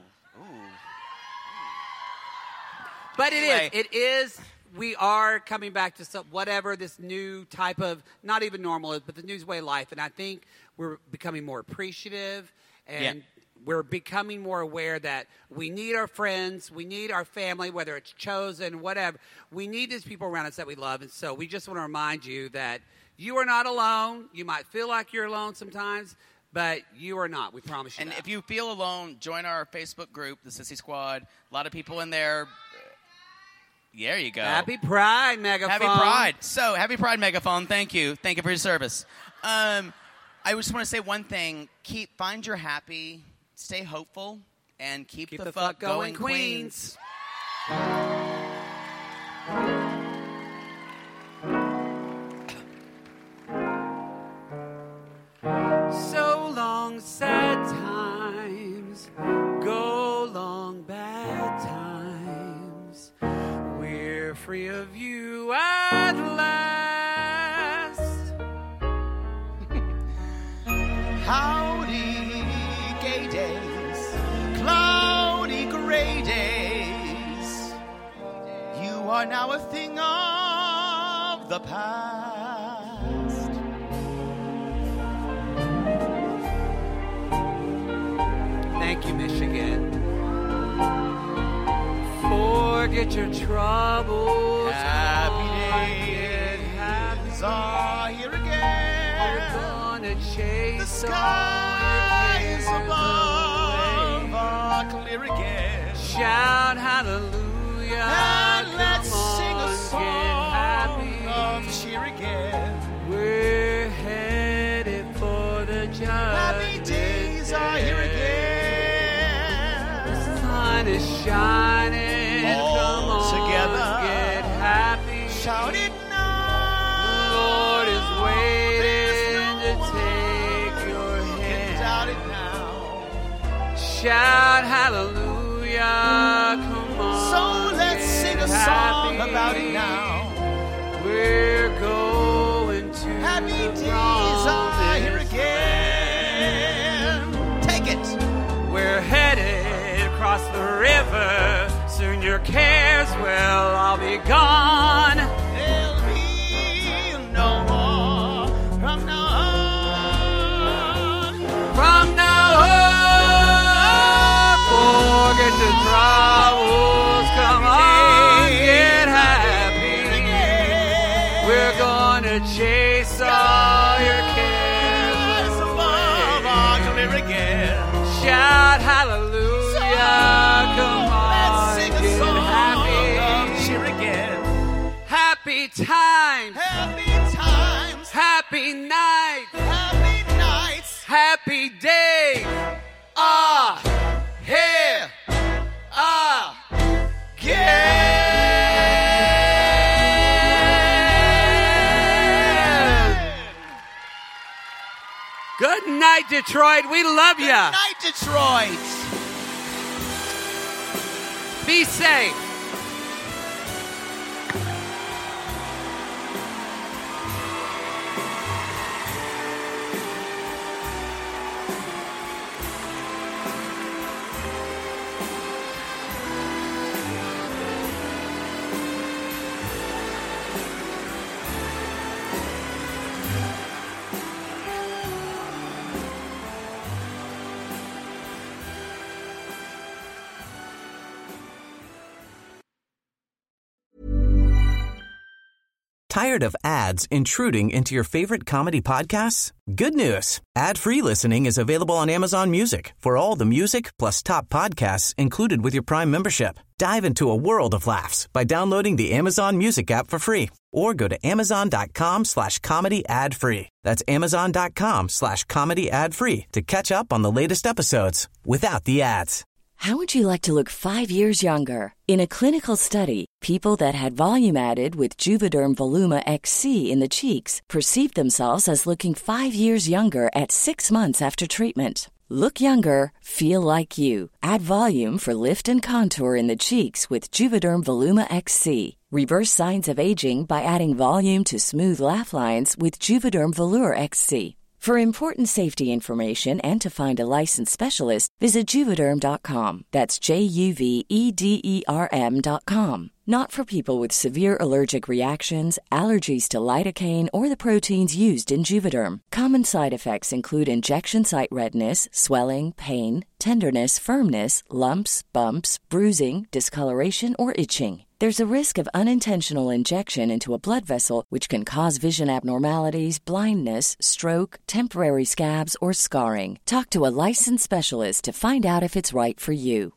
But it Anyway. is. It is. We are coming back to some, whatever this new type of, not even normal is, but the new way of life. And I think we're becoming more appreciative and Yeah. we're becoming more aware that we need our friends, we need our family, whether it's chosen, whatever. We need these people around us that we love. And so we just want to remind you that you are not alone. You might feel like you're alone sometimes, but you are not. We promise you And that. if you feel alone, join our Facebook group, the Sissy Squad. A lot of people in there. There you go. Happy Pride, Megaphone. Happy Pride. So, happy Pride, Megaphone. Thank you. Thank you for your service. Um, I just want to say one thing. Keep Find your happy, stay hopeful, and keep, Keep the, the fuck fuck going, going, Queens. So long, sad times. Go long, bad times. We're free of you at last. Howdy, gay days, cloudy gray days. You are now a thing of the past. Thank you, Michigan. Forget your troubles. Happy Get happy. days are here again. We're gonna chase The skies all your above cares are clear again. away. Shout hallelujah. And let's Come sing a on, song get happy. of cheer again. We're headed for the judgment. Happy days are here again. The sun is shining. All Come on, together. get happy. Shout it The now. Lord is waiting There's no to take one your who can hand. doubt it now. Shout hallelujah. Come on. So let's sing a get song happy. about it now. We're going to Happy the days are here promised again. Take it. land. We're headed across the river. Soon your cares will all be gone. There'll be no more from now on. From now on, forget your troubles. Come on, get happy. We're gonna chase all your cares above away. are clear again. Shout hallelujah. Come on, Let's sing a get song happy. of cheer again. Happy times, Happy times, happy nights, happy nights. happy days. Ah, here, ah, again. Good night, Detroit. We love Good ya. night, Detroit. Be safe. Tired of ads intruding into your favorite comedy podcasts? Good news. Ad-free listening is available on Amazon Music for all the music plus top podcasts included with your Prime membership. Dive into a world of laughs by downloading the Amazon Music app for free or go to amazon.com slash comedy ad free. That's amazon.com slash comedy ad free to catch up on the latest episodes without the ads. How would you like to look five years younger? In a clinical study, people that had volume added with Juvederm Voluma X C in the cheeks perceived themselves as looking five years younger at six months after treatment. Look younger, feel like you. Add volume for lift and contour in the cheeks with Juvederm Voluma X C. Reverse signs of aging by adding volume to smooth laugh lines with Juvederm Volure X C. For important safety information and to find a licensed specialist, visit Juvederm dot com. That's J U V E D E R M dot com. Not for people with severe allergic reactions, allergies to lidocaine, or the proteins used in Juvederm. Common side effects include injection site redness, swelling, pain, tenderness, firmness, lumps, bumps, bruising, discoloration, or itching. There's a risk of unintentional injection into a blood vessel, which can cause vision abnormalities, blindness, stroke, temporary scabs, or scarring. Talk to a licensed specialist to find out if it's right for you.